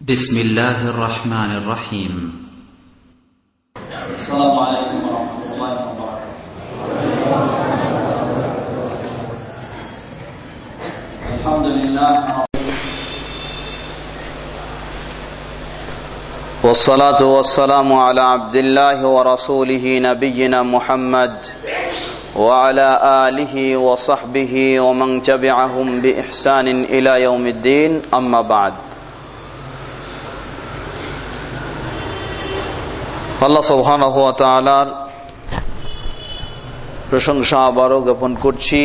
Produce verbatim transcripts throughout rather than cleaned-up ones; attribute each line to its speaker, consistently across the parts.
Speaker 1: بسم الله الرحمن الرحيم.
Speaker 2: السلام عليكم ورحمة الله وبركاته. الحمد لله والصلاة والسلام على عبد الله ورسوله نبينا محمد وعلى آله وصحبه ومن تبعهم بإحسان إلى يوم الدين. أما بعد. আল্লাহ সুবহানাহু ওয়া তাআলার প্রশংসা আবারও জ্ঞাপন করছি,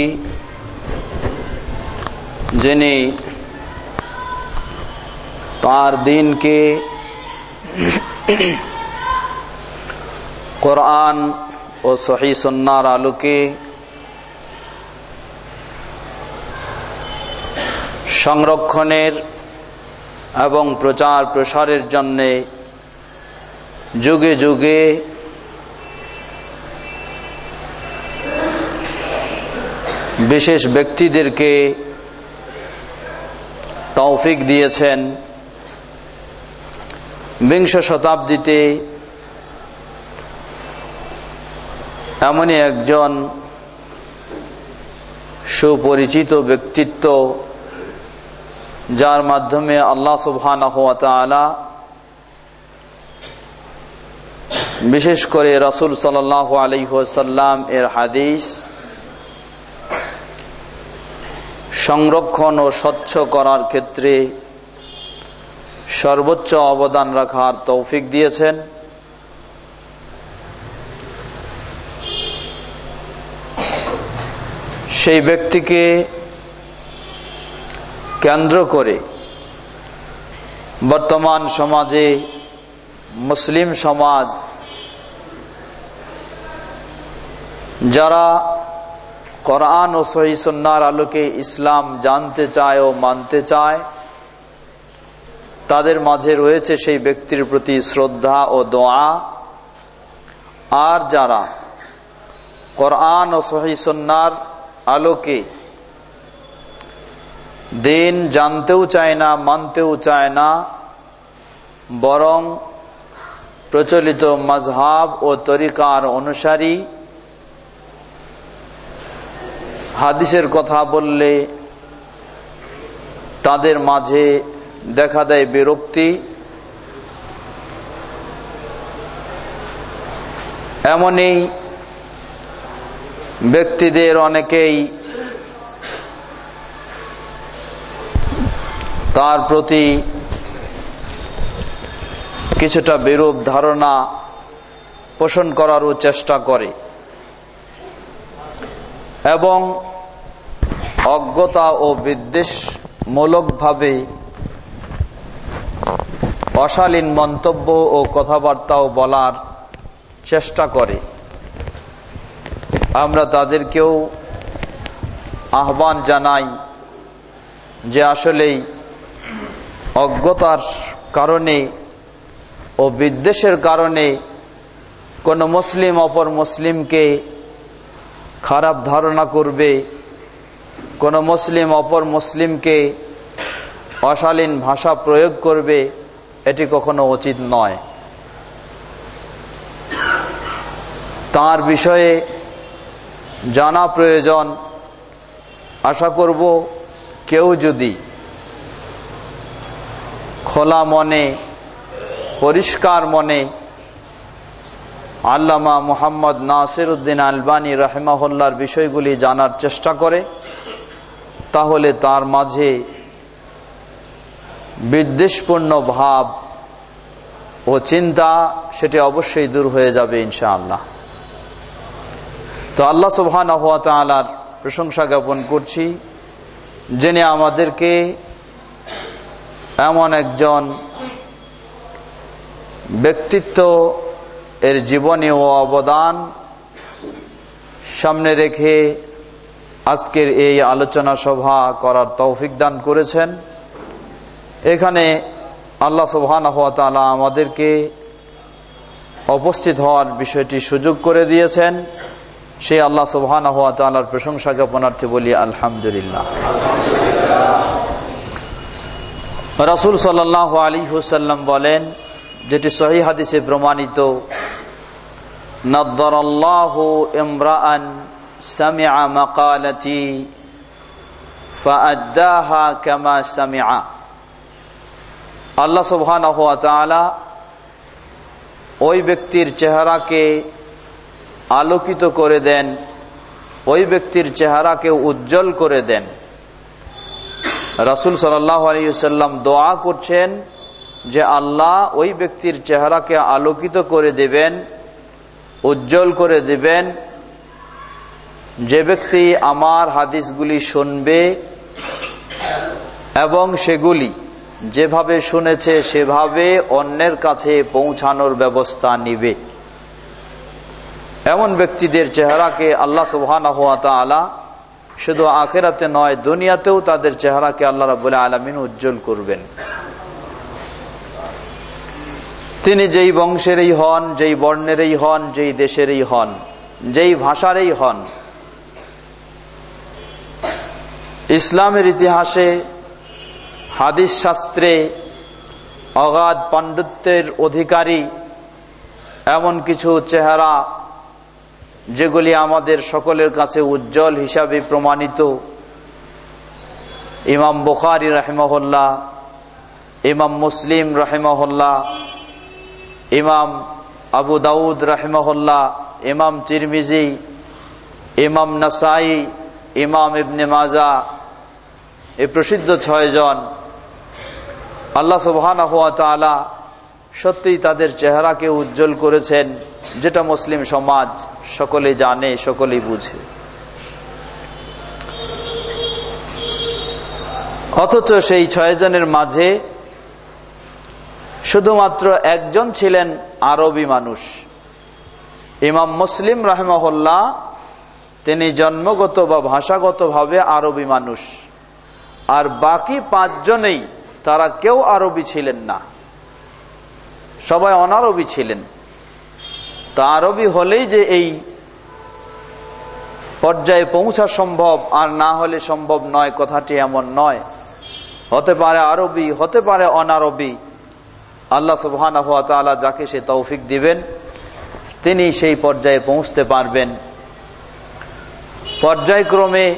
Speaker 2: যিনি তার দ্বীনকে কোরআন ও সহিহ সুন্নাহর আলোকে সংরক্ষণের এবং প্রচার প্রসারের জন্য যুগে যুগে বিশেষ ব্যক্তিদেরকে তৌফিক দিয়েছেন। বিংশ শতাব্দীতে এমনই একজন সুপরিচিত ব্যক্তিত্ব, যার মাধ্যমে আল্লাহ সুবহানাহু ওয়া তাআলা বিশেষ করে রাসূল সাল্লাল্লাহু আলাইহি ওয়াসাল্লাম এর হাদিস সংরক্ষণ ও স্বচ্ছ করার ক্ষেত্রে সর্বোচ্চ অবদান রাখার তৌফিক দিয়েছেন। সেই ব্যক্তিকে কেন্দ্র করে বর্তমান সমাজে মুসলিম সমাজ যারা কোরআন ও সহিহ সুন্নাহর আলোকে ইসলাম জানতে চায় ও মানতে চায়, তাদের মাঝে রয়েছে সেই ব্যক্তির প্রতি শ্রদ্ধা ও দোয়া। আর যারা কোরআন ও সহিহ সুন্নাহর আলোকে দ্বীন জানতেও চায় না, মানতেও চায় না, বরং প্রচলিত মাযহাব ও তরিকার অনুসারী, হাদিসের কথা বললে তাদের মাঝে দেখা দেয় বিরক্তি, এমনই ব্যক্তিদের অনেকেই তার প্রতি কিছুটা বিরূপ ধারণা পোষণ করারও চেষ্টা করে এবং অজ্ঞতা ও বিদ্বেষমূলকভাবে অশালীন মন্তব্য ও কথাবার্তাও বলার চেষ্টা করে। আমরা তাদেরকেও আহ্বান জানাই যে আসলেই অজ্ঞতার কারণে ও বিদ্বেষের কারণে কোন মুসলিম অপর মুসলিমকে খারাপ ধারণা করবে, কোন মুসলিম অপর মুসলিমকে অশালীন ভাষা প্রয়োগ করবে, এটি কখনো উচিত নয়। তার বিষয়ে জানা প্রয়োজন। আশা করব কেউ যদি খোলা মনে, পরিষ্কার মনে আল্লামা মুহাম্মদ নাসিরউদ্দিন আলবানী রাহিমাহুল্লাহর বিষয়গুলি জানার চেষ্টা করে, তাহলে তার মাঝে বিদ্বেষপূর্ণ ভাব ও চিন্তা সেটি অবশ্যই দূর হয়ে যাবে ইনশাআল্লাহ। তো আল্লাহ সুবহানাহু ওয়া তাআলার প্রশংসা জ্ঞাপন করছি, যিনি আমাদেরকে এমন একজন ব্যক্তিত্ব এর জীবনী ও অবদান সামনে রেখে আজকের এই আলোচনা সভা করার তৌফিক দান করেছেন। এখানে আল্লাহ সুবহানাহু ওয়া তাআলা আমাদেরকে উপস্থিত হওয়ার বিষয়টি সুযোগ করে দিয়েছেন। সেই আল্লাহ সুবহানাহু ওয়া তাআলার প্রশংসা জ্ঞাপনার্থে বলি আলহামদুলিল্লাহ। রাসূল সাল্লাল্লাহু আলাইহি ওয়াসাল্লাম বলেন, যেটি সহিহ হাদিসে প্রমাণিত, নাদ্দারাল্লাহু ইমরাআন সামিআ মাকালাতি ফাআদ্দাহা কামা সামিআ। আল্লাহ সুবহানাহু ওয়া তাআলা ওই ব্যক্তির চেহারাকে আলোকিত করে দেন, ওই ব্যক্তির চেহারাকে উজ্জ্বল করে দেন। রাসূল সাল্লাল্লাহু আলাইহি ওয়াসাল্লাম দোয়া করছেন যে আল্লাহ ওই ব্যক্তির চেহারাকে আলোকিত করে দেবেন, উজ্জ্বল করে দেবেন, যে ব্যক্তি আমার হাদিসগুলি শুনবে এবং সেগুলি যেভাবে শুনেছে সেভাবে অন্যের কাছে পৌঁছানোর ব্যবস্থা নিবে। এমন ব্যক্তিদের চেহারাকে আল্লাহ সুবহানাহু ওয়া তাআলা শুধু আখিরাতে নয়, দুনিয়াতেও তাদের চেহারাকে আল্লাহ রাব্বুল আলামিন উজ্জ্বল করবেন। তিনি যেই বংশেরই হন, যেই বর্ণেরই হন, যেই দেশেরই হন, যেই ভাষারই হন, ইসলামের ইতিহাসে হাদিস শাস্ত্রে অগাধ পাণ্ডিত্যের অধিকারী এমন কিছু চেহারা যেগুলি আমাদের সকলের কাছে উজ্জ্বল হিসাবে প্রমাণিত। ইমাম বুখারী রাহিমাহুল্লাহ, ইমাম মুসলিম রাহিমাহুল্লাহ, ইমাম আবু দাউদ রাহিমাহুল্লাহ, ইমাম তিরমিজি, ইমাম নাসাই, ইমাম ইবনে মাজাহ, এই প্রসিদ্ধ ছয়জন আল্লাহ সুবহানাহু ওয়া তাআলা সত্যিই তাদের চেহারাকে উজ্জ্বল করেছেন, যেটা মুসলিম সমাজ সকলে জানে, সকলেই বুঝে। অথচ সেই ছয়জনের মাঝে শুধুমাত্র একজন ছিলেন আরবি মানুষ। ইমাম মুসলিম রাহিমাহুল্লাহ তিনি জন্মগত বা ভাষাগতভাবে আরবি মানুষ, আর বাকি পাঁচজনেই তারা কেউ আরবি ছিলেন না, সবাই অনারবি ছিলেন। তা আরবি হলেই যে এই পর্যায়ে পৌঁছা সম্ভব আর না হলে সম্ভব নয়, কথাটি এমন নয়। হতে পারে আরবি, হতে পারে অনারবি। আল্লাহ সুবহানাহু ওয়া তাআলা যাকে সে তৌফিক দিবেন তিনি সেই পর্যায়ে পৌঁছতে পারবেন। পর্যায়ক্রমে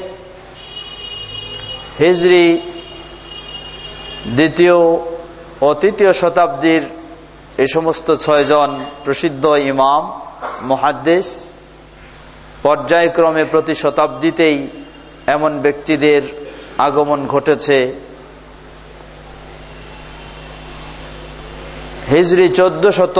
Speaker 2: হিজরি দ্বিতীয় ও তৃতীয় শতাব্দীর এই সমস্ত ছয়জন প্রসিদ্ধ ইমাম মুহাদ্দিস, পর্যায়ক্রমে প্রতি শতাব্দীতেই এমন ব্যক্তিদের আগমন ঘটেছে। হিজরি চোদ্দ শত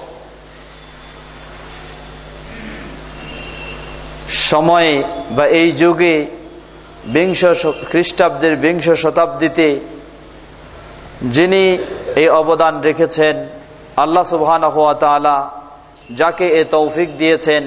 Speaker 2: সময়ে বা এই যুগে বিংশ খ্রিস্টাব্দের বিংশ শতাব্দীতে যিনি এই অবদান রেখেছেন, আল্লাহ সুবহানাহু ওয়া তাআলা যাকে এ তৌফিক দিয়েছেন।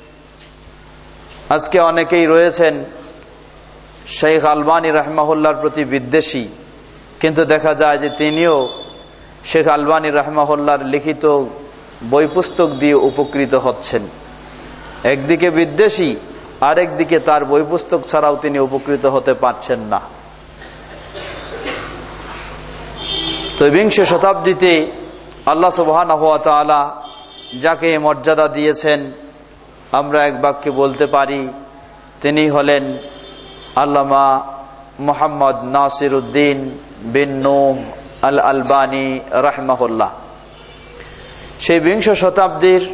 Speaker 2: আজকে অনেকেই রয়েছেন শেখ আলবানী রাহিমাহুল্লাহর প্রতি বিদ্বেষী, কিন্তু দেখা যায় যে তিনিও শেখ আলবানী রাহিমাহুল্লাহর লিখিত বই পুস্তক দিয়ে উপকৃত হচ্ছেন। একদিকে বিদ্বেষী, আরেকদিকে তার বই পুস্তক ছাড়াও তিনি উপকৃত হতে পারছেন না। তো বিংশ শতাব্দীতে আল্লাহ সুবহানাহু ওয়া তাআলা যাকে মর্যাদা দিয়েছেন, আমরা এক বাক্যে বলতে পারি তিনি হলেন আল্লামা মুহাম্মদ নাসিরউদ্দিন বিন নূহ আল আলবানী রাহিমাহুল্লাহ। সেই বিংশ শতাব্দীর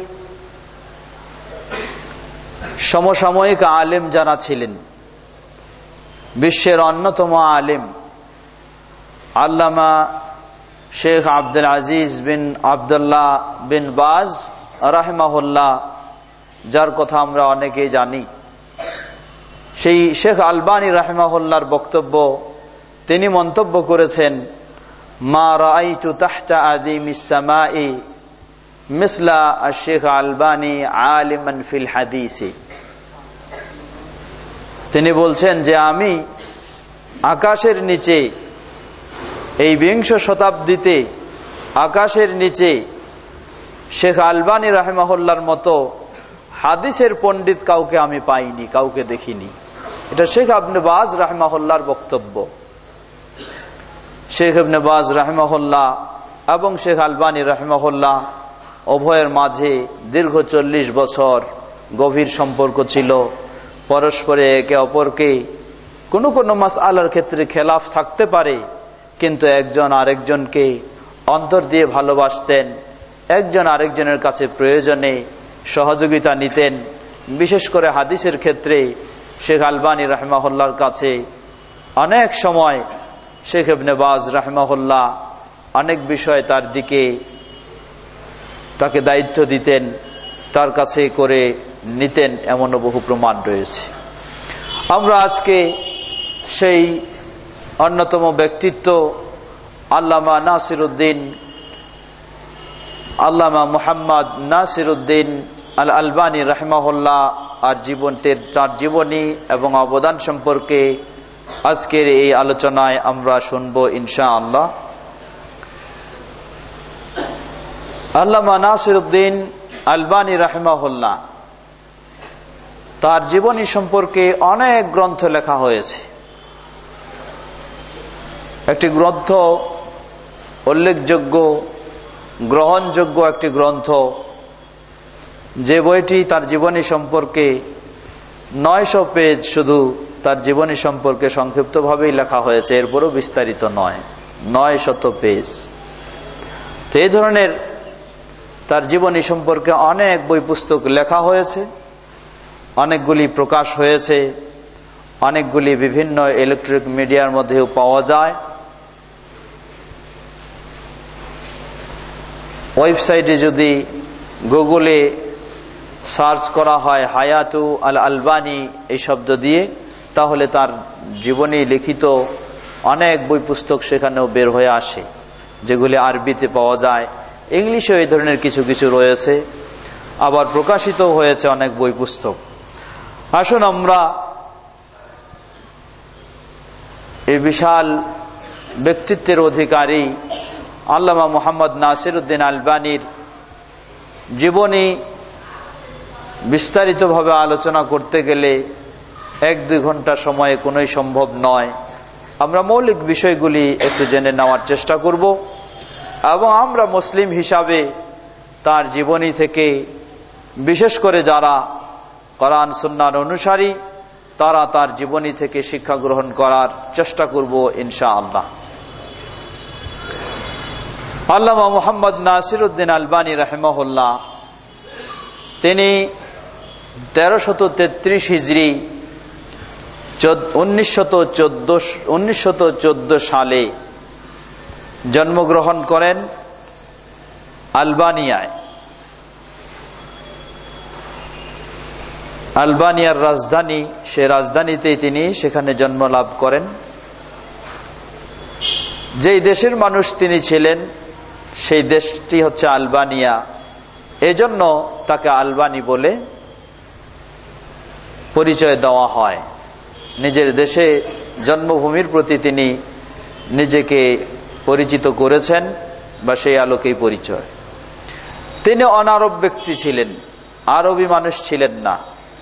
Speaker 2: সমসাময়িক আলেম যারা ছিলেন, বিশ্বের অন্যতম আলেম আল্লামা শেখ আব্দুল আজিজ বিন আব্দুল্লাহ বিন বাজ রাহিমাহুল্লাহ, যার কথা আমরা অনেকেই জানি, সেই শেখ আলবানী রাহিমাহুল্লাহর বক্তব্য তিনি মন্তব্য করেছেন, মা রাআইতু তাহতা আদিমিস সামাই মিসলা আশ-শেখ আলবানী আলিমান ফিল হাদিসি। তিনি বলছেন যে আমি আকাশের নিচে, এই বিংশ শতাব্দীতে আকাশের নিচে শেখ আলবানী রাহিমাহুল্লাহর মতো হাদিসের পণ্ডিত কাউকে আমি পাইনি, কাউকে দেখিনি। এটা শেখ ইবনে বাজ রাহিমাহুল্লাহর বক্তব্য। শেখ ইবনে বাজ রাহিমাহুল্লাহ এবং শেখ আলবানী রাহিমাহুল্লাহ উভয়ের মাঝে দীর্ঘ চল্লিশ বছর গভীর সম্পর্ক ছিল। পরস্পরে একে অপরকে কোনো কোনো মাসআলার ক্ষেত্রে খেলাফ থাকতে পারে, কিন্তু একজন আরেকজনকে অন্তর দিয়ে ভালোবাসতেন, একজন আরেকজনের কাছে প্রয়োজনে সহযোগিতা নিতেন। বিশেষ করে হাদিসের ক্ষেত্রে শেখ আলবানী রাহিমাহুল্লাহর কাছে অনেক সময় শেখ ইবনে বাজ রাহিমাহুল্লাহ অনেক বিষয় তার দিকে তাকে দায়িত্ব দিতেন, তার কাছে করে নিতেন, এমনও বহু প্রমাণ রয়েছে। আমরা আজকে সেই অন্যতম ব্যক্তিত্ব আল্লামা নাসিরউদ্দিন আল্লামা মুহাম্মদ নাসিরউদ্দিন আল আলবানী রাহিমাহুল্লাহ আর জীবনের তার জীবনী এবং অবদান সম্পর্কে আজকের এই আলোচনায় আমরা শুনব ইনশাআল্লাহ। আল্লামা নাসিরউদ্দিন আলবানী রাহিমাহুল্লাহ তার জীবনী সম্পর্কে অনেক গ্রন্থ লেখা হয়েছে। একটি গ্রন্থ উল্লেখযোগ্য গ্রহণযোগ্য একটি গ্রন্থ, যে বইটি তার জীবনী সম্পর্কে নয়শো পেজ শুধু তার জীবনী সম্পর্কে সংক্ষিপ্তভাবেই লেখা হয়েছে, এরপরও বিস্তারিত নয়, নয় শত পেজ। তো এই ধরনের তার জীবনী সম্পর্কে অনেক বই পুস্তক লেখা হয়েছে, অনেকগুলি প্রকাশ হয়েছে, অনেকগুলি বিভিন্ন ইলেকট্রনিক মিডিয়ার মধ্যেও পাওয়া যায়। ওয়েবসাইটে যদি গুগলে সার্চ করা হয় হায়াতু আল আলবানী এই শব্দ দিয়ে, তাহলে তার জীবনী লিখিত অনেক বই পুস্তক সেখানেও বের হয়ে আসে, যেগুলি আরবিতে পাওয়া যায়। ইংলিশেও এই ধরনের কিছু কিছু রয়েছে, আবার প্রকাশিত হয়েছে অনেক বই পুস্তক। আসুন আমরা এই বিশাল ব্যক্তিত্বের অধিকারী আল্লামা মুহাম্মদ নাসিরউদ্দিন আলবানীর জীবনী বিস্তারিতভাবে আলোচনা করতে গেলে এক দুই ঘন্টা সময়ে কোনোই সম্ভব নয়। আমরা মৌলিক বিষয়গুলি একটু জেনে নেওয়ার চেষ্টা করব, এবং আমরা মুসলিম হিসাবে তার জীবনী থেকে, বিশেষ করে যারা কোরআন সুন্নাহর অনুসারী, তারা তার জীবনী থেকে শিক্ষা গ্রহণ করার চেষ্টা করব ইনশাআল্লাহ। আল্লামা মুহাম্মদ নাসিরউদ্দিন আলবানী রাহিমাহুল্লাহ তিনি তেরোশত তেত্রিশ হিজরি উনিশশত চোদ্দ উনিশশত চোদ্দ সালে জন্মগ্রহণ করেন আলবানিয়ায়। আলবানিয়ার রাজধানী, সে রাজধানীতেই তিনি সেখানে জন্ম লাভ করেন। যেই দেশের মানুষ তিনি ছিলেন সেই দেশটি হচ্ছে আলবানিয়া, এজন্য তাকে আলবানী বলে পরিচয় দেওয়া হয়। নিজের দেশে জন্মভূমির প্রতি তিনি নিজেকে পরিচিত করেছেন, বা সেই আলোকেই পরিচয়। তিনি অনারব ব্যক্তি ছিলেন, আরবি মানুষ ছিলেন না।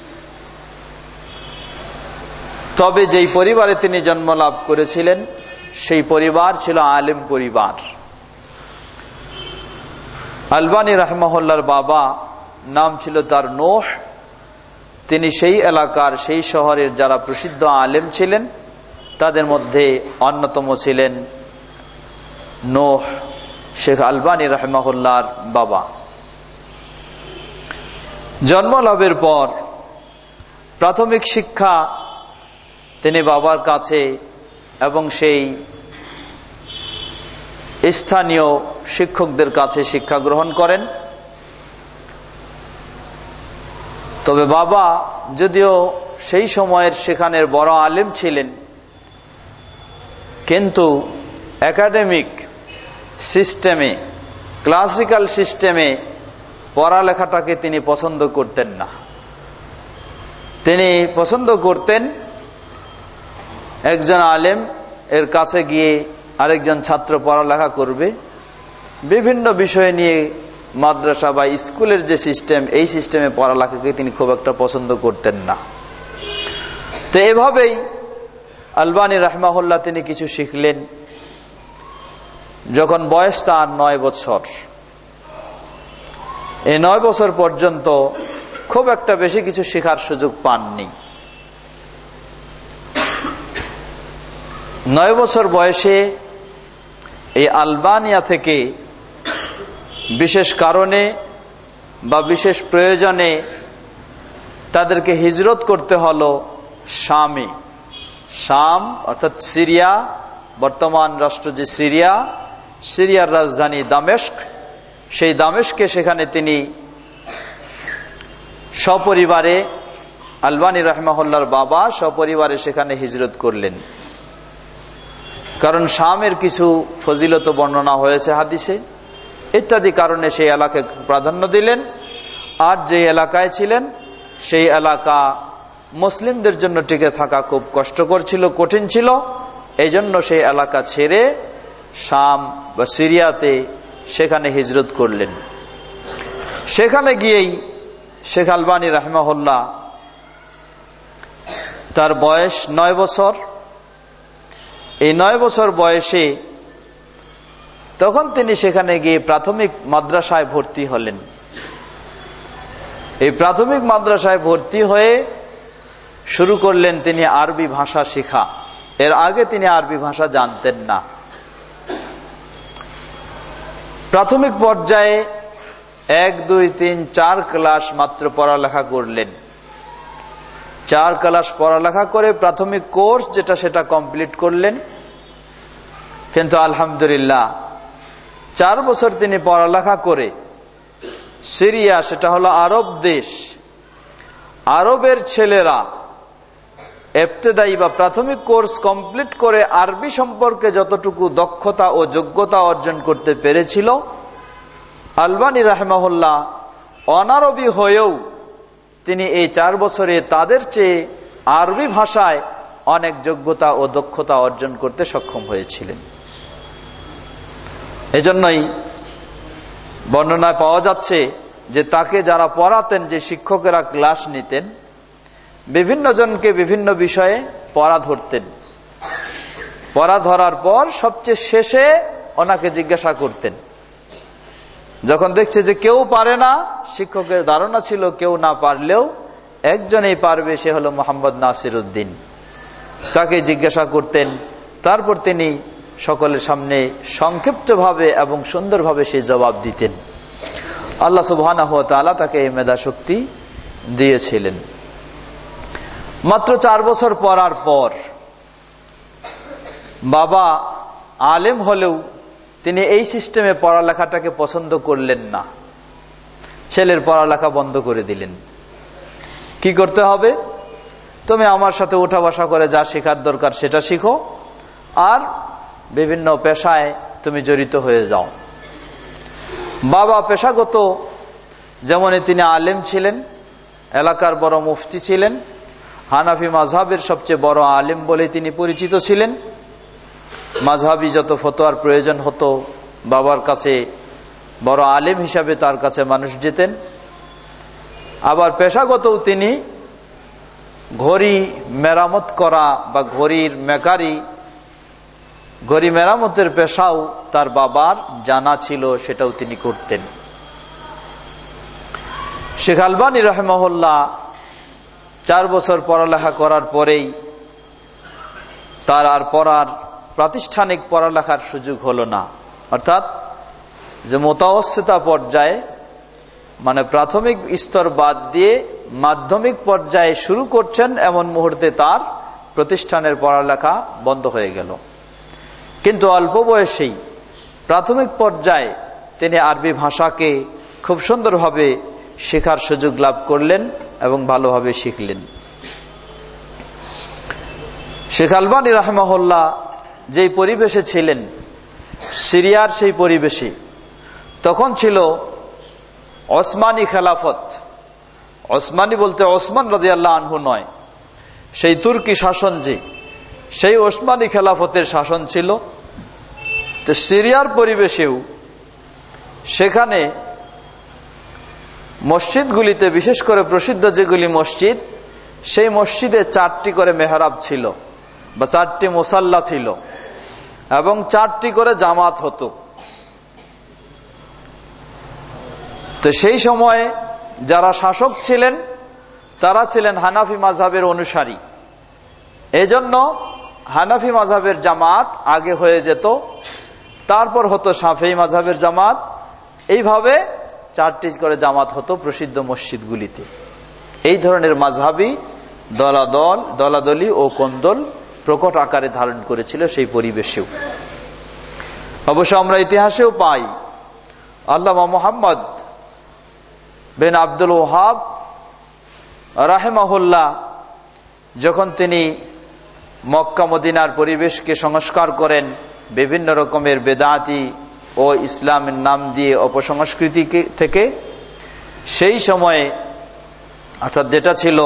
Speaker 2: তবে যেই পরিবারে তিনি জন্ম লাভ করেছিলেন সেই পরিবার ছিল আলেম পরিবার। আলবানী রাহিমাহুল্লাহর বাবা নাম ছিল তার নূহ। তিনি সেই এলাকার, সেই শহরের যারা প্রসিদ্ধ আলেম ছিলেন তাদের মধ্যে অন্যতম ছিলেন নূহ, শেখ আলবানী রাহিমাহুল্লাহর বাবা। জন্ম লাভের পর প্রাথমিক শিক্ষা তিনি বাবার কাছে এবং সেই স্থানীয় শিক্ষকদের কাছে শিক্ষা গ্রহণ করেন। তবে বাবা যদিও সেই সময়ের সেখানের বড় আলেম ছিলেন, কিন্তু একাডেমিক সিস্টেমে, ক্লাসিক্যাল সিস্টেমে পড়ালেখাটাকে তিনি পছন্দ করতেন না। তিনি পছন্দ করতেন একজন আলেম এর কাছে গিয়ে আরেকজন ছাত্র পড়ালেখা করবে, বিভিন্ন বিষয় নিয়ে মাদ্রাসা বা স্কুলের যে সিস্টেম, এই সিস্টেমে পড়ালেখাকে তিনি খুব একটা পছন্দ করতেন না। তো এভাবেই আলবানী রাহিমাহুল্লাহ তিনি কিছু শিখলেন, যখন বয়স তার নয় বছর, এই নয় বছর পর্যন্ত খুব একটা বেশি কিছু শেখার সুযোগ পাননি। নয় বছর বয়সে এই আলবানিয়া থেকে বিশেষ কারণে বা বিশেষ প্রয়োজনে তাদেরকে হিজরত করতে হলো শামে। শাম অর্থাৎ সিরিয়া, বর্তমান রাষ্ট্র যে সিরিয়া, সিরিয়ার রাজধানী দামেস্ক, সেই দামেস্কে সেখানে তিনি সপরিবারে, আলবানী রাহিমাহুল্লাহর বাবা সপরিবারে সেখানে হিজরত করলেন। কারণ শামের কিছু ফজিলত বর্ণনা হয়েছে হাদিসে, ইত্যাদি কারণে সেই এলাকাকে প্রাধান্য দিলেন। আর যে এলাকায় ছিলেন সেই এলাকা মুসলিমদের জন্য টিকে থাকা খুব কষ্টকর ছিল, কঠিন ছিল। এই জন্য সেই এলাকা ছেড়ে শাম বা সিরিয়াতে সেখানে হিজরত করলেন। সেখানে গিয়েই শেখ আলবানী রাহিমাহুল্লাহ, তার বয়স নয় বছর। এই নয় বছর বয়সে তখন তিনি সেখানে গিয়ে প্রাথমিক মাদ্রাসায় ভর্তি হলেন। এই প্রাথমিক মাদ্রাসায় ভর্তি হয়ে শুরু করলেন তিনি আরবি ভাষা শেখা। এর আগে তিনি আরবি ভাষা জানতেন না। প্রাথমিক পর্যায়ে এক দুই তিন চার ক্লাস মাত্র পড়ালেখা করলেন। চার ক্লাস পড়ালেখা করে প্রাথমিক কোর্স যেটা সেটা কমপ্লিট করলেন। কিন্তু আলহামদুলিল্লাহ চার বছর তিনি পড়ালেখা করে সিরিয়া, সেটা হলো আরব দেশ, আরবের ছেলেরা ইবতেদায়ী বা প্রাথমিক কোর্স কমপ্লিট করে আরবি সম্পর্কে যতটুকু দক্ষতা ও যোগ্যতা অর্জন করতে পেরেছিল, আলবানী রাহিমাহুল্লাহ অনারবি হয়েও তিনি এই চার বছরে তাদের চেয়ে আরবি ভাষায় অনেক যোগ্যতা ও দক্ষতা অর্জন করতে সক্ষম হয়েছিলেন। এজন্যই বর্ণনায় পাওয়া যাচ্ছে যে তাকে যারা পড়াতেন, যে শিক্ষকেরা ক্লাস নিতেন, বিভিন্ন জনকে বিভিন্ন বিষয়ে পড়া ধরতেন। পড়া ধরার পর সবচেয়ে শেষে ওনাকে জিজ্ঞাসা করতেন। যখন দেখছে যে কেউ পারে না, শিক্ষকের ধারণা ছিল কেউ না পারলেও একজনেই পারবে, সে হলো মোহাম্মদ নাসির উদ্দিন, তাকে জিজ্ঞাসা করতেন। তারপর তিনি সকলের সামনে সংক্ষিপ্তভাবে এবং সুন্দরভাবে সেই জবাব দিতেন। আল্লাহ সুবহানাহু ওয়া তাআলা তাকে এই মেধা শক্তি দিয়েছিলেন। মাত্র চার বছর পড়ার পর বাবা আলেম হলেও তিনি এই সিস্টেমে পড়ালেখাটাকে পছন্দ করলেন না। ছেলের পড়ালেখা বন্ধ করে দিলেন। কি করতে হবে? তুমি আমার সাথে উঠা বসা করে যা শেখার দরকার সেটা শিখো, আর বিভিন্ন পেশায় তুমি জড়িত হয়ে যাও। বাবা পেশাগত যেমন তিনি আলেম ছিলেন, এলাকার বড় মুফতি ছিলেন, হানাফি মাযহাবের সবচেয়ে বড় আলেম বলে তিনি পরিচিত ছিলেন। মাযহাবী যত ফতোয়ার প্রয়োজন হতো বাবার কাছে বড় আলেম হিসাবে তার কাছে মানুষ যেতেন। আবার পেশাগতও তিনি ঘড়ি মেরামত করা বা ঘড়ির মেকারি, ঘড়ি মেরামতের পেশাও তার বাবার জানা ছিল, সেটাও তিনি করতেন। শেখ আলবানী রাহিমাহুল্লাহ চার বছর পড়ালেখা করার পরেই তার আর পড়ার প্রাতিষ্ঠানিক পড়ালেখার সুযোগ হলো না। অর্থাৎ যে মুতাওয়াসসিতা পর্যায়ে, মানে প্রাথমিক স্তর বাদ দিয়ে মাধ্যমিক পর্যায়ে শুরু করছেন, এমন মুহূর্তে তার প্রতিষ্ঠানের পড়ালেখা বন্ধ হয়ে গেল। কিন্তু অল্প বয়সেই প্রাথমিক পর্যায়ে তিনি আরবি ভাষাকে খুব সুন্দরভাবে শেখার সুযোগ লাভ করলেন এবং ভালোভাবে শিখলেন। শেখ আলবানী রাহিমাহুল্লাহ যেই পরিবেশে ছিলেন, সিরিয়ার সেই পরিবেশে তখন ছিল ওসমানী খেলাফত। ওসমানী বলতে ওসমান রাদিয়াল্লাহু আনহু নয়, সেই তুর্কি শাসন, যে সেই ওসমানী খেলাফতের শাসন ছিল। তো সিরিয়ার পরিবেশেও সেখানে মসজিদগুলিতে, বিশেষ করে প্রসিদ্ধ যেগুলি মসজিদ, সেই মসজিদে চারটি করে মেহরাব ছিল বা চারটি মুসাল্লা ছিল। এবং চারটি করে জামাত হতো। তো সেই সময়ে যারা শাসক ছিলেন তারা ছিলেন হানাফি মাযহাবের অনুসারী, এজন্য হানাফি মাযহাবের জামাত আগে হয়ে যেত, তারপর হতো শাফিঈ মাযহাবের জামাত, এইভাবে চারটি করে জামাত হতো প্রসিদ্ধ মসজিদগুলিতে। এই ধরনের মাযহাবী দলাদল দলাদলি ও কোন্দল প্রকট আকারে ধারণ করেছিল সেই পরিবেশেও। অবশ্য আমরা ইতিহাসেও পাই আল্লামা মুহাম্মদ বিন আব্দুল ওয়াহাব রাহিমাহুল্লাহ যখন তিনি মক্কা মদিনার পরিবেশকে সংস্কার করেন বিভিন্ন রকমের বেদাতি ও ইসলামের নাম দিয়ে অপসংস্কৃতি থেকে, সেই সময়ে অর্থাৎ যেটা ছিল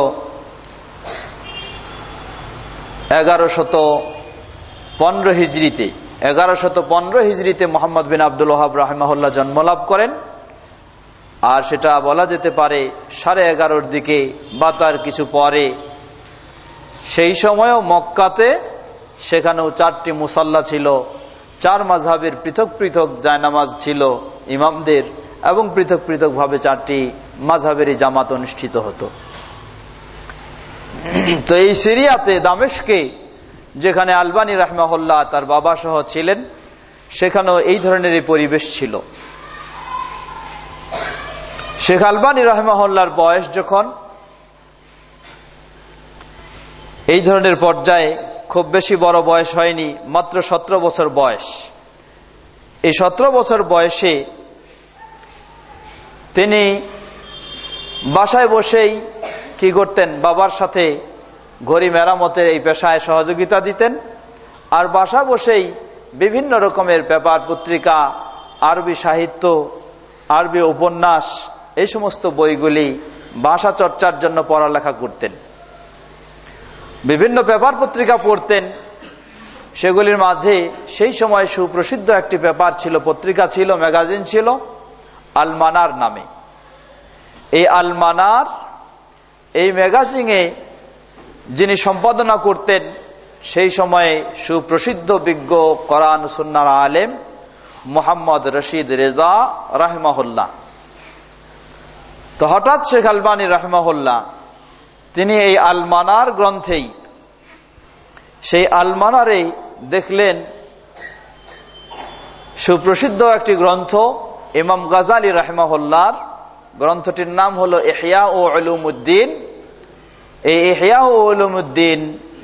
Speaker 2: এগারো শত পনেরো হিজরিতে এগারো শত পনেরো হিজরিতে মোহাম্মদ বিন আব্দুল ওয়াহাব রাহিমাহুল্লাহ জন্মলাভ করেন। আর সেটা বলা যেতে পারে সাড়ে এগারোর দিকে বা তার কিছু পরে। সেই সময়ও মক্কাতে সেখানেও চারটি মুসাল্লা ছিল, চার মাযহাবের পৃথক পৃথক জায়নামাজ ছিল ইমামদের, এবং পৃথক পৃথক ভাবে চারটি মাযহাবেরই জামাত অনুষ্ঠিত হতো। তো এই সিরিয়াতে দামেস্কে যেখানে আলবানী রাহিমাহুল্লাহ তার বাবা সহ ছিলেন, সেখানেও এই ধরনের পরিবেশ ছিল। শেখ আলবানী রাহিমাহুল্লাহর বয়স যখন এই ধরনের পর্যায়ে, খুব বেশি বড় বয়স হয়নি, মাত্র সতেরো বছর বয়স। এই সতেরো বছর বয়সে তিনি বাসায় বসেই কি করতেন, বাবার সাথে ঘড়ি মেরামতের এই পেশায় সহযোগিতা দিতেন, আর বাসা বসেই বিভিন্ন রকমের পেপার পত্রিকা, আরবি সাহিত্য, আরবি উপন্যাস, এই সমস্ত বইগুলি ভাষা চর্চার জন্য পড়ালেখা করতেন। বিভিন্ন পেপার পত্রিকা পড়তেন, সেগুলির মাঝে সেই সময় সুপ্রসিদ্ধ একটি পেপার ছিল, পত্রিকা ছিল, ম্যাগাজিন ছিল আল মানার নামে। এই আল মানার এই ম্যাগাজিনে যিনি সম্পাদনা করতেন সেই সময়ে সুপ্রসিদ্ধ বিজ্ঞ কোরআন সুন্নাহর আলেম মুহাম্মদ রশিদ রেজা রাহিমাহুল্লাহ। তো হঠাৎ শেখ আলবানী রাহিমাহুল্লাহ তিনি এই আল মানার গ্রন্থেই, সেই আল মানারে দেখলেন সুপ্রসিদ্ধ একটি গ্রন্থ ইমাম গাজালি রাহিমাহুল্লাহর, গ্রন্থটির নাম হলো ইহয়া ও উলুমুদ্দিন। এই ইহয়া ও উলুমুদ্দিন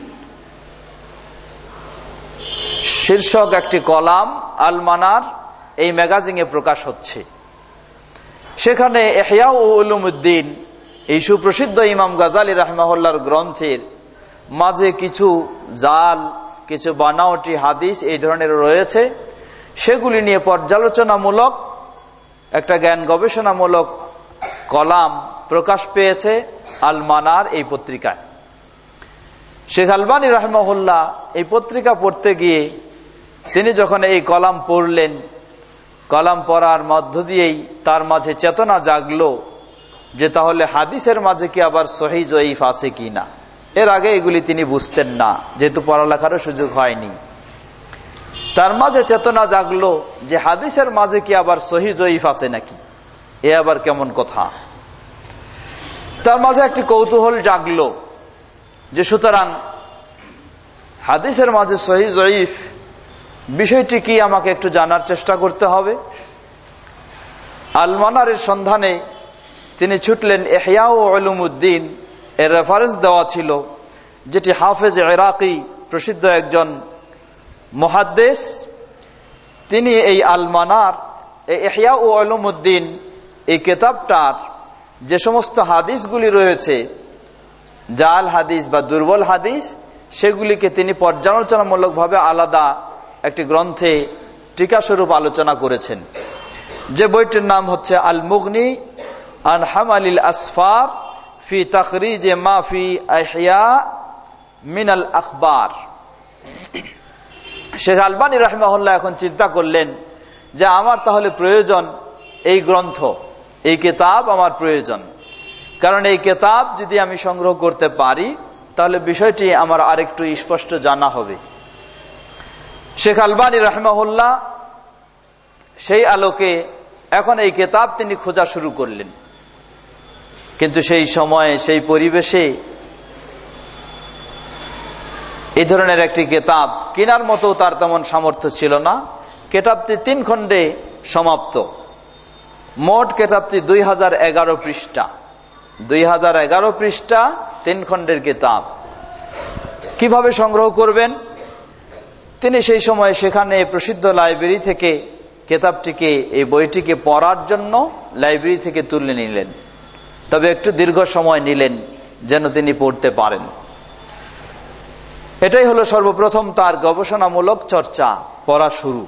Speaker 2: শীর্ষক একটি কলাম আল মানার এই ম্যাগাজিনে প্রকাশ হচ্ছে। সেখানে ইহয়া ও উলুমুদ্দিন এই সুপ্রসিদ্ধ ইমাম গাজালি রাহিমাহুল্লাহর গ্রন্থের মাঝে কিছু জাল, কিছু বানাওটি হাদিস এই ধরনের রয়েছে, সেগুলি নিয়ে পর্যালোচনামূলক একটা জ্ঞান গবেষণামূলক কলাম প্রকাশ পেয়েছে আল মানার এই পত্রিকায়। শেখ আলবানী রাহিমাহুল্লাহ এই পত্রিকা পড়তে গিয়ে তিনি যখন এই কলাম পড়লেন, কলাম পড়ার মধ্য দিয়েই তার মাঝে চেতনা জাগলো যে তাহলে হাদিসের মাঝে কি আবার সহিহ জয়ীফ আছে কি না। এর আগে এগুলি তিনি বুঝতেন না, যেহেতু পড়ালেখারও সুযোগ হয়নি। তার মাঝে চেতনা জাগলো যে হাদিসের মাঝে কি আবার সহিহ জয়ীফ আছে নাকি, এ আবার কেমন কথা। তার মাঝে একটি কৌতূহল জাগলো যে সুতরাং হাদিসের মাঝে সহিহ জয়ীফ বিষয়টি কি আমাকে একটু জানার চেষ্টা করতে হবে। আল মানারের সন্ধানে তিনি ছুটলেন। ইহয়া ও উলুমুদ্দিন এর রেফারেন্স দেওয়া ছিল, যেটি হাফেজ ইরাকি প্রসিদ্ধ একজন মুহাদ্দিস, তিনি এই আল মানার ইহয়া ও উলুমুদ্দিন এই কিতাবটার যে সমস্ত হাদিসগুলি রয়েছে, জাল হাদিস বা দুর্বল হাদিস, সেগুলিকে তিনি পর্যালোচনামূলকভাবে আলাদা একটি গ্রন্থে টিকাস্বরূপ আলোচনা করেছেন, যে বইটির নাম হচ্ছে আল মুগনি আন হামালিল আসফার ফি তাখরিজ মা ফি ইহয়া মিন আল আখবার। শেখ আলবানী রাহিমাহুল্লাহ এখন চিন্তা করলেন যে আমার তাহলে প্রয়োজন এই গ্রন্থ, এই কিতাব আমার প্রয়োজন, কারণ এই কিতাব যদি আমি সংগ্রহ করতে পারি তাহলে বিষয়টি আমার আরেকটু স্পষ্ট জানা হবে। শেখ আলবানী রাহিমাহুল্লাহ সেই আলোকে এখন এই কিতাব তিনি খোঁজা শুরু করলেন। কিন্তু সেই সময়ে সেই পরিবেশে এই ধরনের একটি কিতাব কেনার মতো তার তেমন সামর্থ্য ছিল না। কিতাবটি তিন খণ্ডে সমাপ্ত। মোট কিতাবটি দুই হাজার এগারো পৃষ্ঠা দুই হাজার এগারো পৃষ্ঠা তিন খণ্ডের কিতাব। কিভাবে সংগ্রহ করবেন? তিনি সেই সময় সেখানে প্রসিদ্ধ লাইব্রেরি থেকে কিতাবটিকে, এই বইটিকে পড়ার জন্য লাইব্রেরি থেকে তুলে নিলেন। তবে একটু দীর্ঘ সময় নিলেন যেন তিনি পড়তে পারেন। এটাই হলো সর্বপ্রথম তার গবেষণামূলক চর্চা, পড়া শুরু।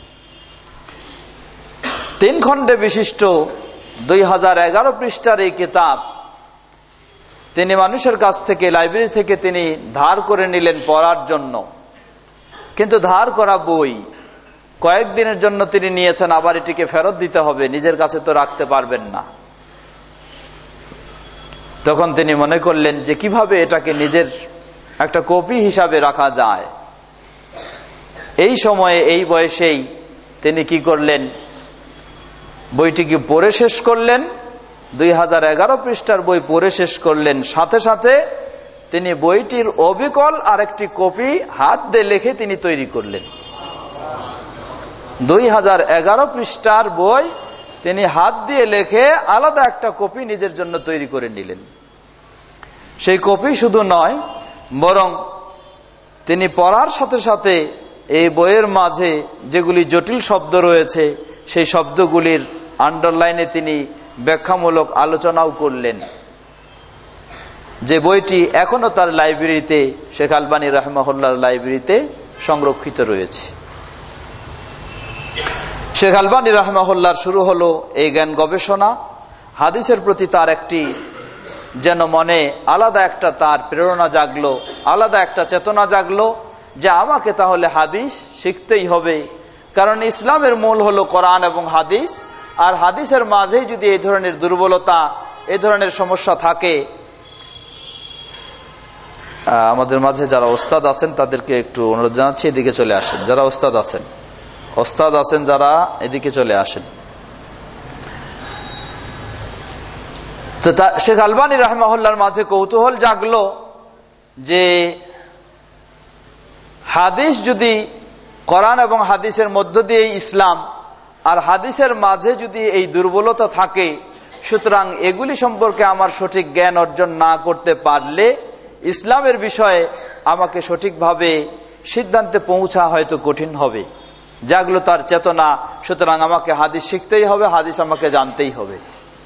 Speaker 2: তিন খণ্ডে বিশিষ্ট দুই হাজার এগারো পৃষ্ঠার এই কিতাব তিনি মানুষের কাছ থেকে, লাইব্রেরি থেকে তিনি ধার করে নিলেন পড়ার জন্য। কিন্তু ধার করা বই কয়েকদিনের জন্য তিনি নিয়েছেন, আবার এটিকে ফেরত দিতে হবে, নিজের কাছে তো রাখতে পারবেন না। তখন তিনি মনে করলেন যে কিভাবে এটাকে নিজের একটা কপি হিসাবে রাখা যায়। এই সময়ে, এই বয়সেই তিনি কি করলেন, বইটিকে পড়ে শেষ করলেন। দুই হাজার এগারো পৃষ্ঠার বই পড়ে শেষ করলেন, সাথে সাথে তিনি বইটির অবিকল আরেকটি কপি হাত দিয়ে লিখে তিনি তৈরি করলেন। দুই হাজার এগারো পৃষ্ঠার বই তিনি হাত দিয়ে লিখে আলাদা একটা কপি নিজের জন্য তৈরি করে নিলেন। সেই কপি শুধু নয়, বরং তিনি পড়ার সাথে সাথে এই বইয়ের মাঝে যেগুলি জটিল শব্দ রয়েছে সেই শব্দগুলির আন্ডারলাইনে তিনি ব্যাখ্যামূলক আলোচনাও করলেন। যে বইটি এখনো তার লাইব্রেরিতে, শেখ আলবানী রাহিমাহুল্লাহর লাইব্রেরিতে সংরক্ষিত রয়েছে। শেখ আলবানী রাহিমাহুল্লাহর শুরু হলো এই জ্ঞান গবেষণা। হাদিসের প্রতি তার একটি যেন মনে আলাদা একটা তার প্রেরণা জাগলো, আলাদা একটা চেতনা জাগলো যে আমাকে তাহলে হাদিস শিখতেই হবে। কারণ ইসলামের মূল হলো কোরআন এবং হাদিস, আর হাদিসের মাঝেই যদি এই ধরনের দুর্বলতা, এই ধরনের সমস্যা থাকে। আমাদের মাঝে যারা ওস্তাদ আছেন তাদেরকে একটু অনুরোধ জানাচ্ছি, এদিকে চলে আসেন। যারা ওস্তাদ আছেন, ওস্তাদ আছেন যারা, এদিকে চলে আসেন। তো শেখ আলবানী রাহিমাহুল্লাহর মাঝে কৌতূহল জাগলো যে হাদিস যদি, কোরআন এবং হাদিসের মধ্য দিয়ে ইসলাম, আর হাদিসের মাঝে যদি এই দুর্বলতা থাকে, সুতরাং এগুলি সম্পর্কে আমার সঠিক জ্ঞান অর্জন না করতে পারলে ইসলামের বিষয়ে আমাকে সঠিকভাবে সিদ্ধান্তে পৌঁছা হয়তো কঠিন হবে। জাগলো তার চেতনা, সুতরাং আমাকে হাদিস শিখতেই হবে, হাদিস আমাকে জানতেই হবে।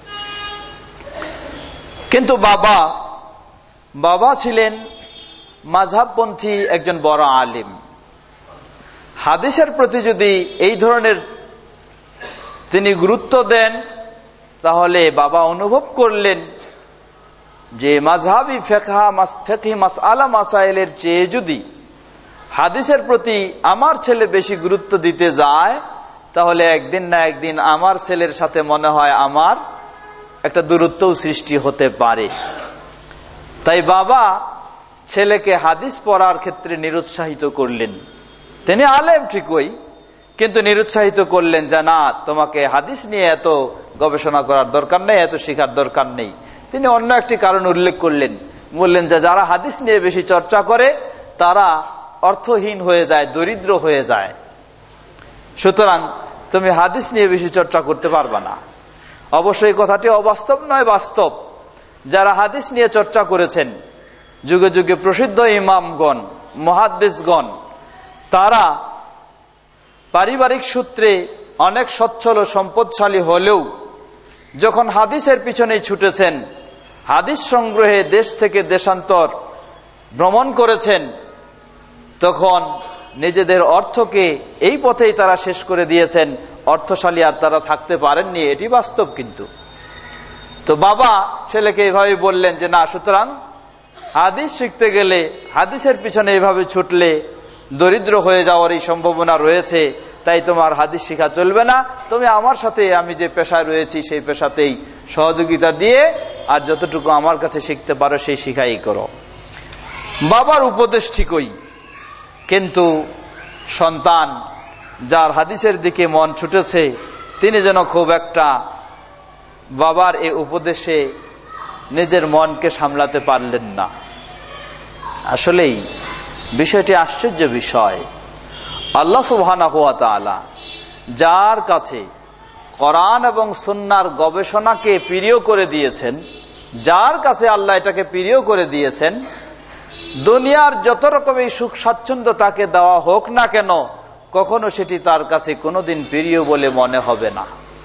Speaker 2: কিন্তু বাবা বাবা ছিলেন মাযহাবপন্থী একজন বড় আলিম। হাদিসের প্রতি যদি এই ধরনের তিনি গুরুত্ব দেন, তাহলে বাবা অনুভব করলেন যে মাযহাবি ফিকহা ফিকহি মাসআলা মাসাইলের চেয়ে যদি হাদিসের প্রতি আমার ছেলে বেশি গুরুত্ব দিতে যায়, তাহলে একদিন না একদিন আমার ছেলের সাথে মনে হয় আমার একটা দূরত্ব সৃষ্টি হতে পারে। তাই বাবা ছেলেকে হাদিস পড়ার ক্ষেত্রে নিরুৎসাহিত করলেন। তিনি আলেম ঠিকই, কিন্তু নিরুৎসাহিত করলেন যে না, তোমাকে হাদিস নিয়ে এত গবেষণা করার দরকার নেই, এত শিখার দরকার নেই। তিনি অন্য একটি কারণ উল্লেখ করলেন, বললেন যে যারা হাদিস নিয়ে বেশি চর্চা করে তারা অর্থহীন হয়ে যায়, দরিদ্র হয়ে যায়। সুতরাং তুমি হাদিস নিয়ে বেশি চর্চা করতে পারবে না। অবশ্যই কথাটি অবাস্তব নয়, বাস্তব। যারা হাদিস নিয়ে চর্চা করেছেন, যুগে যুগে প্রসিদ্ধ ইমামগণ, মুহাদ্দিসগণ, তারা পারিবারিক সূত্রে অনেক সচ্ছল ও সম্পদশালী হলেও যখন হাদিসের পিছনেই ছুটেছেন, হাদিস সংগ্রহে দেশ থেকে দেশান্তর ভ্রমণ করেছেন, তখন নিজেদের অর্থকে এই পথেই তারা শেষ করে দিয়েছেন। অর্থশালী আর তারা থাকতে পারেননি, এটি বাস্তব। কিন্তু তো বাবা ছেলেকে এভাবে বললেন যে না, সুতরাং হাদিস শিখতে গেলে, হাদিসের পিছনে এভাবে ছুটলে দরিদ্র হয়ে যাওয়ার এই সম্ভাবনা রয়েছে। তাই তোমার হাদিস শিখা চলবে না, তুমি আমার সাথে, আমি যে পেশায় রয়েছি সেই পেশাতেই সহযোগিতা দিয়ে আর যতটুকু আমার কাছে শিখতে পারো সেই শিখাই করো। বাবার উপদেশ ঠিকই, কিন্তু সন্তান যার হাদিসের দিকে মন ছুটেছে, তিনি যেন খুব একটা বাবার এই উপদেশে নিজের মনকে সামলাতে পারলেন না। আসলেই বিষয়টি আশ্চর্য বিষয়। আল্লাহ সুবহানাহু ওয়া তাআলা যার কাছে কোরআন এবং সুন্নাহর গবেষণাকে প্রিয় করে দিয়েছেন, যার কাছে আল্লাহ এটাকে প্রিয় করে দিয়েছেন, দুনিয়ার যত রকমের সুখ স্বাচ্ছন্দ্য তাকে দেওয়া হোক না কেন, কখনো সেটি তার কাছে কোনোদিন প্রিয় বলে মনে হবে না।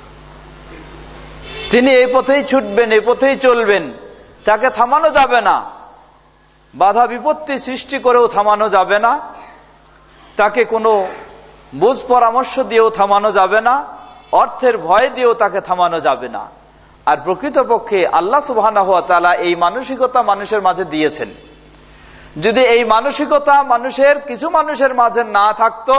Speaker 2: তিনি এই পথেই ছুটবেন, এই পথেই চলবেন, তাকে থামানো যাবে না। বাধা বিপত্তি সৃষ্টি করেও থামানো যাবে না, তাকে কোনো বুঝ পরামর্শ দিয়েও থামানো যাবে না, অর্থের ভয় দিয়েও তাকে থামানো যাবে না। আর প্রকৃতপক্ষে আল্লাহ সুবহানাহু ওয়া তাআলা এই মানসিকতা মানুষের মাঝে দিয়েছেন। যদি এই মানসিকতা মানুষের কিছু মানুষের মাঝে না থাকতো,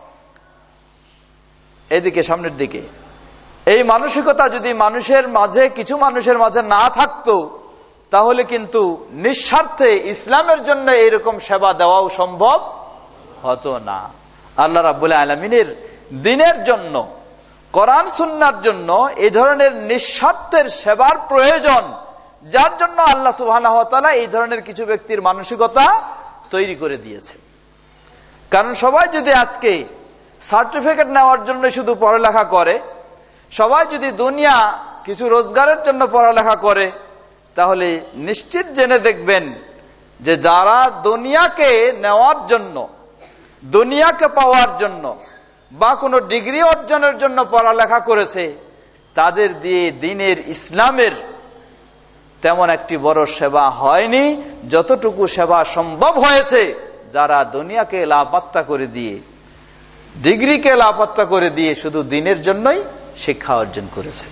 Speaker 2: এদিকে সামনের দিকে, এই মানসিকতা যদি মানুষের মাঝে কিছু মানুষের মাঝে না থাকতো, তাহলে কিন্তু নিঃস্বার্থে ইসলামের জন্য এরকম সেবা দেওয়াও সম্ভব হতো না। আল্লাহ রাব্বুল আলামিনের দ্বীনের জন্য, কোরআন সুন্নাহর জন্য এই ধরনের নিঃস্বার্থের সেবার প্রয়োজন, যার জন্য আল্লাহ সুবহানাহু ওয়া তাআলা এই ধরনের কিছু ব্যক্তির মানসিকতা তৈরি করে দিয়েছে। কারণ সবাই যদি আজকে সার্টিফিকেট নেওয়ার জন্য শুধু পড়ালেখা করে, সবাই যদি দুনিয়া কিছু রোজগারের জন্য পড়ালেখা করে, তাহলে নিশ্চিত জেনে দেখবেন যে যারা দুনিয়াকে নেওয়ার জন্য, দুনিয়াকে পাওয়ার জন্য বা কোনো ডিগ্রি অর্জনের জন্য পড়ালেখা করেছে, তাদের দিয়ে দ্বীনের ইসলামের তেমন একটি বড় সেবা হয়নি যতটুকু সেবা সম্ভব হয়েছে যারা দুনিয়াকে লাপাত্তা করে দিয়ে, ডিগ্রিকে লাপাত্তা করে দিয়ে শুধু দ্বীনের জন্যই শিক্ষা অর্জন করেছে।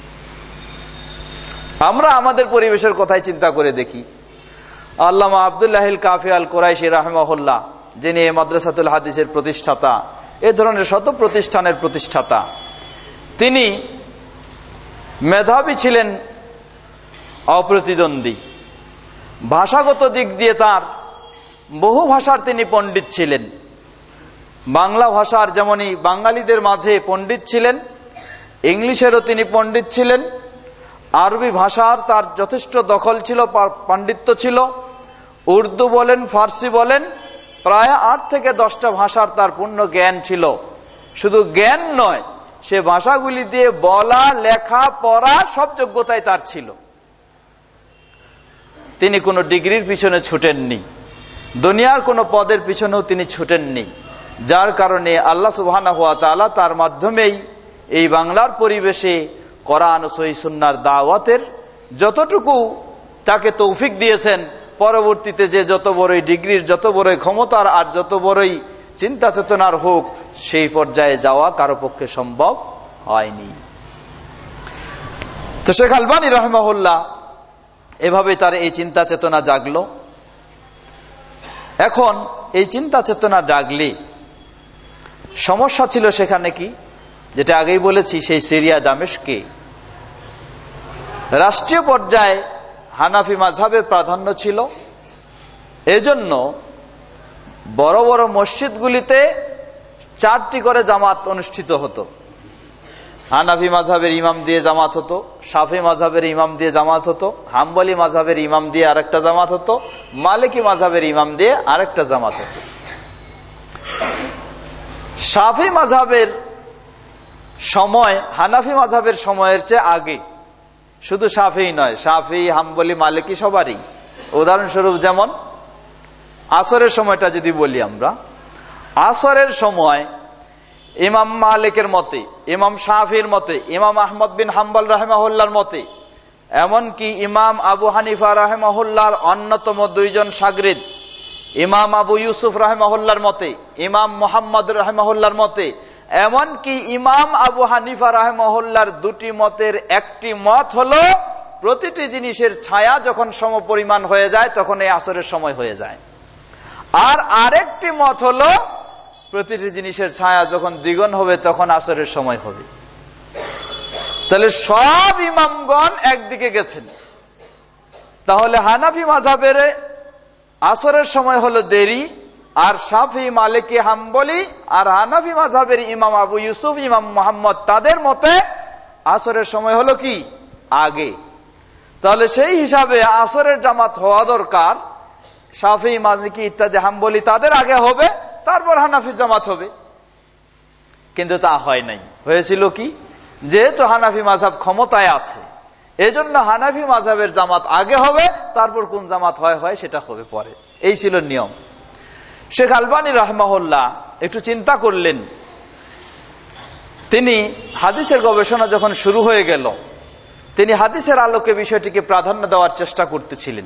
Speaker 2: আমরা আমাদের পরিবেশের কথাই চিন্তা করে দেখি। আল্লামা আব্দুল্লাহিল কাফি আল কুরাইশি রাহিমাহুল্লাহ, যিনি এই মাদ্রাসাতুল হাদিসের প্রতিষ্ঠাতা, এ ধরনের শত প্রতিষ্ঠানের প্রতিষ্ঠাতা, তিনি মেধাবী ছিলেন, অপ্রতিদ্বন্দ্বী, ভাষাগত দিক দিয়ে তার বহু ভাষার তিনি পণ্ডিত ছিলেন। বাংলা ভাষার যেমনই বাঙালিদের মাঝে পণ্ডিত ছিলেন, ইংলিশেরও তিনি পণ্ডিত ছিলেন, আরবি ভাষার তার যথেষ্ট দখল ছিল, পাণ্ডিত্য ছিল, উর্দু বলেন, ফার্সি বলেন, প্রায় আট থেকে দশটা ভাষার তার পূর্ণ জ্ঞান ছিল। শুধু জ্ঞান নয়, সে ভাষাগুলি দিয়ে বলা, লেখা, পড়া সব যোগ্যতাই তার ছিল। তিনি কোনো ডিগ্রির পিছনে ছুটেননি, দুনিয়ার কোনো পদের পিছনেও তিনি ছুটেননি, যার কারণে আল্লাহ সুবহানাহু ওয়া তাআলা তার মাধ্যমেই এই বাংলার পরিবেশে কোরআন ও সহিহ সুন্নাহর দাওয়াতের যতটুকু তাকে তৌফিক দিয়েছেন, পরবর্তীতে যে যত বড়ই ডিগ্রির, যত বড়ই ক্ষমতার আর যত বড়ই চিন্তা চেতনার হোক, সেই পর্যায়ে যাওয়া কারো পক্ষে সম্ভব হয়নি। তো শেখ আলবানী রাহিমাহুল্লাহ এভাবে তার এই চিন্তা চেতনা জাগলো। এখন এই চিন্তা চেতনা জাগলে সমস্যা ছিল সেখানে কি, যেটা আগেই বলেছি, সেই সিরিয়া দামেস্কে রাষ্ট্রীয় পর্যায়ে হানাফি মাযহাবের প্রাধান্য ছিল। এজন্য বড় বড় মসজিদগুলিতে চারটি করে জামাত অনুষ্ঠিত হতো। হানাফি মাযহাবের ইমাম দিয়ে জামাত হতো, শাফি মাযহাবের ইমাম দিয়ে জামাত হতো, হাম্বলি মাযহাবের ইমাম দিয়ে আরেকটা জামাত হতো, মালিকি মাযহাবের ইমাম দিয়ে আরেকটা জামাত হতো। শাফি মাযহাবের সময় হানাফি মাযহাবের সময়ের চেয়ে আগে, শুধু শাফি নয়, শাফি, হাম্বলি, মালিকি সবারই। উদাহরণস্বরূপ যেমন আসরের সময়টা যদি বলি, আমরা আসরের সময় ইমাম মালিকের মতে, ইমাম শাফির মতে, ইমাম আহমদ বিন হাম্বল রাহিমাহুল্লাহর মতে, এমনকি ইমাম আবু হানিফা রাহিমাহুল্লাহর অন্যতম দুইজন শাগরিদ ইমাম আবু ইউসুফ রাহিমাহুল্লাহর মতে, ইমাম মুহাম্মদ রাহিমাহুল্লাহর মতে, এমনকি ইমাম আবু হানিফা রাহিমাহুল্লাহর দুটি মতের একটি মত হলো প্রতিটি জিনিসের ছায়া যখন সমপরিমাণ হয়ে যায় তখন এই আসরের সময় হয়ে যায়। আর আরেকটি মত হলো প্রতিটি জিনিসের ছায়া যখন দ্বিগুণ হবে তখন আসরের সময় হবে। তাহলে সব ইমামগণ একদিকে গেছেন। তাহলে হানাফি মাযহাবের আসরের সময় হলো দেরি, আর শাফি, মালিকি, হাম্বলি আর হানাফি মাযহাবের ইমাম আবু ইউসুফ, ইমাম মুহাম্মদ, তাদের মতে আসরের সময় হলো কি আগে। তাহলে সেই হিসাবে আসরের জামাত হওয়া দরকার। শাফি, মালিকি ইত্যাদি হাম্বলি তাদের আগে হবে, তারপর হানাফির জামাত হবে। কিন্তু তা হয় নাই। হয়েছিল কি, যেহেতু হানাফি মাযহাব ক্ষমতায় আছে, এজন্য হানাফি মাযহাবের জামাত আগে হবে, তারপর কোন জামাত হয় হয় সেটা হবে পরে। এই ছিল নিয়ম। শেখ আলবানী রাহমাহুল্লাহ একটু চিন্তা করলেন। তিনি হাদিসের গবেষণা যখন শুরু হয়ে গেল, তিনি হাদিসের আলোকে বিষয়টিকে প্রাধান্য দেওয়ার চেষ্টা করতেছিলেন।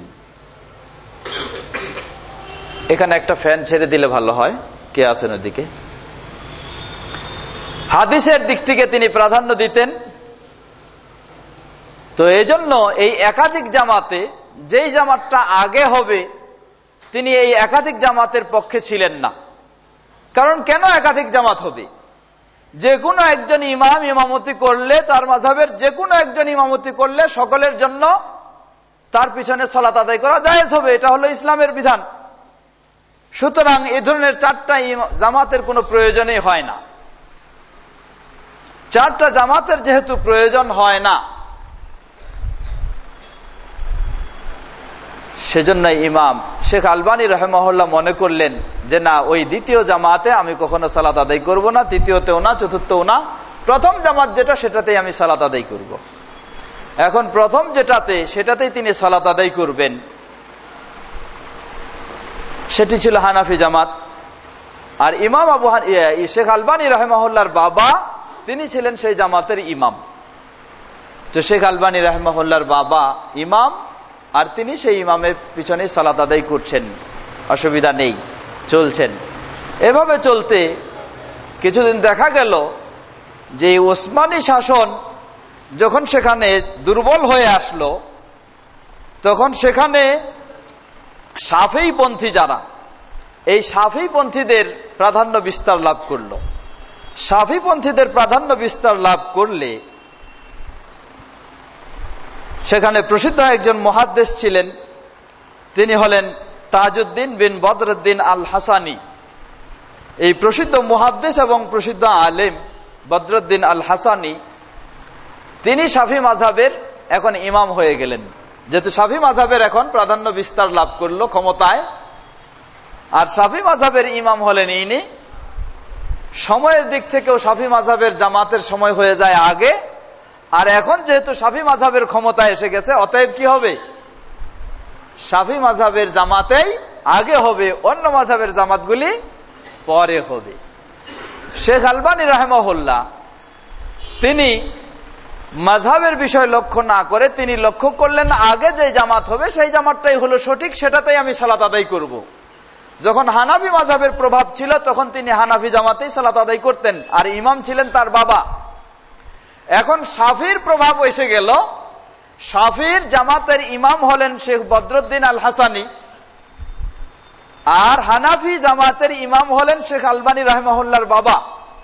Speaker 2: এখানে একটা ফ্যান ছেড়ে দিলে ভালো হয়, কে আছেন ওদিকে। হাদিসের দিকটিকে তিনি প্রাধান্য দিতেন। তো এই জন্য এই একাধিক জামাতে যেই জামাতটা আগে হবে, তিনি এই একাধিক জামাতের পক্ষে ছিলেন না। কারণ কেন একাধিক জামাত হবে? যে কোনো একজন ইমাম ইমামতি করলে, চার মাযহাবের যে কোনো একজন ইমামতি করলে সকলের জন্য তার পিছনে সালাত আদায় করা জায়েজ হবে। এটা হলো ইসলামের বিধান। সুতরাং এই ধরনের চারটা জামাতের কোনো প্রয়োজনই হয় না। চারটা জামাতের যেহেতু প্রয়োজন হয় না, সেজন্য ইমাম শেখ আলবানী রাহিমাহুল্লাহ মনে করলেন যে না, ওই দ্বিতীয় জামাতে আমি কখনো সালাত আদায় করব না, তৃতীয়তেও না, চতুর্থও না। প্রথম জামাত যেটা, সেটাতেই আমি সালাত আদায় করব। এখন প্রথম যেটাতে, সেটাতেই তিনি সালাত আদায় করবেন। সেটি ছিল হানাফি জামাত। আর ইমাম আবু শেখ আলবানী রাহিমাহুল্লাহর বাবা, তিনি ছিলেন সেই জামাতের ইমাম। তো শেখ আলবানী রাহিমাহুল্লাহর বাবা ইমাম, আর তিনি সেই ইমামের পিছনে সালাত আদায় করছেন, অসুবিধা নেই, চলছেন। এভাবে চলতে কিছুদিন দেখা গেল যে ওসমানী শাসন যখন সেখানে দুর্বল হয়ে আসলো, তখন সেখানে শাফিঈপন্থী যারা, এই শাফিঈপন্থীদের প্রাধান্য বিস্তার লাভ করলো। শাফিঈপন্থীদের প্রাধান্য বিস্তার লাভ করলে সেখানে প্রসিদ্ধ একজন মুহাদ্দিস ছিলেন, তিনি হলেন তাজউদ্দিন বিন বদরউদ্দিন আল হাসানি। এই প্রসিদ্ধ মুহাদ্দিস এবং প্রসিদ্ধ আলেম বদরউদ্দিন আল হাসানি, তিনি শাফি মাযহাবের এখন ইমাম হয়ে গেলেন। যেহেতু শাফি মাযহাবের এখন প্রাধান্য বিস্তার লাভ করলো ক্ষমতায়, আর শাফি মাযহাবের ইমাম হলেন ইনি। সময়ের দিক থেকেও শাফি মাযহাবের জামাতের সময় হয়ে যায় আগে। আর এখন যেহেতু শাফি মাযহাবের ক্ষমতা এসে গেছে, অতএব কি হবে, শাফি মাযহাবের জামাতেই আগে হবে, অন্য মাযহাবের জামাতগুলি পরে হবে। শেখ আলবানী রাহিমাহুল্লাহ তিনি মাযহাবের বিষয় লক্ষ্য না করে তিনি লক্ষ্য করলেন আগে যে জামাত হবে সেই জামাতটাই হলো সঠিক, সেটাতেই আমি সালাত আদায় করব। যখন হানাফি মাযহাবের প্রভাব ছিল, তখন তিনি হানাফি জামাতেই সালাত আদায় করতেন, আর ইমাম ছিলেন তার বাবা। এখন শাফির প্রভাব এসে গেল, শাফির জামাতের ইমাম হলেন শেখ বদরউদ্দিন আল হাসানি, আর হানাফি জামাতের ইমাম হলেন শেখ আলবানী রাহিমাহুল্লাহর বাবা।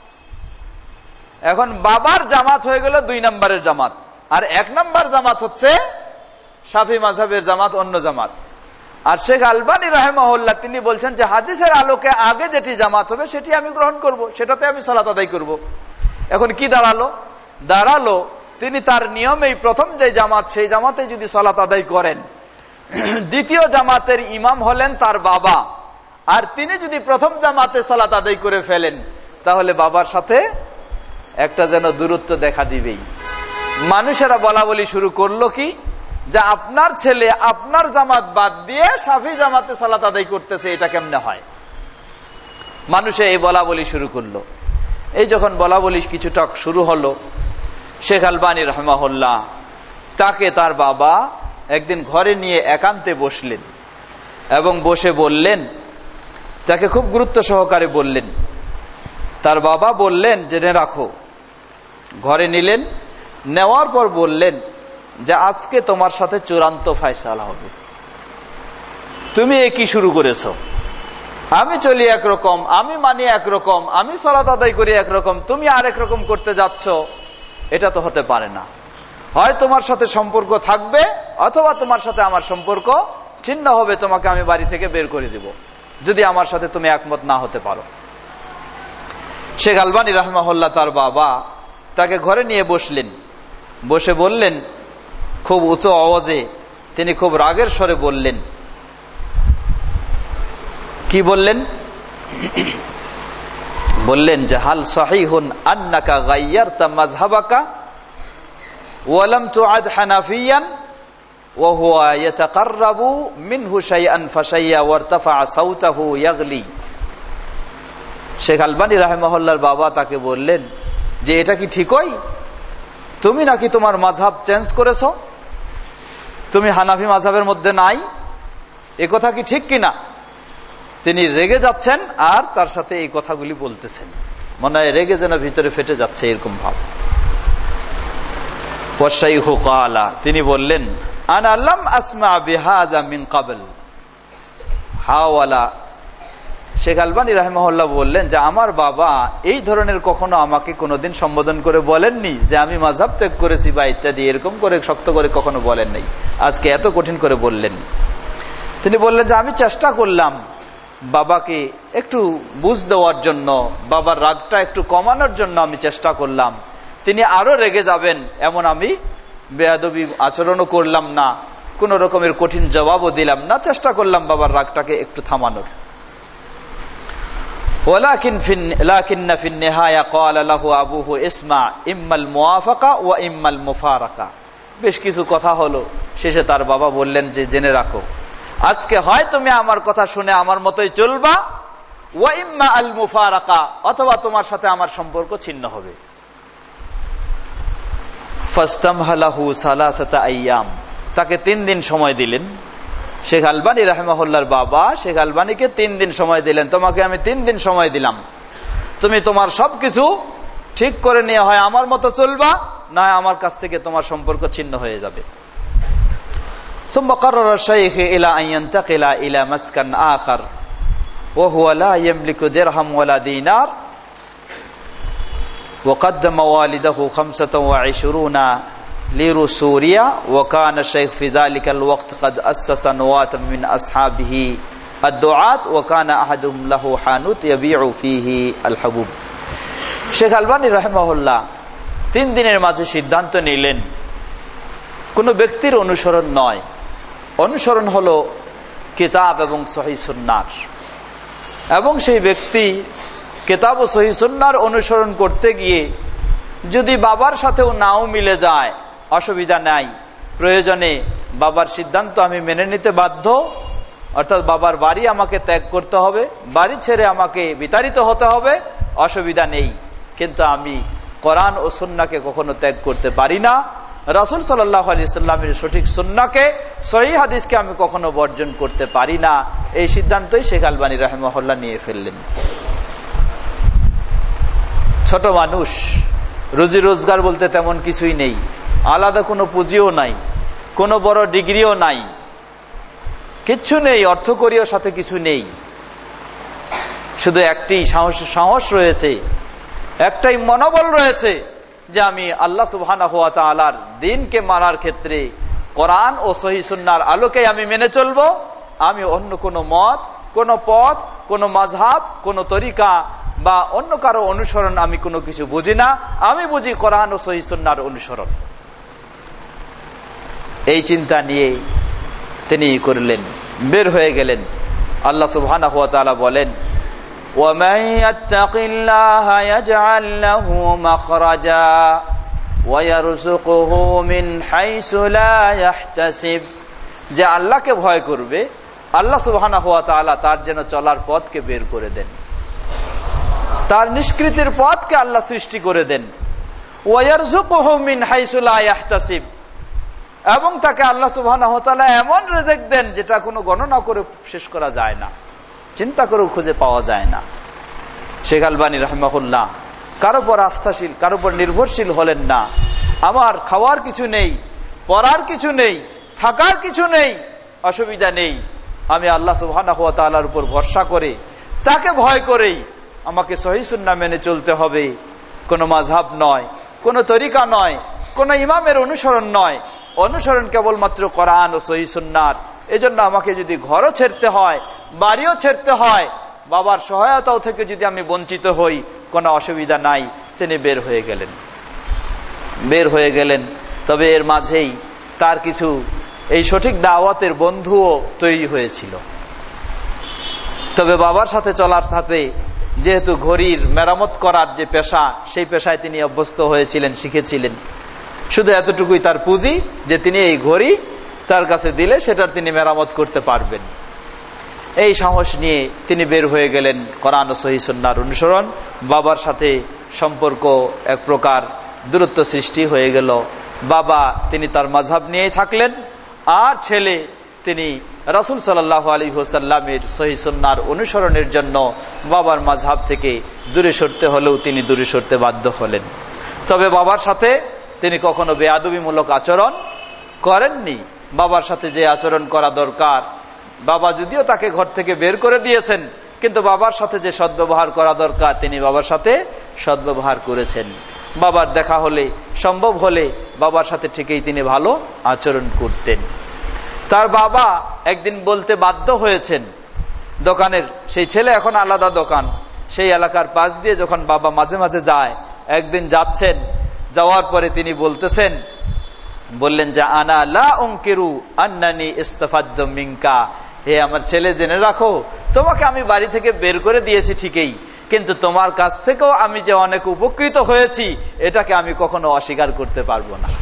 Speaker 2: এখন বাবার জামাত হয়ে গেল দুই নম্বরের জামাত, আর এক নম্বর জামাত হচ্ছে শাফি মাযহাবের জামাত, অন্য জামাত। আর শেখ আলবানী রাহিমাহুল্লাহ তিনি বলছেন যে হাদিসের আলোকে আগে যেটি জামাত হবে সেটি আমি গ্রহণ করব, সেটাতে আমি সালাত আদায় করব। এখন কি দাঁড়ালো? দাঁড়ালো তিনি তার নিয়মেই প্রথম যে জামাত, সেই জামাতে যদি সালাত আদায় করেন, দ্বিতীয় জামাতের ইমাম হলেন তার বাবা, আর তিনি যদি প্রথম জামাতে সালাত আদায় করে ফেলেন, তাহলে বাবার সাথে একটা যেন দূরত্ব দেখা দিবেই। মানুষেরা বলা বলি শুরু করলো কি, যে আপনার ছেলে আপনার জামাত বাদ দিয়ে শাফি জামাতে সালাত আদায় করতেছে, এটা কেমনে হয়? মানুষে এই বলা বলি শুরু করলো। এই যখন বলা বলি কিছুটা শুরু হলো, শেখ আলবানী রাহিমাহুল্লাহ তাকে তার বাবা একদিন ঘরে নিয়ে একান্তে বসলেন এবং বসে বললেন, তাকে খুব গুরুত্ব সহকারে বললেন। তার বাবা বললেন, জেনে রাখো। ঘরে নিলেন, নেওয়ার পর বললেন যে আজকে তোমার সাথে চূড়ান্ত ফয়সালা হবে। তুমি এ কি শুরু করেছো? আমি চলি একরকম, আমি মানি একরকম, আমি সালাত আদায় করি একরকম, তুমি আরেক রকম করতে যাচ্ছ, এটা তো হতে পারে না। হয় তোমার সাথে সম্পর্ক থাকবে, অথবা তোমার সাথে আমার সম্পর্ক ছিন্ন হবে, তোমাকে আমি বাড়ি থেকে বের করে দেব। যদি আমার সাথে তুমি একমত না হতে পারো। শেখ আলবানী রাহিমাহুল্লাহ তার বাবা তাকে ঘরে নিয়ে বসলেন, বসে বললেন, খুব উচ্চ আওয়াজে তিনি খুব রাগের স্বরে বললেন, কি বললেন? বললেন যে হাল সহিহুন আন্নাকা গায়্যারতা মাযহাবাকা ওয়া লাম তুআদ হানাফিয়ান ওয়া হুয়া ইয়াতাকাররাবু মিনহু শাইআন ফাশাইয়া ওয়ারতাফা সাওতাহু ইয়াগলি। শেখ আলবানী রাহিমাহুল্লাহর বাবা তাকে বললেন যে এটা কি ঠিকই? তুমি নাকি তোমার মাযহাব চেঞ্জ করেছো, তুমি হানাফি মাযহাবের মধ্যে নাই, এ কথা কি ঠিক কিনা? তিনি রেগে যাচ্ছেন আর তার সাথে এই কথাগুলি বলতেছেন, মনে হয় রেগে যেন ভিতরে ফেটে যাচ্ছে এরকম ভাব। ওয়াশাইখু ক্বালা, তিনি বললেন, আনা লাম আসমা বিহাযা মিন ক্বাবল হাওয়ালা। শেখ আলবানী রাহিমাহুল্লাহ বললেন যে আমার বাবা এই ধরনের কখনো আমাকে কোনোদিন সম্বোধন করে বলেননি যে আমি মাযহাব ত্যাগ করেছি বা ইত্যাদি, এরকম করে শক্ত করে কখনো বলেন নাই, আজকে এত কঠিন করে বললেন। তিনি বললেন যে আমি চেষ্টা করলাম বাবাকে একটু বুঝ দেওয়ার জন্য, বাবার রাগটা একটু কমানোর জন্য আমি চেষ্টা করলাম, তিনি আরো রেগে যাবেন এমন আমি বেয়াদবি আচরণও করলাম না, কোন রকমের কঠিন জবাবও দিলাম না, চেষ্টা করলাম বাবার রাগটাকে একটু থামানোর। ওয়ালাকিন ফিন লাকিন্না ফিন নিহায়া ক্বালা লাহু আবুহু ইসমা ইম্মাল মুওয়াফাকা ওয়া ইম্মাল মুফারাকা। বেশ কিছু কথা হলো, শেষে তার বাবা বললেন যে জেনে রাখো, আজকে হয় তুমি আমার কথা শুনে আমার মতোই চলবা, ওয়া ইম্মা আল মুফারাকা, অথবা তোমার সাথে আমার সম্পর্ক ছিন্ন হবে। ফাস্তামহালাহু সালাসাতা আইয়াম, তাকে তিন দিন সময় দিলেন। শেখ আলবানী রাহিমাহুল্লাহর বাবা শেখ আলবানীকে তিন দিন সময় দিলেন, তোমাকে আমি তিন দিন সময় দিলাম, তুমি তোমার সবকিছু ঠিক করে নিয়ে হয় আমার মতো চলবা, না আমার কাছ থেকে তোমার সম্পর্ক ছিন্ন হয়ে যাবে। ثم قرر الشيخ الى ان ينتقل الى مسكن اخر وهو لا يملك درهم ولا دينار وقدم والده خمسة وعشرين ليرو سوريا وكان الشيخ في ذلك الوقت قد أسس نواة من أصحابه الدعاة وكان أحدهم له حانوت يبيع فيه الحبوب। শেখ আলবানী রাহিমাহুল্লাহ তিন দিনের মাঝে সিদ্ধান্ত নিলেন কোন ব্যক্তির অনুসরণ নয়, অনুসরণ হলো কিতাব এবং সহিহ সুন্নাহর, এবং সেই ব্যক্তি কিতাব ও সহিহ সুন্নাহর অনুসরণ করতে গিয়ে যদি বাবার সাথেও নাও মিলে যায় অসুবিধা নাই, প্রয়োজনে বাবার সিদ্ধান্ত আমি মেনে নিতে বাধ্য, অর্থাৎ বাবার বাড়ি আমাকে ত্যাগ করতে হবে, বাড়ি ছেড়ে আমাকে বিতাড়িত হতে হবে, অসুবিধা নেই, কিন্তু আমি কোরআন ও সুন্নাহকে কখনো ত্যাগ করতে পারি না, রাসূল সাল্লাল্লাহু আলাইহি সাল্লামের সঠিক সুন্নাহকে সহিহ হাদিসকে আমি কখনো বর্জন করতে পারি না। এই সিদ্ধান্তই শেখ আলবানী রাহিমাহুল্লাহ নিয়ে ফেললেন। ছোট মানুষ, রুজি রোজগার বলতে তেমন কিছুই নেই, আলাদা কোনো পুঁজিও নাই, কোনো বড় ডিগ্রিও নাই, কিচ্ছু নেই, অর্থকরীয় সাথে কিছু নেই, শুধু একটি সাহস সাহস রয়েছে, একটাই মনোবল রয়েছে যে আমি আল্লাহ সুবহানাহু ওয়া তাআলার দ্বীনকে মানার ক্ষেত্রে কোরআন ও সহিহ সুন্নাহর আলোকে আমি মেনে চলবো, আমি অন্য কোনো মত, কোনো পথ, কোনো মাযহাব, কোনো তরিকা বা অন্য কারো অনুসরণ আমি কোনো কিছু বুঝি না, আমি বুঝি কোরআন ও সহিহ সুন্নাহর অনুসরণ। এই চিন্তা নিয়ে তিনি করলেন, বের হয়ে গেলেন। আল্লাহ সুবহানাহু ওয়া তাআলা বলেন, وَمَن يَتَّقِ اللَّهَ يَجْعَل لَّهُ مَخْرَجًا وَيَرْزُقْهُ مِنْ حَيْثُ لَا يَحْتَسِبُ। যে আল্লাহকে ভয় করবে, আল্লাহ সুবহানাহু ওয়া তাআলা তার যেন চলার পথকে বের করে দেন, তার নিষ্কৃতির পথকে আল্লাহ সৃষ্টি করে দেন। وَيَرْزُقْهُ مِنْ حَيْثُ لَا يَحْتَسِبُ, এবং তাকে আল্লাহ সুবহানাহু ওয়া তাআলা এমন রিজিক দেন যেটা কোনো গণনা করে শেষ করা যায় না, চিন্তা করেও খুঁজে পাওয়া যায় না। শেখ আলবানী রাহিমাহুল্লাহ কারো উপর আস্থাশীল, কারো উপর নির্ভরশীল হলেন না। আমার খাওয়ার কিছু নেই, পড়ার কিছু নেই, থাকার কিছু নেই, অসুবিধা নেই, আমি আল্লাহ সুবহানাহু ওয়া তাআলার উপর ভরসা করে, তাকে ভয় করেই আমাকে সহিহ সুন্নাহ মেনে চলতে হবে, কোনো মাযহাব নয়, কোনো তরিকা নয়, কোনো ইমামের অনুসরণ নয়, অনুসরণ কেবলমাত্র কোরআন ও সহিহ সুন্নাহর। এজন্য আমাকে যদি ঘরও ছেড়তে হয়, বাড়িও ছেড়তে হয়, বাবার সহায়তাও থেকে যদি আমি বঞ্চিত হই, কোনো অসুবিধা নাই। তিনি বের হয়ে গেলেন বের হয়ে গেলেন তবে এর মাঝেই তার কিছু এই সঠিক দাওয়াতের বন্ধুও তৈরি হয়েছিল। তবে বাবার সাথে চলার সাথে যেহেতু ঘড়ির মেরামত করার যে পেশা, সেই পেশায় তিনি অভ্যস্ত হয়েছিলেন, শিখেছিলেন। শুধু এতটুকুই তার পুঁজি যে তিনি এই ঘড়ি তার কাছে দিলে সেটার তিনি মেরামত করতে পারবেন। এই সাহস নিয়ে তিনি বের হয়ে গেলেন কোরআন ও সহিহ সুন্নাহর অনুসরণ। বাবার সাথে সম্পর্ক এক প্রকার দূরত্ব সৃষ্টি হয়ে গেল। বাবা তিনি তার মাযহাব নিয়ে থাকলেন, আর ছেলে তিনি রাসূল সাল্লাল্লাহু আলাইহি ওয়াসাল্লামের সহিহ সুন্নাহর অনুসরণের জন্য বাবার মাযহাব থেকে দূরে সরতে হলেও তিনি দূরে সরতে বাধ্য হলেন। তবে বাবার সাথে তিনি কখনো বেয়াদবিমূলক আচরণ করেননি। বাবার সাথে যে আচরণ করা দরকার, বাবা যদিও তাকে ঘর থেকে বের করে দিয়েছেন, কিন্তু বাবার সাথে যে সদ্ব্যবহার করা দরকার তিনি বাবার সাথে সদ্ব্যবহার করেছেন। বাবার দেখা হলে, সম্ভব হলে বাবার সাথে ঠিকই তিনি ভালো আচরণ করতেন। তার বাবা একদিন বলতে বাধ্য হয়েছেন, দোকানের সেই ছেলে এখন আলাদা দোকান, সেই এলাকার পাশ দিয়ে যখন বাবা মাঝে মাঝে যায়, একদিন যাচ্ছেন, যাওয়ার পরে তিনি বলতেছেন, বললেন যে আনা লা উনকিরু আন্নানি ইস্তাফাদ্দু মিনকা, হে আমার ছেলে জেনে রাখো, তোমাকে আমি বাড়ি থেকে বের করে দিয়েছি ঠিকই, কিন্তু তোমার কাছ থেকেও আমি যে অনেক উপকৃত হয়েছি এটাকে আমি কখনো অস্বীকার করতে পারবো না।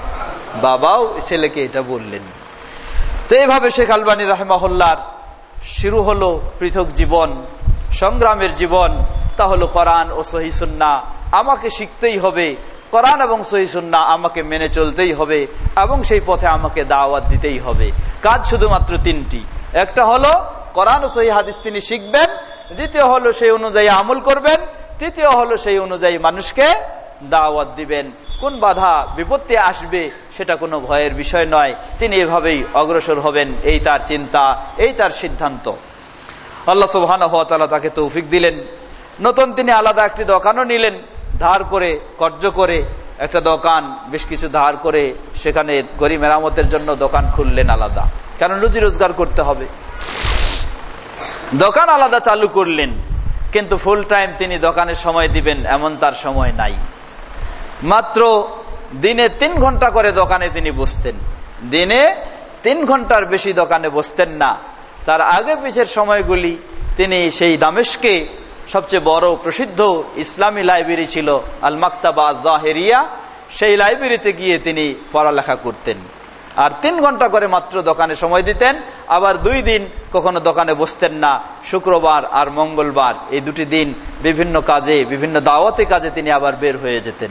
Speaker 2: বাবাও ছেলেকে এটা বললেন। তো এইভাবে শেখ আলবানী রাহিমাহুল্লাহর শুরু হলো পৃথক জীবন, সংগ্রামের জীবন। তা হলো কোরআন ও সহিহ সুন্নাহ আমাকে শিখতেই হবে, কোরআন এবং সহিহ সুন্নাহ আমাকে মেনে চলতেই হবে, এবং সেই পথে আমাকে দাওয়াত দিতেই হবে। কাজ শুধুমাত্র তিনটি। একটা হলো কোরআন ও সহিহ হাদিস তিনি শিখবেন, দ্বিতীয় হলো সেই অনুযায়ী আমল করবেন, তৃতীয় হলো সেই অনুযায়ী মানুষকে দাওয়াত দিবেন। কোন বাধা বিপত্তি আসবে সেটা কোনো ভয়ের বিষয় নয়, তিনি এভাবেই অগ্রসর হবেন, এই তার চিন্তা, এই তার সিদ্ধান্ত। আল্লাহ সুবহানাহু ওয়া তাআলা তাকে তৌফিক দিলেন। নতুন তিনি আলাদা একটি দোকানও নিলেন, ধার করে, কর্জ করে একটা দোকান বেশ কিছু ধার করে সেখানে গড়ি মেরামতের জন্য দোকান খুললেন আলাদা, কারণ রুজি রোজগার করতে হবে। দোকান আলাদা চালু করলেন, কিন্তু ফুল টাইম তিনি দোকানে সময় দিবেন এমন তার সময় নাই। মাত্র দিনে তিন ঘন্টা করে দোকানে তিনি বসতেন, দিনে তিন ঘন্টার বেশি দোকানে বসতেন না। তার আগে পিছের সময়গুলি তিনি সেই দামেস্কে সবচেয়ে বড় প্রসিদ্ধ ইসলামী লাইব্রেরি ছিল আল মাকতাবা আয-যাহিরিয়া, সেই লাইব্রেরিতে গিয়ে তিনি পড়ালেখা করতেন। আর তিন ঘন্টা করে মাত্র দোকানে সময় দিতেন। আবার দুই দিন কখনো দোকানে বসতেন না, শুক্রবার আর মঙ্গলবার, এই দুটি দিন বিভিন্ন কাজে, বিভিন্ন দাওয়াতি কাজে তিনি আবার বের হয়ে যেতেন।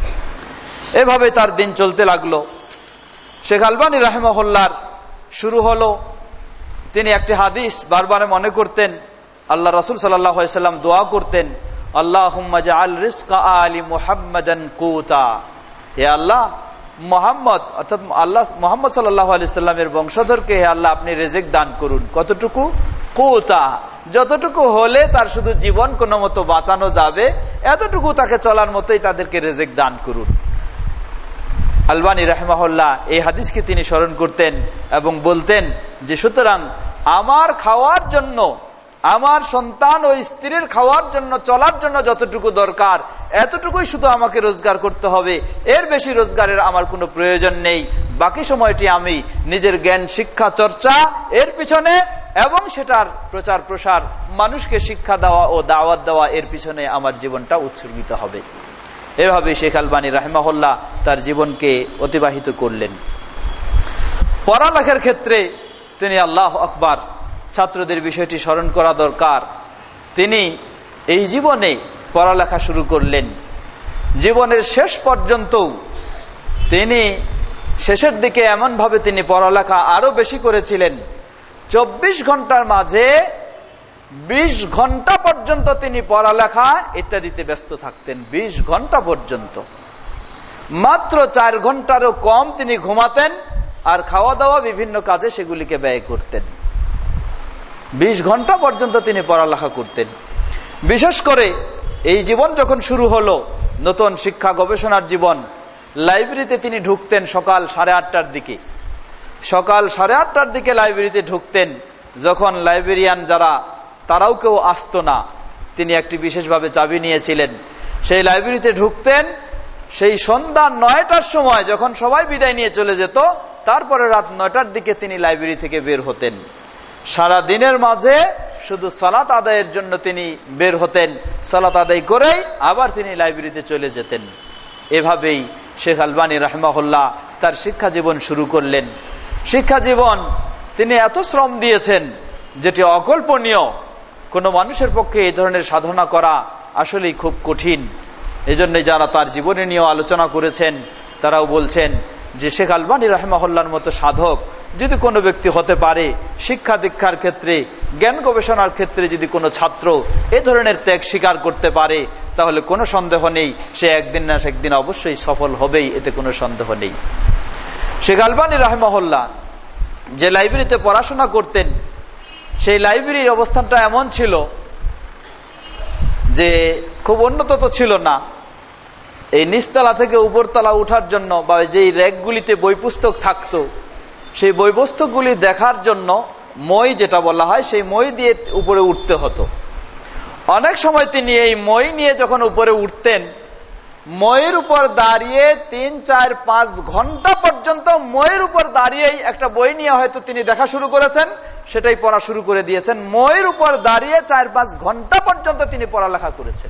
Speaker 2: এভাবে তার দিন চলতে লাগলো। শেখ আলবানী রাহিমাহুল্লাহর শুরু হলো, তিনি একটি হাদিস বারবার মনে করতেন। আল্লাহ রাসূল সাল্লাল্লাহু আলাইহি সাল্লাম দোয়া করতেন, আল্লাহুম্মা জাআল রিজকা আলি মুহাম্মাদান কুতা, হে আল্লাহ মুহাম্মদ অর্থাৎ আল্লাহ মুহাম্মদ সাল্লাল্লাহু আলাইহি সাল্লামের বংশধরকে হে আল্লাহ আপনি রিজিক দান করুন। কতটুকু? কুতা, যতটুকু হলে তার শুধু জীবন কোনো মতো বাঁচানো যাবে, এতটুকু তাকে চলার মতোই তাদেরকে রিজিক দান করুন। আলবানী রাহিমাহুল্লাহ এই হাদিসকে তিনি স্মরণ করতেন এবং বলতেন যে সুতরাং আমার খাওয়ার জন্য, আমার সন্তান ও স্ত্রীর খাওয়ার জন্য, চলার জন্য যতটুকু দরকার এতটুকুই শুধু আমাকে রোজগার করতে হবে, এর বেশি রোজগারের আমার কোনো প্রয়োজন নেই। বাকি সময়টি আমি নিজের জ্ঞান শিক্ষা চর্চা এর পিছনে এবং সেটার প্রচার প্রসার, মানুষকে শিক্ষা দেওয়া ও দাওয়াত দেওয়া এর পিছনে আমার জীবনটা উৎসর্গিত হবে। এভাবে শেখ আলবানী রাহিমাহুল্লাহ তার জীবনকে অতিবাহিত করলেন। পড়ালেখার ক্ষেত্রে তিনি আল্লাহু আকবার, ছাত্রদের বিষয়টি স্মরণ করা দরকার। তিনি এই জীবনে পড়ালেখা শুরু করলেন, জীবনের শেষ পর্যন্ত তিনি শেষের দিকে এমন ভাবে তিনি পড়ালেখা আরো বেশি করেছিলেন। চব্বিশ ঘন্টার মাঝে বিশ ঘন্টা পর্যন্ত তিনি পড়ালেখা ইত্যাদিতে ব্যস্ত থাকতেন। বিশ ঘন্টা পর্যন্ত, মাত্র চার ঘন্টারও কম তিনি ঘুমাতেন, আর খাওয়া দাওয়া বিভিন্ন কাজে সেগুলিকে ব্যয় করতেন। বিশ ঘন্টা পর্যন্ত তিনি পড়ালেখা করতেন। বিশেষ করে এই জীবন যখন শুরু হলো, নতুন শিক্ষা গবেষণার জীবন, লাইব্রেরিতে তিনি ঢুকতেন সকাল সাড়ে আটটার দিকে। সকাল সাড়ে আটটার দিকে লাইব্রেরিতে ঢুকতেন। যখন লাইব্রেরিয়ান যারা তারাও কেউ আসতো না, তিনি একটি বিশেষভাবে চাবি নিয়েছিলেন। সেই লাইব্রেরিতে ঢুকতেন সেই সন্ধ্যা নয়টার সময়, যখন সবাই বিদায় নিয়ে চলে যেত, তারপরে রাত নয়টার দিকে তিনি লাইব্রেরি থেকে বের হতেন। সারা দিনের মাঝে শুধু সালাত আদায়ের জন্য তিনি বের হতেন, সালাত আদায় করেই আবার তিনি লাইব্রেরিতে চলে যেতেন। এভাবেই শেখ আলবানী রাহমাহুল্লাহ তার শিক্ষা জীবন শুরু করলেন। শিক্ষা জীবন তিনি এত শ্রম দিয়েছেন যেটি অকল্পনীয়। কোনো মানুষের পক্ষে এই ধরনের সাধনা করা আসলেই খুব কঠিন। এজন্য যারা তার জীবনে নিয়ে আলোচনা করেছেন তারাও বলছেন যে শেখ আলবানী রাহমাহুল্লাহর মতো সাধক যদি কোনো ব্যক্তি হতে পারে, শিক্ষা দীক্ষার ক্ষেত্রে, জ্ঞান গবেষণার ক্ষেত্রে যদি কোনো ছাত্র এ ধরনের ত্যাগ স্বীকার করতে পারে, তাহলে কোনো সন্দেহ নেই সে একদিন না একদিন অবশ্যই সফল হবেই, এতে কোনো সন্দেহ নেই। শেখ আলবানী রাহমাহুল্লাহ যে লাইব্রেরিতে পড়াশোনা করতেন, সেই লাইব্রেরির অবস্থানটা এমন ছিল যে খুব উন্নত তো ছিল না। এই নিচতলা থেকে উপরতলা উঠার জন্য বা যেই র্যাকগুলিতে বই পুস্তক থাকতো, সেই বই পুস্তকগুলি দেখার জন্য মই যেটা বলা হয়, সেই মই দিয়ে উপরে উঠতে হতো। অনেক সময় তিনি এই মই নিয়ে যখন উপরে উঠতেন, ময়ের উপর দাঁড়িয়ে তিন চার পাঁচ ঘন্টা পর্যন্ত ময়ের উপর দাঁড়িয়েই একটা বই নিয়ে হয়তো তিনি দেখা শুরু করেছেন, সেটাই পড়া শুরু করে দিয়েছেন। ময়ের উপর দাঁড়িয়ে চার পাঁচ ঘন্টা পর্যন্ত তিনি পড়ালেখা করেছেন।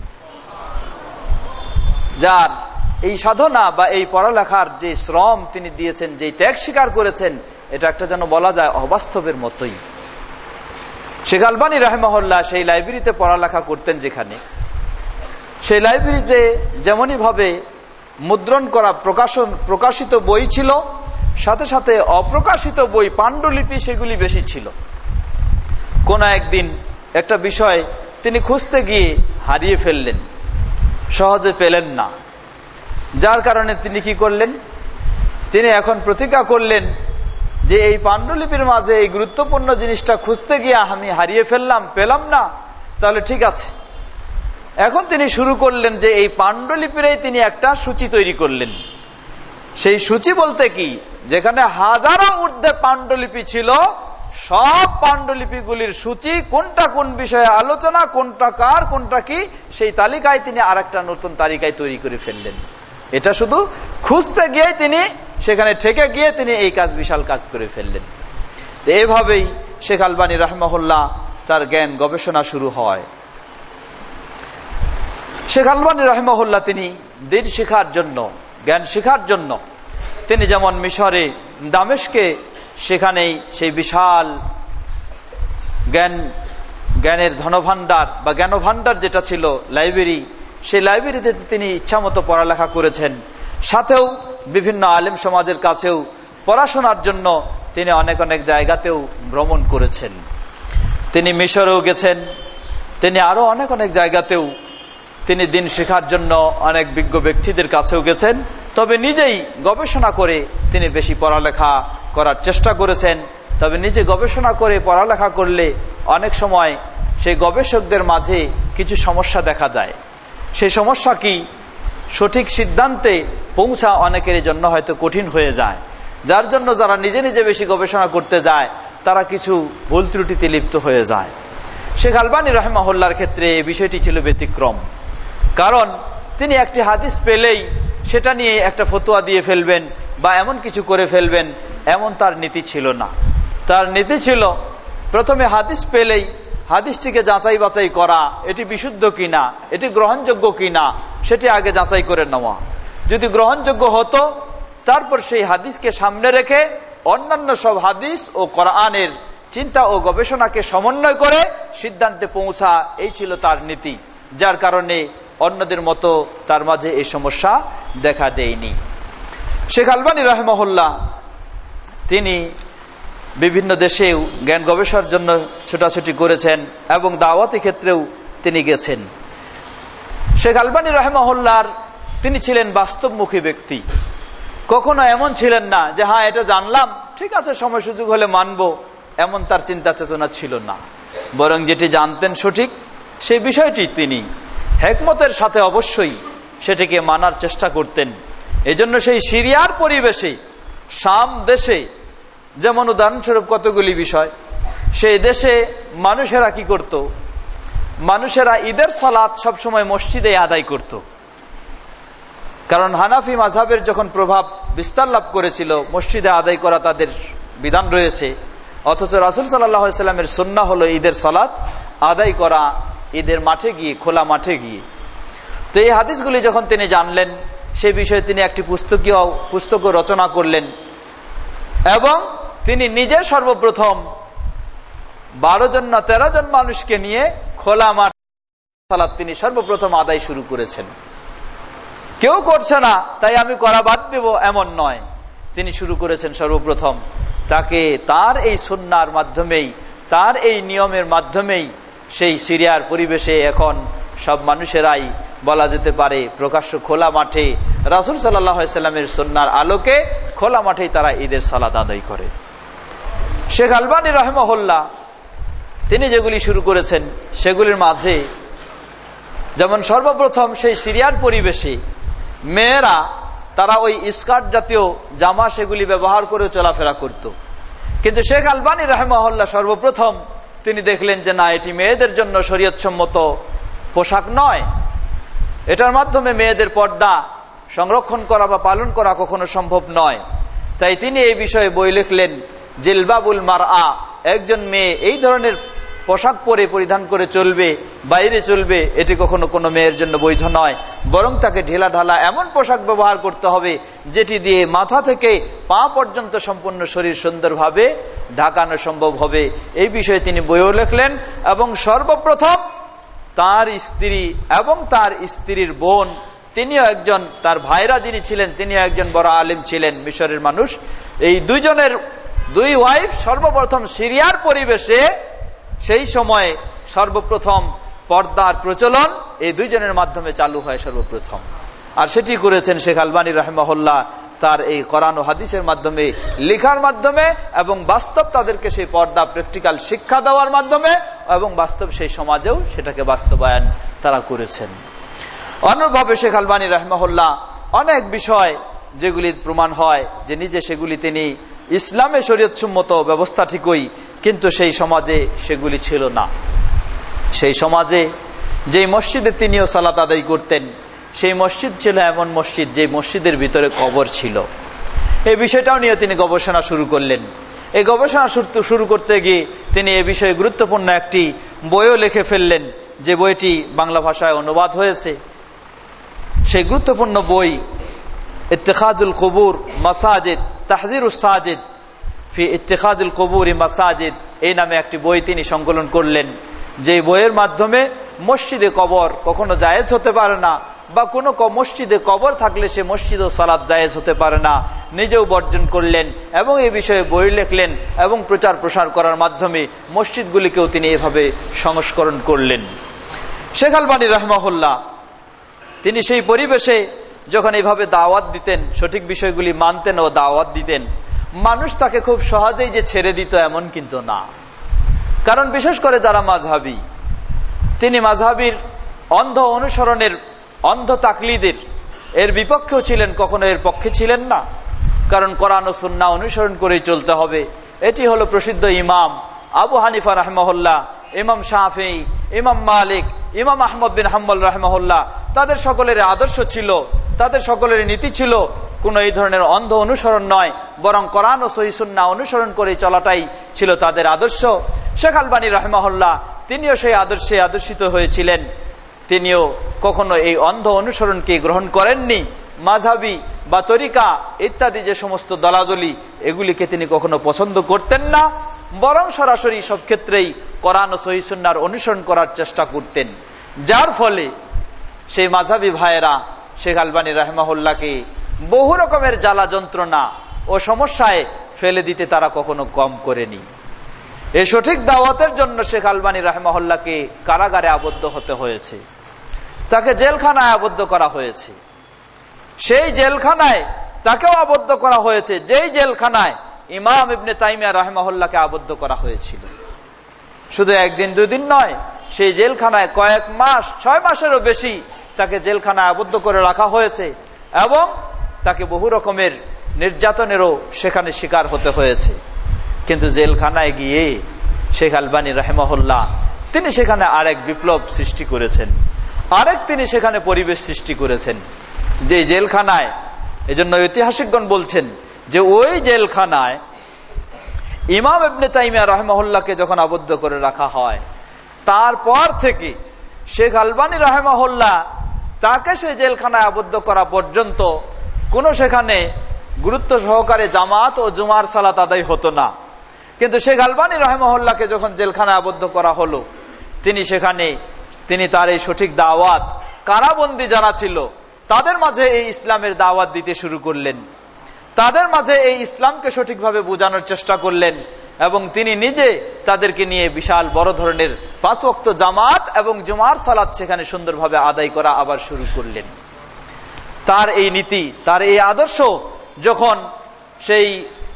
Speaker 2: যার এই সাধনা বা এই পড়ালেখার যে শ্রম তিনি দিয়েছেন, যে ত্যাগ স্বীকার করেছেন, এটা একটা যেন বলা যায় অবাস্তবের মতোই। শেখ আলবানী রাহমাহুল্লাহ সেই লাইব্রেরিতে পড়ালেখা করতেন, যেখানে সেই লাইব্রেরিতে যেমনই ভাবে মুদ্রণ করা প্রকাশন প্রকাশিত বই ছিল, সাথে সাথে অপ্রকাশিত বই পাণ্ডুলিপি সেগুলি বেশি ছিল। কোন একদিন একটা বিষয় তিনি খুঁজতে গিয়ে হারিয়ে ফেললেন, সহজে পেলেন না। যার কারণে তিনি কি করলেন, তিনি এখন প্রতিজ্ঞা করলেন যে এই পাণ্ডুলিপির মাঝে এই গুরুত্বপূর্ণ জিনিসটা খুঁজতে গিয়ে আমি হারিয়ে ফেললাম, পেলাম না, তাহলে ঠিক আছে। এখন তিনি শুরু করলেন যে এই পাণ্ডুলিপিরই তিনি একটা সূচি তৈরি করলেন। সেই সূচি বলতে কি, যেখানে হাজারো ঊর্ধ্বে পাণ্ডুলিপি ছিল, সব পাণ্ডুলিপিগুলির সূচি, কোনটা কোন বিষয়ে আলোচনা, কোনটা কার, কোনটা কি, সেই তালিকায় তিনি আর একটা নতুন তালিকায় তৈরি করে ফেললেন। এটা শুধু খুঁজতে গিয়ে তিনি সেখানে ঠেকে গিয়ে তিনি এই কাজ, বিশাল কাজ করে ফেললেন। তো এইভাবেই শেখ আলবানী রাহমাহুল্লাহ তার জ্ঞান গবেষণা শুরু হয়। শেখ আলবানী রাহমাহুল্লাহ তিনি দিন শেখার জন্য, জ্ঞান শেখার জন্য তিনি যেমন মিশরে দামেস্কে সেখানেই সেই বিশাল জ্ঞান জ্ঞানের ধনভাণ্ডার বা জ্ঞানভাণ্ডার যেটা ছিল লাইব্রেরি, সেই লাইব্রেরিতে তিনি ইচ্ছা মতো পড়ালেখা করেছেন। সাথেও বিভিন্ন আলেম সমাজের কাছেও পড়াশোনার জন্য তিনি অনেক অনেক জায়গাতেও ভ্রমণ করেছেন। তিনি মিশরেও গেছেন, তিনি আরো অনেক অনেক জায়গাতেও তিনি দিন শেখার জন্য অনেক বিজ্ঞ ব্যক্তিদের কাছেও গেছেন। তবে নিজেই গবেষণা করে তিনি বেশি পড়ালেখা করার চেষ্টা করেছেন। তবে নিজে গবেষণা করে পড়ালেখা করলে অনেক সময় সেই গবেষকদের মাঝে কিছু সমস্যা দেখা দেয়। সেই সমস্যা কি, সঠিক সিদ্ধান্তে পৌঁছা অনেকের জন্য হয়তো কঠিন হয়ে যায়, যার জন্য যারা নিজে নিজে বেশি গবেষণা করতে যায় তারা কিছু ভুল ত্রুটিতে লিপ্ত হয়ে যায়। শেখ আলবানী রাহমাহুল্লাহর ক্ষেত্রে এই বিষয়টি ছিল ব্যতিক্রম। কারণ তিনি একটি হাদিস পেলেই সেটা নিয়ে একটা ফতোয়া দিয়ে ফেলবেন বা এমন কিছু করে ফেলবেন, এমন তার নীতি ছিল না। তার নীতি ছিল প্রথমে হাদিস পেলেই হাদিসটিকে যাচাই বাছাই করা, এটি বিশুদ্ধ কিনা, এটি গ্রহণযোগ্য কিনা, সেটি আগে যাচাই করে নেওয়া। যদি গ্রহণযোগ্য হতো, তারপর সেই হাদিসকে সামনে রেখে অন্যান্য সব হাদিস ও কোরআনের চিন্তা ও গবেষণাকে সমন্বয় করে সিদ্ধান্তে পৌঁছা, এই ছিল তার নীতি। যার কারণে অন্যদের মতো তার মাঝে এই সমস্যা দেখা দেয়নি। শেখ আলবানী রাহমাহুল্লাহ তিনি বিভিন্ন দেশেও জ্ঞান গবেষণার জন্য ছোটাছুটি করেছেন এবং দাওয়াতি ক্ষেত্রেও তিনি গেছেন। শেখ আলবানী রাহমাহুল্লাহর তিনি ছিলেন বাস্তবমুখী ব্যক্তি। কখনো এমন ছিলেন না যে হ্যাঁ এটা জানলাম, ঠিক আছে সময় সুযোগ হলে মানব, এমন তার চিন্তা চেতনা ছিল না। বরং যেটি জানতেন সঠিক, সেই বিষয়টি তিনি হিকমতের সাথে অবশ্যই সেটিকে মানার চেষ্টা করতেন। এজন্য সেই সিরিয়ার পরিবেশে, শাম দেশে যেমন উদাহরণস্বরূপ কতগুলি বিষয়। সেই দেশে মানুষেরা কি করত? মানুষেরা ঈদের সালাত সবসময় মসজিদে আদায় করত। কারণ হানাফি মাযহাবের যখন প্রভাব বিস্তার লাভ করেছিল, মসজিদে আদায় করা তাদের বিধান রয়েছে, অথচ রাসূল সাল্লাল্লাহু আলাইহি ওয়াসাল্লামের সুন্নাহ হলো ঈদের সালাত আদায় করা ঈদের মাঠে গিয়ে, খোলা মাঠে গিয়ে। তো এই হাদিসগুলি যখন তিনি জানলেন, সেই বিষয়ে তিনি একটি পুস্তকীয় পুস্তক রচনা করলেন এবং তিনি নিজে সর্বপ্রথম বারো জন না তেরো জন মানুষকে নিয়ে খোলা মাঠ সালাত তিনি সর্বপ্রথম আদায় শুরু করেছেন। কেউ করছে না তাই আমি করা বাদ দেব এমন নয়, তিনি শুরু করেছেন সর্বপ্রথম। তাকে তার এই সুন্নাহর মাধ্যমেই, তার এই নিয়মের মাধ্যমেই সেই সিরিয়ার পরিবেশে এখন সব মানুষেরাই বলা যেতে পারে প্রকাশ্য খোলা মাঠে রাসূল সাল্লাল্লাহু আলাইহি ওয়াসাল্লামের সুন্নাহর আলোকে খোলা মাঠেই তারা ঈদের সালাত আদায় করে। শেখ আলবানী রাহিমাহুল্লাহ তিনি যেগুলি শুরু করেছেন সেগুলির মাঝে যেমন সর্বপ্রথম সেই সিরিয়ার পরিবেশে মেয়েরা তারা ওই স্কার্ট জাতীয় জামা সেগুলি ব্যবহার করে চলাফেরা করত। কিন্তু শেখ আলবানী রাহিমাহুল্লাহ সর্বপ্রথম তিনি দেখলেন যে না, এটি মেয়েদের জন্য শরীয়তসম্মত পোশাক নয়, এটার মাধ্যমে মেয়েদের পর্দা সংরক্ষণ করা বা পালন করা কখনো সম্ভব নয়। তাই তিনি এই বিষয়ে বই লিখলেন, জিলবাবুল মারআ, একজন মেয়ে এই ধরনের পোশাক পরে পরিধান করে চলবে, বাইরে চলবে, এটি কখনো কোনো মেয়ের জন্য বৈধ নয়, বরং তাকে ঢিলা ঢালা এমন পোশাক ব্যবহার করতে হবে যেটি দিয়ে মাথা থেকে পা পর্যন্ত সম্পূর্ণ শরীর সুন্দরভাবে ঢাকানো সম্ভব হবে। এই বিষয়ে তিনি বইও লিখলেন এবং সর্বপ্রথম তার স্ত্রী এবং তার স্ত্রীর বোন, তিনিও একজন, তার ভাইরা যিনি ছিলেন তিনিও একজন বড় আলেম ছিলেন, মিশরের মানুষ। এই দুইজনের দুই ওয়াইফ সর্বপ্রথম সিরিয়ার পরিবেশে সেই সময় সর্বপ্রথম পর্দার প্রচলন এই দুইজনের মাধ্যমে চালু হয় সর্বপ্রথম। আর সেটি করেছেন শেখ আলবানী রাহিমাহুল্লাহ তার এই কোরআন ও হাদিসের মাধ্যমে, লেখার মাধ্যমে এবং বাস্তব তাদেরকে সেই পর্দা প্র্যাকটিক্যাল শিক্ষা দেওয়ার মাধ্যমে এবং বাস্তব সেই সমাজেও সেটাকে বাস্তবায়ন তারা করেছেন। অন্যভাবে শেখ আলবানী রাহিমাহুল্লাহ অনেক বিষয় যেগুলি প্রমাণ হয় যে নিজে সেগুলি তিনি ইসলামে শরীয়তসম্মত ব্যবস্থা ঠিকই, কিন্তু সেই সমাজে সেগুলি ছিল না। সেই সমাজে যেই মসজিদে তিনিও সালাত আদায় করতেন, সেই মসজিদ ছিল এমন মসজিদ যে মসজিদের ভিতরে কবর ছিল। এই বিষয়টাও নিয়ে তিনি গবেষণা শুরু করলেন। এই গবেষণা শুরু করতে গিয়ে তিনি এ বিষয়ে গুরুত্বপূর্ণ একটি বইও লিখে ফেললেন, যে বইটি বাংলা ভাষায় অনুবাদ হয়েছে। সেই গুরুত্বপূর্ণ বই ইত্তিখাদুল কুবুর মাসাজিদ, তাহযিরুস সাজিদ ফি ইত্তিখাদুল কুবুরি মাসাজিদ, এই নামে একটি বই তিনি সংকলন করলেন। যে বইয়ের মাধ্যমে মসজিদে কবর কখনো জায়েজ হতে পারে না, বা কোনো মসজিদে কবর থাকলে সে মসজিদ ও সালাত জায়েজ হতে পারে না, নিজেও বর্জন করলেন এবং এই বিষয়ে বই লিখলেন এবং প্রচার প্রসার করার মাধ্যমে মসজিদগুলিকেও তিনি এভাবে সংস্করণ করলেন। শেখ আলবানী রাহিমাহুল্লাহ তিনি সেই পরিবেশে যখন এইভাবে দাওয়াত দিতেন, সঠিক বিষয়গুলি মানতেন ও দাওয়াত দিতেন, মানুষ তাকে খুব সহজেই যে ছেড়ে দিত এমন কিন্তু না। কারণ বিশেষ করে যারা মাযহাবী, তিনি মাযহাবীর অন্ধ অনুসরণের, অন্ধ তাকলিদের এর বিপক্ষেও ছিলেন, কখনো এর পক্ষে ছিলেন না। কারণ কোরআন ও সুন্নাহ অনুসরণ করেই চলতে হবে। এটি হলো প্রসিদ্ধ ইমাম আবু হানিফা রাহিমাহুল্লাহ, ইমাম শাফিঈ, ইমাম মালিক, ইমাম আহমদ বিন হাম্বল রাহিমাহুল্লাহ, তাদের সকলের আদর্শ ছিল, তাদের সকলের নীতি ছিল কোন এই ধরনের অন্ধ অনুসরণ নয়, বরং কোরআন ও সহিহ সুন্নাহ অনুসরণ করে চলাটাই ছিল তাদের আদর্শ। শেখ আলবানী রাহিমাহুল্লাহ তিনিও সেই আদর্শে আদর্শিত হয়েছিলেন। তিনিও কখনো এই অন্ধ অনুসরণকে গ্রহণ করেননি। মাযহাবী বা তরিকা ইত্যাদি যে সমস্ত দলাদলি, এগুলিকে তিনি কখনো পছন্দ করতেন না, বরং সরাসরি সব ক্ষেত্রেই কোরআন ও সহিহ সুন্নাহর অনুসরণ করার চেষ্টা করতেন। যার ফলে সেই মাযহাবী ভাইয়েরা শেখ আলবানী রাহিমাহুল্লাহকে বহু রকমের জ্বালা যন্ত্রণা ও সমস্যায় ফেলে দিতে তারা কখনো কম করেনি। এই সঠিক দাওয়াতের জন্য শেখ আলবানী রাহিমাহুল্লাহকে কারাগারে আবদ্ধ হতে হয়েছে, তাকে জেলখানায় আবদ্ধ করা হয়েছে। সেই জেলখানায় তাকেও আবদ্ধ করা হয়েছে যেই জেলখানায় ইমাম ইবনে তাইমিয়া রাহিমাহুল্লাহকে আবদ্ধ করা হয়েছিল। শুধু একদিন দুদিন নয়, সেই জেলখানায় কয়েক মাস, ছয় মাসেরও বেশি তাকে জেলখানায় আবদ্ধ করে রাখা হয়েছে এবং তাকে বহু রকমের নির্যাতনেরও সেখানে শিকার হতে হয়েছে। কিন্তু জেলখানায় গিয়ে শেখ আলবানী রাহিমাহুল্লাহ তিনি সেখানে আরেক বিপ্লব সৃষ্টি করেছেন, আরেক তিনি সেখানে পরিবেশ সৃষ্টি করেছেন। যে জেলখানায়, এজন্য ঐতিহাসিকগণ বলছেন যে ওই জেলখানায় ইমাম ইবনে তাইমিয়া রাহিমাহুল্লাহকে যখন আবদ্ধ করে রাখা হয়, তারপর থেকে শেখ আলবানী রাহিমাহুল্লাহ তাকে সেই জেলখানায় আবদ্ধ করা পর্যন্ত কোন সেখানে গুরুত্ব সহকারে জামাত ও জুমার সালাত আদায় হতো না। কিন্তু শেখ আলবানী রাহিমাহুল্লাহকে যখন জেলখানায় আবদ্ধ করা হলো, তিনি সেখানে তিনি তার এই সঠিক দাওয়াত কারাবন্দী যারা ছিল তাদের মাঝে এই ইসলামের দাওয়াত দিতে শুরু করলেন, তাদের মাঝে এই ইসলামকে সঠিকভাবে বোঝানোর চেষ্টা করলেন এবং তিনি নিজে তাদেরকে নিয়ে বিশাল বড় ধরনের পাঁচ ওয়াক্ত জামাত এবং জুমার সালাত সেখানে সুন্দরভাবে আদায় করা আবার শুরু করলেন। তার এই নীতি, তার এই আদর্শ যখন সেই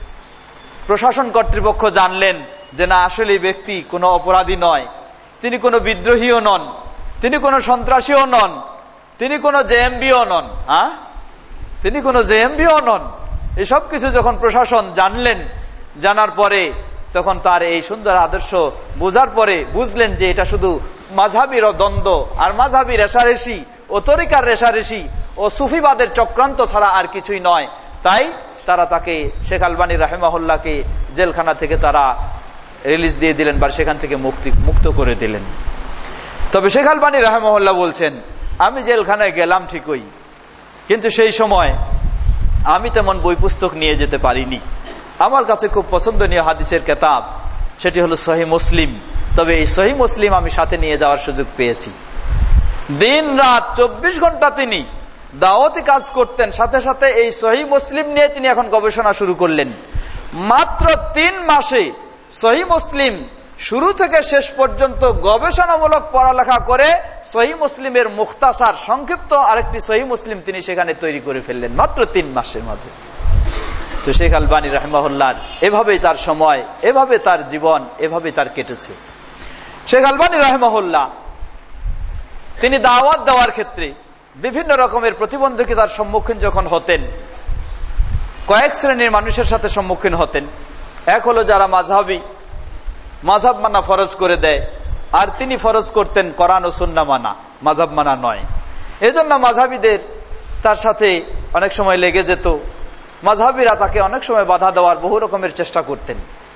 Speaker 2: প্রশাসন কর্তৃপক্ষ জানলেন যে না, আসলে ব্যক্তি কোনো অপরাধী নয়, তিনি কোনো বিদ্রোহীও নন, তিনি কোনো সন্ত্রাসীও নন, তিনি কোনো জেএমবিও নন, হ্যাঁ তিনি কোনো জেএমবিও নন, এসব কিছু যখন প্রশাসন জানলেন, জানার পরে তখন তার এই সুন্দর আদর্শ বোঝার পরে বুঝলেন যে এটা শুধু মাযহাবির দ্বন্দ্ব আর মাযহাবি রেশারেশি ও তরিকার রেশারেশি ও সুফিবাদের চক্রান্ত ছাড়া আর কিছুই নয়। তাই তারা তাকে, শেখ আলবানী রাহিমাহুল্লাহকে জেলখানা থেকে তারা রিলিজ দিয়ে দিলেন বা সেখান থেকে মুক্তি মুক্ত করে দিলেন। তবে শেখ আলবানী রাহিমাহুল্লাহ বলছেন, আমি জেলখানায় গেলাম ঠিকই, কিন্তু সেই সময় আমি তেমন বই পুস্তক নিয়ে যেতে পারিনি। আমার কাছে খুব পছন্দনীয় হাদিসের কিতাব সেটি হলো সহিহ মুসলিম, তবে এই সহিহ মুসলিম আমি সাথে নিয়ে যাওয়ার সুযোগ পেয়েছি। দিন রাত চব্বিশ ঘন্টা তিনি দাওয়াতি কাজ করতেন, সাথে সাথে এই সহিহ মুসলিম নিয়ে তিনি এখন গবেষণা শুরু করলেন। মাত্র তিন মাসে সহিহ মুসলিম শুরু থেকে শেষ পর্যন্ত গবেষণামূলক পড়ালেখা করে সহিহ মুসলিমের মুখতাসার সংক্ষিপ্ত আরেকটি সহিহ মুসলিম তিনি সেখানে তৈরি করে ফেললেন মাত্র তিন মাসের মাঝে। তো শেখ আলবানী রাহিমাহুল্লাহ এভাবেই তার সময়, এভাবে তার জীবন, এভাবে তার কেটেছে। শেখ আলবানী রাহিমাহুল্লাহ তিনি দাওয়াত দেওয়ার ক্ষেত্রে বিভিন্ন রকমের প্রতিবন্ধকতার সম্মুখীন যখন হতেন, কয়েক শ্রেণীর মানুষের সাথে সম্মুখীন হতেন। এক হলো যারা মাযহাবী, মাযহাব মানা ফরজ করে দেয়, আর তিনি ফরজ করতেন কোরআন ও সুন্নাহ মানা, মাযহাব মানা নয়। এজন্য মাযহাবীদের তার সাথে অনেক সময় লেগে যেত, মাযহাবীরা তাকে অনেক সময় বাধা দেওয়ার বহু রকমের চেষ্টা করতেন।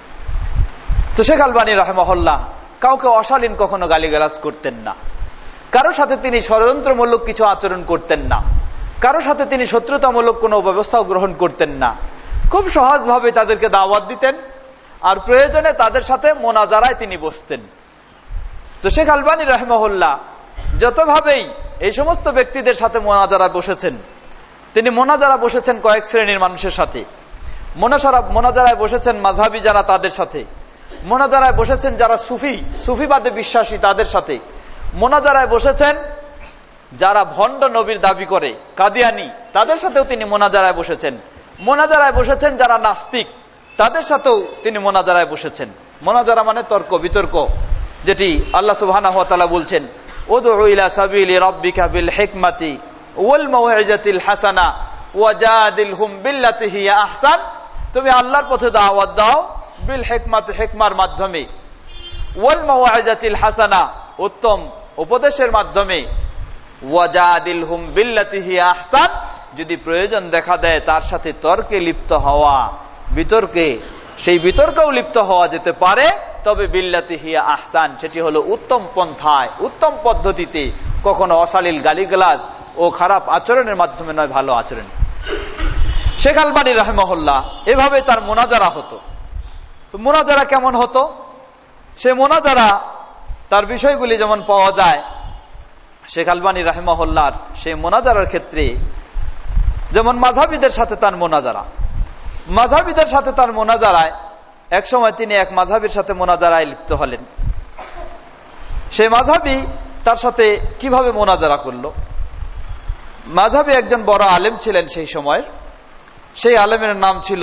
Speaker 2: তো শেখ আলবানী রাহিমাহুল্লাহ কাউকে অশালীন কখনো গালিগালাজ করতেন না, কারো সাথে তিনি ষড়যন্ত্রমূলক কিছু আচরণ করতেন না, কারো সাথে তিনি শত্রুতামূলক কোনো ব্যবস্থাও গ্রহণ করতেন না। খুব সহজভাবে তাদেরকে দাওয়াত দিতেন, আর প্রয়োজনে তাদের সাথে মোনাজারায় তিনি বসতেন। তো শেখ আলবানী রাহিমাহুল্লাহ যতভাবেই এই সমস্ত ব্যক্তিদের সাথে মোনাজারা বসেছেন, তিনি মোনাজারা বসেছেন কয়েক শ্রেণীর মানুষের সাথে, মোনাজারা মোনাজারায় বসেছেন মাযহাবী যারা তাদের সাথে, মোনাজারায় বসেছেন যারা সুফি সুফিবাদে বিশ্বাসী তাদের সাথে, মোনাজারায় বসেছেন যারা ভণ্ড নবীর দাবি করে কাদিয়ানি তাদের সাথেও তিনি মোনাজারায় বসেছেন, মোনাজারায় বসেছেন যারা নাস্তিক তাদের সাথেও তিনি মোনাজারায় বসেছেন। মোনাজারা মানে তর্ক বিতর্ক, যেটি আল্লাহ সুবহানাহু ওয়া তাআলা বলছেন, উদউ ইলা সাবিলি রাব্বিকা বিল হিকমাতি ওয়াল মাউইজাতিল হাসানা ওয়াজাদিলহুম বিল্লাতি হিয়া আহসান। তুমি আল্লাহর পথে দাওয়াত দাও বিল হিকমাতি, হিকমার মাধ্যমে, ওয়াল মাউইজাতিল হাসানা উত্তম উপদেশের মাধ্যমে, ওয়াজাদিলহুম বিল্লাতি হিয়া আহসান যদি প্রয়োজন দেখা দেয় তার সাথে তর্কে লিপ্ত হওয়া, বিতর্কে, সেই বিতর্কেও লিপ্ত হওয়া যেতে পারে, তবে বিল্লাতি হিয়া আহসান সেটি হলো উত্তম পন্থায়, উত্তম পদ্ধতিতে, কখনো অশালীল গালিগালাজ ও খারাপ আচরণের মাধ্যমে নয়, ভালো আচরণ। শেখ আলবানী রাহিমাহুল্লাহ এভাবে তার মোনাজারা হতো। তো মোনাজারা কেমন হতো? সে মোনাজারা তার বিষয়গুলি যেমন পাওয়া যায় শেখ আলবানী রাহিমাহুল্লাহর সেই মোনাজারার ক্ষেত্রে, যেমন মাযহাবীদের সাথে তার মোনাজারা, মাযহাবীদের সাথে তার মোনাজারায় এক সময় তিনি এক মাযহাবীর সাথে মোনাজারায় লিপ্ত হলেন। সেই মাযহাবী তার সাথে কিভাবে মোনাজারা করলো? মাযহাবী একজন বড় আলেম ছিলেন সেই সময়ের, সেই আলেমের নাম ছিল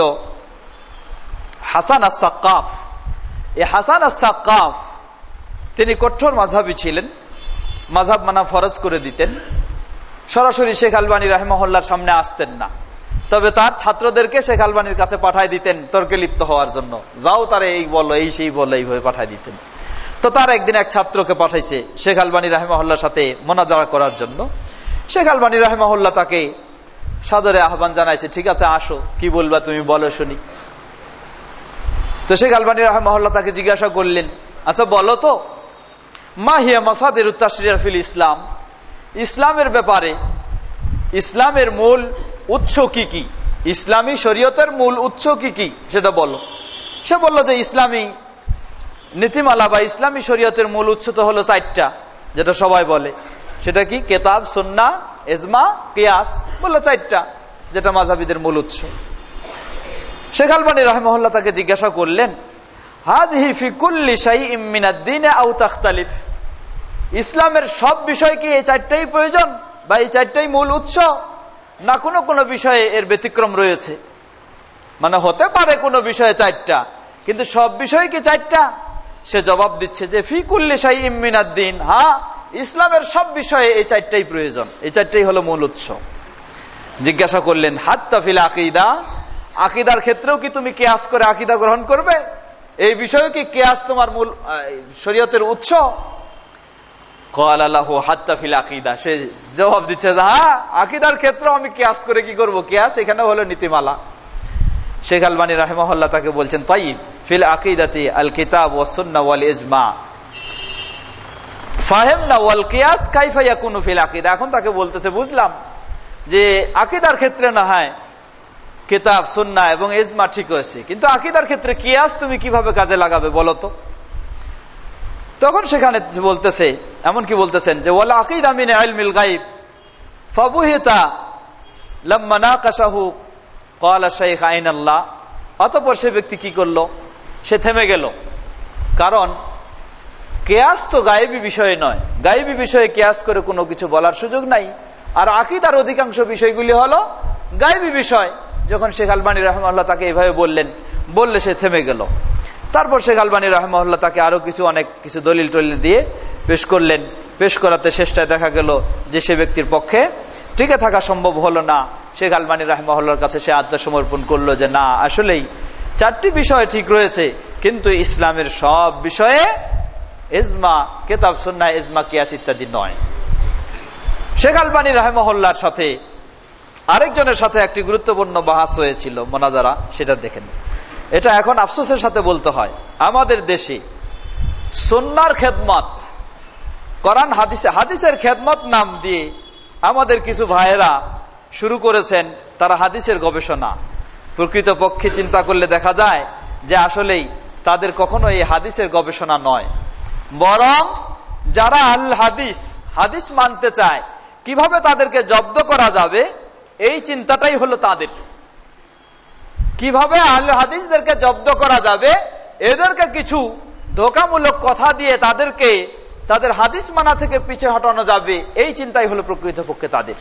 Speaker 2: হাসান আস-সাক্কাফ। এই হাসান আস-সাক্কাফ তিনি কঠোর মাযহাবী ছিলেন, মাযহাব মানা ফরজ করে দিতেন, সরাসরি শেখ আলবানী রাহিমাহুল্লাহর সামনে আসতেন না। তবে তার ছাত্রদেরকে শেখ আলবানীর কাছে পাঠায় দিতেন তর্কে লিপ্ত হওয়ার জন্য, যাও তারে এই বলো, এই সেই বলো, এইভাবে পাঠায় দিতেন। তো তার একদিন এক ছাত্রকে পাঠাইছে শেখ আলবানী রাহিমাহুল্লাহর সাথে মোনাজারা করার জন্য। শেখ আলবানী রাহিমাহুল্লাহ তাকে সাদরে আহ্বান জানাইছে, ঠিক আছে আসো, কি বলবা তুমি বলো শুনি। তো শেখ আলবানী রাহিমাহুল্লাহ তাকে জিজ্ঞাসা করলেন, আচ্ছা বলো তো, মা হিয়া মাসাদিরুত তাশরি'আ ফিল ইসলাম, ইসলামের ব্যাপারে ইসলামের মূল উৎস কি কি, ইসলামী শরীয়তের মূল উৎস কি কি সেটা বলো। সে বলল যে ইসলামী নীতিমালা বা ইসলামী শরীয়তের মূল উৎস তো হলো চারটা, যেটা সবাই বলে। সেটা কি? কিতাব, সুন্নাহ, ইজমা, কিয়াস। বললো চারটা, যেটা মাযহাবীদের মূল উৎস। শেখ আলবানী রাহিমাহুল্লাহ তাকে জিজ্ঞাসা করলেন, হাযিহি ফি কুল্লি শাইইন মিনাদ দ্বীন আও তাখতালিফ, ইসলামের সব বিষয় কি এই চারটাই প্রয়োজন বা এই চারটাই মূল উৎস, না কোনো কোনো বিষয়ে এর ব্যতিক্রম রয়েছে? মানে হতে পারে কোনো বিষয়ে চারটা, কিন্তু সব বিষয় কি চারটা? সে জবাব দিচ্ছে যে ফি কুল্লি শাইইন মিনাদ দ্বীন, হ্যাঁ ইসলামের সব বিষয়ে এই চারটাই প্রয়োজন, এই চারটাই হলো মূল উৎস। জিজ্ঞাসা করলেন, হাত্তা ফিল আকীদা, আকীদার ক্ষেত্রেও কি তুমি কিয়াস করে আকীদা গ্রহণ করবে? এই বিষয়ে কি কিয়াস তোমার মূল শরীয়তের উৎস? ক্বালা লাহু হাত্তা ফিল আকীদা, সে জবাব দিচ্ছে যে হ্যাঁ আকীদার ক্ষেত্রেও আমি কিয়াস করে কি করব, কিয়াস এখানে হলো নীতিমালা। শেখ আলবানী রাহিমাহুল্লাহ তাকে বলছেন, তাইয়িব ফিল আকীদাতি আল কিতাব ওয়াস সুন্নাহ ওয়াল ইজমা ফাহিমনা ওয়াল কিয়াস কাইফা ইয়াকুনু ফিল আকীদা। এখন তাকে বলতেছে, বুঝলাম যে আকীদার ক্ষেত্রে না হয় কিতাব, সুন্নাহ এবং ইজমা ঠিক হয়েছে, কিন্তু আকীদার ক্ষেত্রে কিয়াস তুমি কিভাবে কাজে লাগাবে বলো তো? তখন সেখানে বলতেছে, এমন কি বলতেছেন যে ওয়াল আকীদা মিন ইলমিল গায়ব ফাবুহিতা লাম্মা নাকাশাহু ক্বালা শাইখ আইনাল্লাহ। অতঃপর সে ব্যক্তি কি করলো? সে থেমে গেল, কারণ কিয়াস তো গায়েবী বিষয় নয়, গায়েবী বিষয়ে কিয়াস করে কোনো কিছু বলার সুযোগ নাই। আর আকীদার অধিকাংশ বিষয়গুলি হলো গায়েবী বিষয়। যখন শেখ আলবানী রাহিমাহুল্লাহ তাকে এইভাবে বললেন, বললে সে থেমে গেল। তারপর শেখ আলবানী রাহিমাহুল্লাহ তাকে আরো কিছু অনেক কিছু দলিল টলিল দিয়ে পেশ করলেন। পেশ করাতে শেষটায় দেখা গেল যে সে ব্যক্তির পক্ষে টিকে থাকা সম্ভব হলো না। শেখ আলবানী রাহিমাহুল্লাহর কাছে সে আত্মসমর্পণ করলো যে না, আসলেই চারটি বিষয় ঠিক রয়েছে, কিন্তু ইসলামের সব বিষয়ে ইজমা, কিতাব, সুন্নাহ, ইজমা, কিয়াস ইত্যাদি নয়। শেখ আলবানী রাহিমাহুল্লাহর সাথে আরেকজনের সাথে একটি গুরুত্বপূর্ণ বাহাস হয়েছিল, মোনাজারা, সেটা দেখেন। এটা এখন আফসোসের সাথে বলতে হয়, আমাদের দেশে সুন্নাহর খেদমত, কোরআন হাদিসে হাদিসের খেদমত নাম দিয়ে আমাদের কিছু ভাইয়েরা শুরু করেছেন তারা হাদিসের গবেষণা। প্রকৃতপক্ষে চিন্তা করলে দেখা যায় যে আসলেই তাদের কখনো এই হাদিসের গবেষণা নয়, বরং যারা আল হাদিস, হাদিস মানতে চায়, কিভাবে তাদেরকে জব্দ করা যাবে এই চিন্তাটাই হলো তাদের। কিভাবে আহলে হাদিসদেরকে জব্দ করা যাবে, এদেরকে কিছু ধোঁকামূলক কথা দিয়ে তাদেরকে তাদের হাদিস মানা থেকে পিছে হটানো যাবে, এই চিন্তাই হলো প্রকৃতপক্ষে তাদের।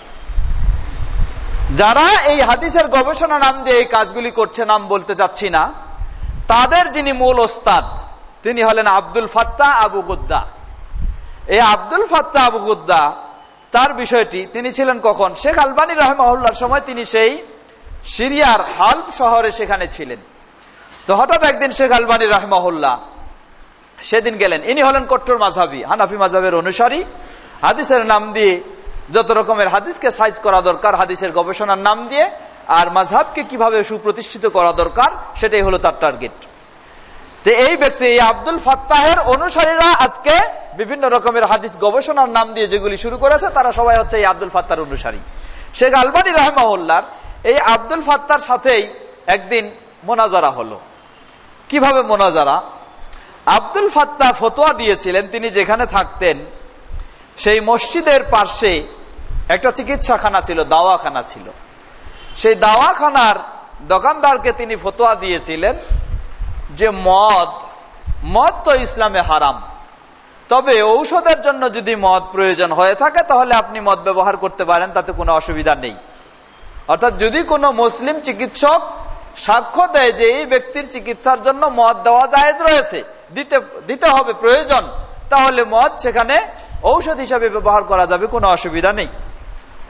Speaker 2: যারা এই হাদিসের গবেষণা নাম দিয়ে এই কাজগুলি করছে, নাম বলতে যাচ্ছি না, তাদের যিনি মূল ওস্তাদ তিনি হলেন আব্দুল ফাত্তাহ আবু গুদ্দা। এই আব্দুল ফাত্তাহ আবু গুদ্দা, তার বিষয়টি তিনি ছিলেন কখন? শেখ আলবানী রাহিমাহুল্লাহর সময় তিনি সেই সিরিয়ার হালব শহরে সেখানে ছিলেন। তো হঠাৎ একদিন শেখ আলবানী রাহিমাহুল্লাহ সেদিন গেলেন। ইনি হলেন কট্টর মাযহাবী, হানাফি মাযহাবের অনুসারী। হাদিসের নাম দিয়ে যত রকমের হাদিসকে সাইজ করা দরকার হাদিসের গবেষণার নাম দিয়ে, আর মাযহাবকে কিভাবে সুপ্রতিষ্ঠিত করা দরকার সেটাই হলো তার টার্গেট। যে এই ব্যক্তি, এই আব্দুল ফাত্তাহের অনুসারীরা আজকে বিভিন্ন রকমের হাদিস গবেষণার নাম দিয়ে যেগুলি শুরু করেছে, তারা সবাই হচ্ছে এই আব্দুল ফাত্তার অনুসারী। শেখ আলবানী রাহিমাহুল্লাহর এই আব্দুল ফাত্তার সাথেই একদিন মোনাজারা হলো। কিভাবে মোনাজারা? আব্দুল ফাত্তাহ ফতোয়া দিয়েছিলেন, তিনি যেখানে থাকতেন সেই মসজিদের পাশে একটা চিকিৎসাখানা ছিল, দাওয়াখানা ছিল। সেই দাওয়াখানার দোকানদারকে তিনি ফতোয়া দিয়েছিলেন যে মদ মদ তো ইসলামে হারাম, তবে ঔষধের জন্য যদি মদ প্রয়োজন হয়ে থাকে তাহলে আপনি মদ ব্যবহার করতে পারেন, তাতে কোনো অসুবিধা নেই। অর্থাৎ যদি কোনো মুসলিম চিকিৎসক সাক্ষ্য দেয় যে এই ব্যক্তির চিকিৎসার জন্য মদ দেওয়া জায়েজ রয়েছে, দিতে দিতে হবে প্রয়োজন, তাহলে মদ সেখানে ঔষধ হিসাবে ব্যবহার করা যাবে, কোনো অসুবিধা নেই।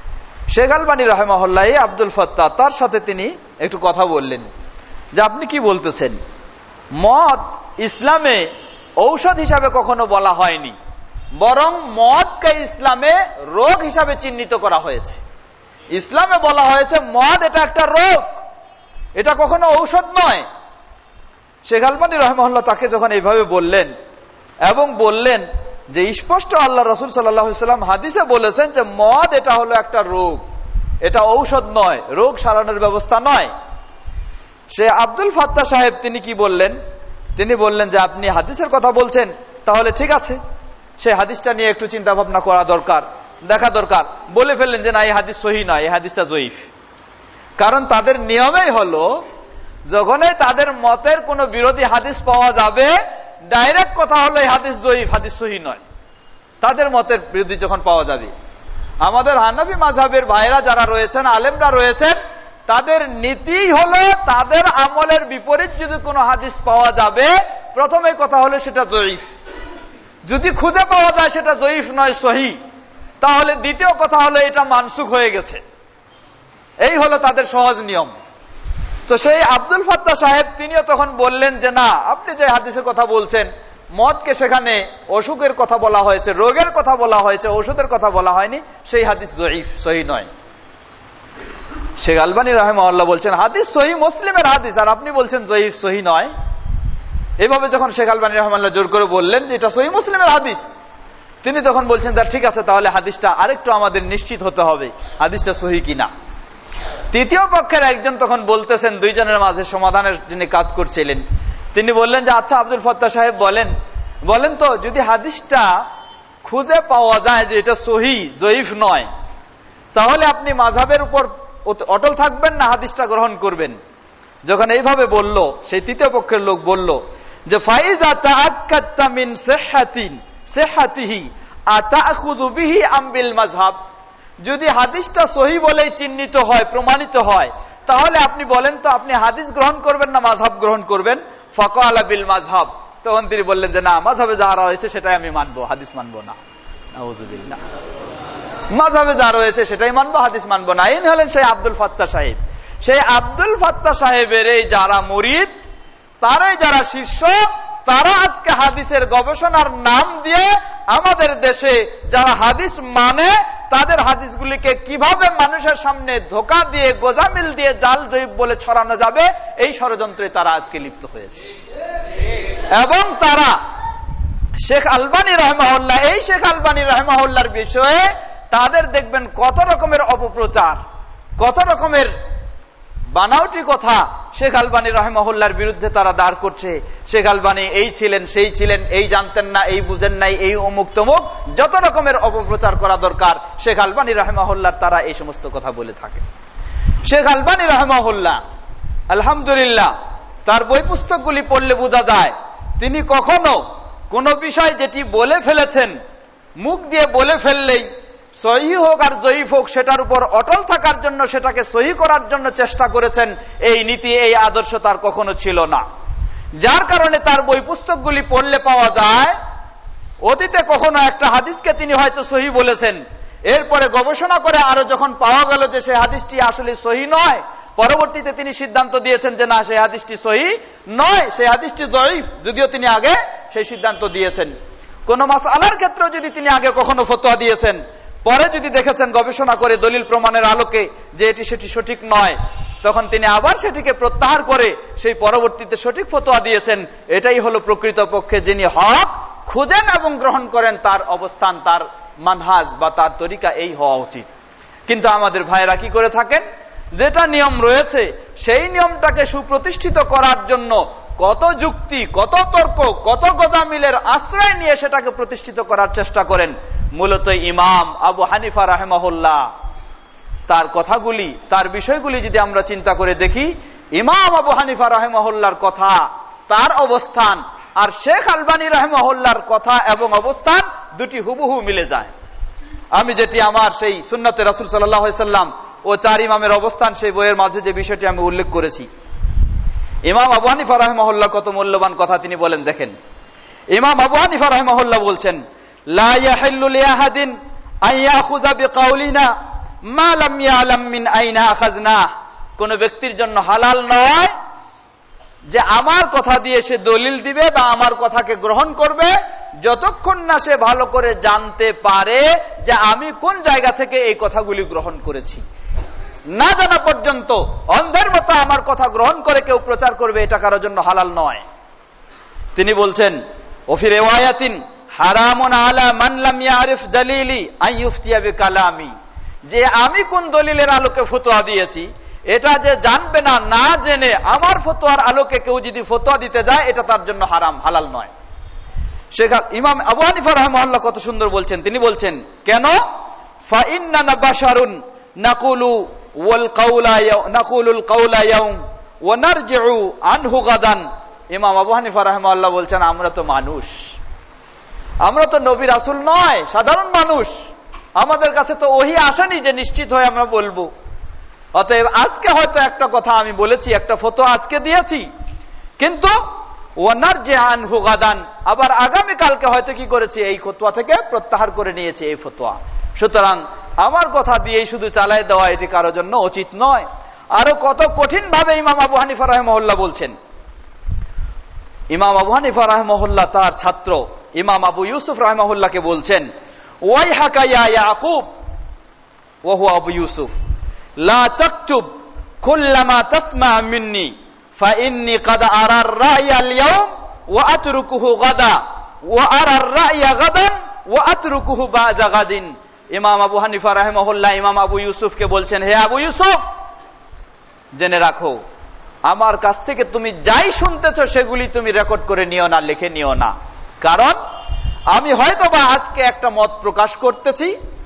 Speaker 2: শেখ আলবানী রাহিমাহুল্লাহ আব্দুল ফাত্তাহ তার সাথে তিনি একটু কথা বললেন যে আপনি কি বলতেছেন, মদ ইসলামে ঔষধ হিসাবে কখনো বলা হয়নি, বরং মদকে ইসলামে রোগ হিসাবে চিহ্নিত করা হয়েছে। ইসলামে বলা হয়েছে মদ এটা একটা রোগ, এটা কখনো ঔষধ নয়। শেখ আলবানী রাহিমাহুল্লাহ তাকে যখন এইভাবে বললেন এবং বললেন যে স্পষ্ট আল্লাহ রাসূল সাল্লাল্লাহু আলাইহি ওয়াসাল্লাম হাদিসে বলেছেন যে মদ এটা হলো একটা রোগ, এটা ঔষধ নয়, রোগ সারানোর ব্যবস্থা নয়। সে আব্দুল ফাত্তাহ সাহেব তিনি কি বললেন, তিনি বললেন যে আপনি হাদিসের কথা বলছেন, তাহলে ঠিক আছে, সেই হাদিসটা নিয়ে একটু চিন্তা ভাবনা করা দরকার, দেখা দরকার। বলে ফেললেন যে না, এই হাদিস সহিহ নয়, এই হাদিসটা জয়ীফ। কারণ তাদের নিয়মেই হলো যখনই তাদের মতের কোনো বিরোধী হাদিস পাওয়া যাবে, ডাইরেক্ট কথা হলো এই হাদিস জয়ীফ, হাদিস সহিহ নয়। তাদের মতের বিরোধী যখন পাওয়া যাবে, আমাদের হানাফি মাযহাবের ভাইরা যারা রয়েছেন, আলেমরা রয়েছেন, তাদের নীতি হলো তাদের আমলের বিপরীত যদি কোনো হাদিস পাওয়া যাবে, প্রথমে কথা হলো সেটা জয়ীফ। যদি খুঁজে পাওয়া যায় সেটা জয়ীফ নয়, সহিহ, তাহলে দ্বিতীয় কথা হলো এটা মানসুখ হয়ে গেছে। এই হলো তাদের সহজ নিয়ম। তো সেই আব্দুল ফাত্তাহ সাহেব তিনিও তখন বললেন যে না, আপনি যে হাদিসের কথা বলছেন, মদকে সেখানে অসুখের কথা বলা হয়েছে, রোগের কথা বলা হয়েছে, ঔষধের কথা বলা হয়নি, সেই হাদিস জয়ীফ, সহিহ নয়। শেখ আলবানী রাহিমাহুল্লাহ বলছেন হাদিস সহিহ মুসলিমের হাদিস, আর আপনি বলছেন জয়ীফ, সহিহ নয়। এইভাবে যখন শেখ আলবানী রাহিমাহুল্লাহ জোর করে বললেন যে এটা সহিহ মুসলিমের হাদিস, তিনি তখন বলছেন তার ঠিক আছে, তাহলে হাদিসটা আরেকটু আমাদের নিশ্চিত হতে হবে হাদিসটা সহিহ কিনা। তৃতীয় পক্ষের একজন তখন বলতেছেন, দুইজনের মাঝে সমাধানের যিনি কাজ করছিলেন, তিনি বললেন যে আচ্ছা আব্দুল ফাত্তাহ সাহেব বলেন বলেন তো, যদি হাদিসটা খুঁজে পাওয়া যায় যে এটা সহিহ, জয়ীফ নয়, তাহলে আপনি মাযহাবের উপর অটল থাকবেন না হাদিসটা গ্রহণ করবেন? যখন এইভাবে বলল, সেই তৃতীয় পক্ষের লোক বলল যে ফাইজা তাআক্কাদতা মিন সিহহাতিন সিহহাতিহি আতাখুযু বিহি আম বিল মাযহাব, যদি হাদিসটা সহিহ বলেই চিহ্নিত হয়, প্রমাণিত হয়, তাহলে আপনি বলেন তো আপনি হাদিস গ্রহণ করবেন না মাযহাব গ্রহণ করবেন? ফাকালা বিল মাযহাব, তখন তিনি বললেন যে না, মাযহাবে যা রয়েছে সেটাই আমি মানবো, হাদিস মানবো না। নাউযুবিল্লাহ, মাযহাবে যা রয়েছে সেটাই মানবো, হাদিস মানবো না। ইনি হলেন সেই আব্দুল ফাত্তাহ সাহেব। সেই আব্দুল ফাত্তাহ সাহেবের এই যারা মুরিদ, তারাই যারা শিষ্য, তারা আজকে হাদিসের গবেষণার নাম দিয়ে আমাদের দেশে যারা হাদিস মানে, তাদের হাদিসগুলিকে কিভাবে মানুষের সামনে ধোঁকা দিয়ে, গোজামিল দিয়ে, জাল জয়ীফ বলে ছড়ানো যাবে, এই ষড়যন্ত্রে তারা আজকে লিপ্ত হয়েছে। এবং তারা শেখ আলবানী রাহিমাহুল্লাহ, এই শেখ আলবানী রাহিমাহুল্লাহর বিষয়ে তাদের দেখবেন কত রকমের অপপ্রচার, কত রকমের বানাউটি কথা শেখ আলবানী রাহিমাহুল্লাহর বিরুদ্ধে তারা দাঁড় করছে। শেখ আলবানী এই ছিলেন, সেই ছিলেন, এই জানতেন না, এই বুঝেন নাই, এই অমুক তমুক, যত রকমের অপপ্রচার করা দরকার শেখ আলবানী রাহিমাহুল্লাহর তারা এই সমস্ত কথা বলে থাকে। শেখ আলবানী রাহিমাহুল্লাহ আলহামদুলিল্লাহ, তার বই পুস্তকগুলি পড়লে বোঝা যায় তিনি কখনো কোন বিষয় যেটি বলে ফেলেছেন, মুখ দিয়ে বলে ফেললেই সহিহ হোক আর জয়ীফ হোক, সেটার উপর অটল থাকার জন্য, সেটাকে সহিহ করার জন্য চেষ্টা করেছেন, এই নীতি, এই আদর্শ তার কখনো ছিল না। যার কারণে তার বই পুস্তকগুলি পড়লে পাওয়া যায় অতীতে কখনো একটা হাদিসকে তিনি হয়তো সহিহ বলেছেন, এরপরে গবেষণা করে আরো যখন পাওয়া গেল যে সেই হাদিসটি আসলে সহিহ নয়, পরবর্তীতে তিনি সিদ্ধান্ত দিয়েছেন যে না, সেই হাদিসটি সহিহ নয়, সেই হাদিসটি জয়ীফ, যদিও তিনি আগে সেই সিদ্ধান্ত দিয়েছেন। কোন মাসআলার ক্ষেত্রে যদি তিনি আগে কখনো ফতোয়া দিয়েছেন, পরে যদি দেখেছেন গবেষণা করে দলিল প্রমাণের আলোকে যে এটি সেটি সঠিক নয়, তখন তিনি আবার সেটিকে প্রত্যাহার করে সেই পরবর্তীতে সঠিক ফতোয়া দিয়েছেন। এটাই হলো প্রকৃত পক্ষে যিনি হক খুঁজেন এবং গ্রহণ করেন, তার অবস্থান, তার মানহাজ বা তার তরিকা এই হওয়া উচিত। কিন্তু আমাদের ভাইরা কি করে থাকেন, যেটা নিয়ম রয়েছে সেই নিয়মটাকে সুপ্রতিষ্ঠিত করার জন্য কত যুক্তি, কত তর্ক, কত গজামিলের আশ্রয় নিয়ে সেটাকে প্রতিষ্ঠিত করার চেষ্টা করেন। মূলত ইমাম আবু হানিফা রাহিমাহুল্লাহ তার কথাগুলি, তার বিষয়গুলি যদি আমরা চিন্তা করে দেখি, ইমাম আবু হানিফা রাহিমাহুল্লাহর কথা, তার অবস্থান আর শেখ আলবানী রাহিমাহুল্লাহর কথা এবং অবস্থান দুটি হুবহু মিলে যায়। আমি যেটি আমার সেই সুন্নতে রাসূল সাল্লাল্লাহু আলাইহি সাল্লাম ও চার ইমামের অবস্থান, সেই বইয়ের মাঝে যে বিষয়টি আমি উল্লেখ করেছি, ইমাম আবু হানিফা রাহিমাহুল্লাহ কত মূল্যবান কথা তিনি বলেন। দেখেন, ইমাম আবু হানিফা রাহিমাহুল্লাহ বলছেন, লা ইয়াহিল্লু লিআহাদিন আন ইয়াখুযা বিকাউলিনা মা লাম ইয়ালাম মিন আইনা আখাযনা, কোন ব্যক্তির জন্য হালাল নয় যে আমার কথা দিয়ে সে দলিল দিবে বা আমার কথাকে গ্রহণ করবে যতক্ষণ না সে ভালো করে জানতে পারে যে আমি কোন জায়গা থেকে এই কথাগুলি গ্রহণ করেছি। না জানা পর্যন্ত অন্ধের মতো আমার কথা গ্রহণ করে কেউ প্রচার করবে, এটা কারোর জন্য হালাল নয়। তিনি বলছেন ওফি রিওয়ায়াতিন হারামুন আলা মান লাম ইয়ারিফ দালিলি আন ইফতিয়া বিকালামি, যে আমি কোন দলিলের আলোকে ফতোয়া দিয়েছি এটা যে জানবে না, না জেনে আমার ফতোয়ার আলোকে কেউ যদি ফতোয়া দিতে যায় এটা তার জন্য হারাম, হালাল নয়। শেখ ইমাম আবু হানিফা রাহিমাহুল্লাহ কত সুন্দর বলছেন, তিনি বলছেন কেন, ফা ইন্নানা বাশারুন নাকুলু ওয়াল কাউলা নাকুলুল কাউলা ইয়াউম ওয়া নারজিউ আনহু গাদান। ইমাম আবু হানিফা রাহিমাহুল্লাহ বলছেন আমরা তো মানুষ, আমরা তো নবী রাসূল নয়, সাধারণ মানুষ, আমাদের কাছে তো ওহী আসেনি যে নিশ্চিত হয়ে আমরা বলবো। অতএব আজকে হয়তো একটা কথা আমি বলেছি, একটা ফতোয়া আজকে দিয়েছি, কিন্তু ওয়ানারজিউ আনহু গাদান, আবার আগামী কালকে হয়তো কি করেছি এই ফতোয়া থেকে প্রত্যাহার করে নিয়েছে এই ফতোয়া। সুতরাং আমার কথা দিয়েই শুধু চালায় দেওয়া এটি কারোর জন্য উচিত নয়। আরো কত কঠিন ভাবে ইমাম আবু হানিফা রাহিমাহুল্লাহ বলছেন। ইমাম আবু হানিফা রাহিমাহুল্লাহ তার ছাত্র ইমাম আবু ইউসুফ রাহিমাহুল্লাহকে বলছেন, ওয়াইহাকা ইয়া ইয়াকুব ওয়া হুয়া আবু ইউসুফ লা তাকতুব কুল্লামা তাসমা মিন্নি ফাইন্নী ক্বাদ আরা আর-রা'য়া আল-ইয়াওম ওয়া আতরুকুহু গাদা ওয়া আরা আর-রা'য়া গাদান ওয়া আতরুকুহু বা'দা গাদিন। ইমাম আবু হানিফা রাহিমাহুল্লাহ ইমাম আবু ইউসুফকে বলছেন, হে আবু ইউসুফ, জেনে রাখো আমার কাছ থেকে তুমি যাই শুনতেছো সেগুলি তুমি রেকর্ড করে নিও না, লিখে নিও না, কারণ আমি হয়তোবা আজকে একটা মত প্রকাশ করতেছি,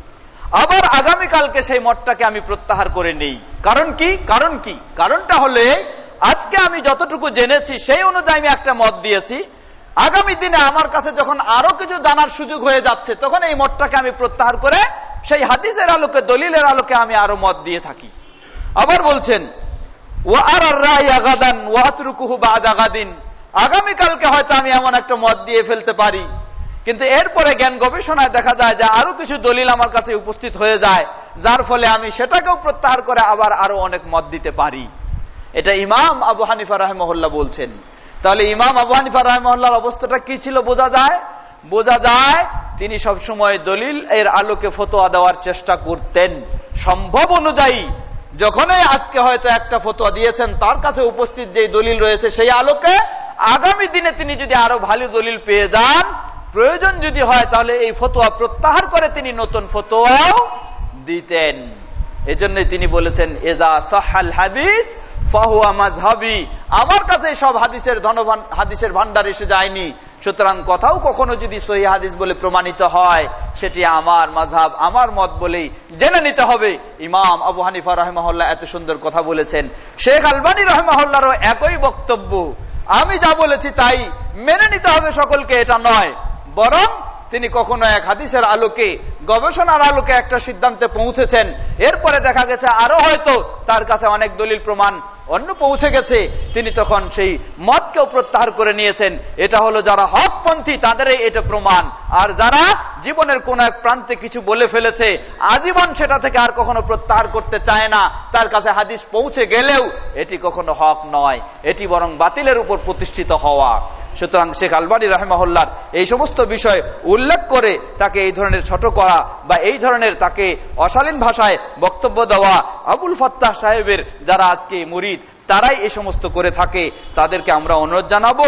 Speaker 2: আবার আগামী কালকে সেই মতটাকে আমি প্রত্যাহার করে নেই। কারণ কি কারণ কি কারণটা হলে আজকে আমি যতটুকু জেনেছি সেই অনুযায়ী আমি একটা মত দিয়েছি, আগামী দিনে আমার কাছে যখন আরো কিছু জানার সুযোগ হয়ে যাচ্ছে তখন এই মতটাকে আমি প্রত্যাহার করে সেই হাদিসের আলোকে দলিলের আলোকে আমি আরো মত দিয়ে থাকি। আবার বলছেন ওয়া আরা আর-রা'য়া গাদান ওয়া আতরুকুহু বা'দা গাদিন, আগামী কালকে হয়তো আমি এমন একটা মত দিয়ে ফেলতে পারি, কিন্তু এরপরে জ্ঞান গবেষণায় দেখা যায় যে আরো কিছু দলিল আমার কাছে উপস্থিত হয়ে যায়, যার ফলে আমি সেটাকেও প্রত্যাহার করে আবার আরো অনেক মত দিতে পারি। এটা ইমাম আবু হানিফা রাহিমাহুল্লাহ বলছেন। তাহলে ইমাম আবু হানিফা রাহিমাহুল্লাহর অবস্থাটা কি ছিল বোঝা যায়, বোঝা যায় তিনি সবসময় দলিল এর আলোকে ফতোয়া দেওয়ার চেষ্টা করতেন সম্ভব অনুযায়ী। যখনই আজকে হয়তো একটা ফতোয়া দিয়েছেন তার কাছে উপস্থিত যে দলিল রয়েছে সেই আলোকে আগামী দিনে তিনি যদি আরো ভালো দলিল পেয়ে যান, প্রয়োজন যদি হয় তাহলে এই ফতোয়া প্রত্যাহার করে তিনি নতুন ফতোয়াও দিতেন। এজন্য তিনি বলেছেন ইযা সাহাল হাদিস ফাহুয়া মাযহাবি, আমার কাছে সব হাদিসের ধনবান হাদিসের ভান্ডার এসে যায়নি, সুতরাং কথাও কখনো যদি সহিহ হাদিস বলে প্রমাণিত হয় সেটি আমার মাযহাব, আমার মত বলেই জেনে নিতে হবে। ইমাম আবু হানিফা রাহিমাহুল্লাহ এত সুন্দর কথা বলেছেন। শেখ আলবানী রাহিমাহুল্লাহরও একই বক্তব্য, আমি যা বলেছি তাই মেনে নিতে হবে সকলকে, এটা নয়, বরং তিনি কখনো এক হাদিসের আলোকে গবেষণার আলোকে একটা সিদ্ধান্তে পৌঁছেছেন, এরপরে দেখা গেছে আরো হয়তো তার কাছে অনেক দলিল প্রমাণ অন্য পৌঁছে গেছে, তিনি তখন সেই মতকেও প্রত্যাহার করে নিয়েছেন। এটা হলো যারা হকপন্থী তাদেরই এটা প্রমাণ। আর যারা জীবনের কোন এক প্রান্তে কিছু বলে ফেলেছে আজীবন সেটা থেকে আর কখনো প্রত্যাহার করতে চায় না, তার কাছে হাদিস পৌঁছে গেলেও এটি কখনো হক নয়, এটি বরং বাতিলের উপর প্রতিষ্ঠিত হওয়া। সুতরাং শেখ আলবানী রাহিমাহুল্লাহর এই সমস্ত বিষয় উল্লেখ করে তাকে এই ধরনের ছোট করা বা এই ধরনের তাকে অশালীন ভাষায় বক্তব্য দেওয়া, আবুল ফাত্তাহ সাহেবের যারা আজকে মুরিদ তারাই এই সমস্ত করে থাকে, তাদেরকে আমরা অনুরোধ জানাবো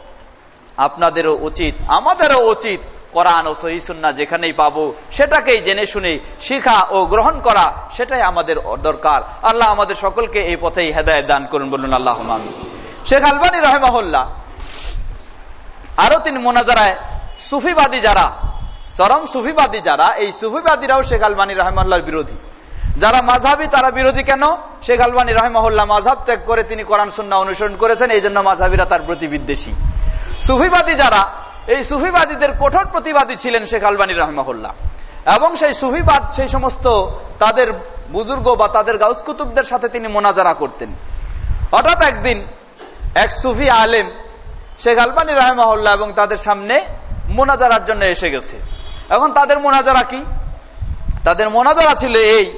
Speaker 2: আপনাদেরও উচিত, আমাদেরও উচিত কোরআন ও সহিহ সুন্নাহ যেখানেই পাবো সেটাকেই জেনে শুনে শিখা ও গ্রহণ করা, সেটাই আমাদের দরকার। আল্লাহ আমাদের সকলকে এই পথেই হেদায়েত দান করুন, বলুন আল্লাহুম্মা আমিন। শেখ আলবানী রাহিমাহুল্লাহ আরো তিনি মুনাজারায় সুফিবাদী যারা, চরম সুফিবাদী যারা, এই সুফিবাদীরাও শেখ আলবানী রাহিমাহুল্লাহর বিরোধী। যারা মাযহাবী তারা বিরোধী কেন? শেখ আলবানী রাহিমাহুল্লাহ মাযহাব ত্যাগ করে তিনি কোরআন সুন্নাহ অনুসরণ করেছেন, এই জন্য মাযহাবীরা তার প্রতি বিদ্বেষী। সুফিবাদী যারা, এই সুফিবাদীদের কঠোর প্রতিবাদী ছিলেন শেখ আলবানী রাহিমাহুল্লাহ, এবং সেই সুফিবাদ সেই সমস্ত তাদের বুজুর্গ বা তাদের গাউস কুতুবদের সাথে তিনি মোনাজারা করতেন। হঠাৎ একদিন এক সুফি আলেম শেখ আলবানী রাহিমাহুল্লাহ এবং তাদের সামনে মোনাজারার জন্য এসে গেছে। এখন তাদের মোনাজারা কি? তাদের মোনাজারা ছিল এই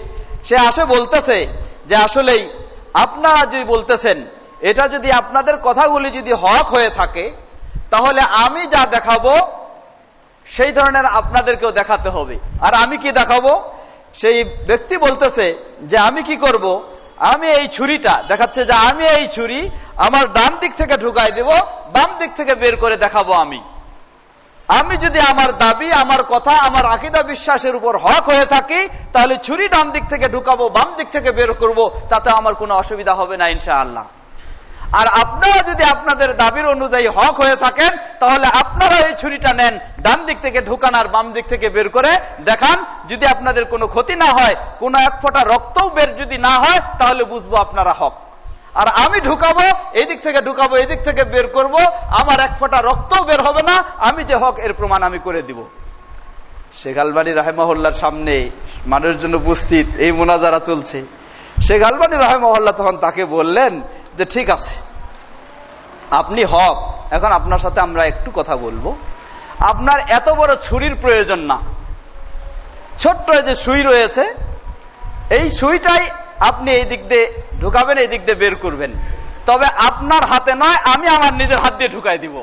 Speaker 2: সে আসে বলতেছে যে আসলেই আপনারা যে বলতেছেন এটা যদি আপনাদের কথাগুলি যদি হক হয়ে থাকে তাহলে আমি যা দেখাবো সেই ধরনের আপনাদেরকেও দেখাতে হবে। আর আমি কি দেখাবো? সেই ব্যক্তি বলতেছে যে আমি কি করব, আমি এই ছুরিটা দেখাচ্ছে যে আমি এই ছুরি আমার ডান দিক থেকে ঢুকাই দেব, বাম দিক থেকে বের করে দেখাবো। আমি আমি যদি আমার দাবি, আমার কথা, আমার আকীদা বিশ্বাসের উপর হক হয়ে থাকি তাহলে ছুরি ডান দিক থেকে ঢুকাবো, বাম দিক থেকে বের করব, তাতে আমার কোনো অসুবিধা হবে না ইনশাআল্লাহ। আর আপনারা যদি আপনাদের দাবির অনুযায়ী হক হয়ে থাকেন তাহলে আপনারা এই ছুরিটা নেন, ডান দিক থেকে ঢুকান আর বাম দিক থেকে বের করে দেখান। যদি আপনাদের কোনো ক্ষতি না হয়, কোনো এক ফোঁটা রক্তও বের যদি না হয়, তাহলে বুঝবো আপনারা হক। আর আমি ঢুকাবো, এই দিক থেকে ঢুকাবো, এই দিক থেকে বের করব, আমার এক ফোঁটা রক্তও বের হবে না, আমি যে হক এর প্রমাণ আমি করে দিব। শেখ আলবানী রাহিমাহুল্লাহর সামনে মানুষজন উপস্থিত, এই মুনাজারা চলছে। শেখ আলবানী রাহিমাহুল্লাহ তখন তাকে বললেন যে ঠিক আছে, আপনি হক, এখন আপনার সাথে আমরা একটু কথা বলবো। আপনার এত বড় ছুরির প্রয়োজন না, ছোট্ট যে সুই রয়েছে এই সুইটাই আপনি এই দিক দিয়ে ঢুকাবেন, এই দিক দিয়ে বের করবেন, তবে আপনার হাতে নয়, আমি আমার নিজের হাত দিয়ে ঢুকাই দিব।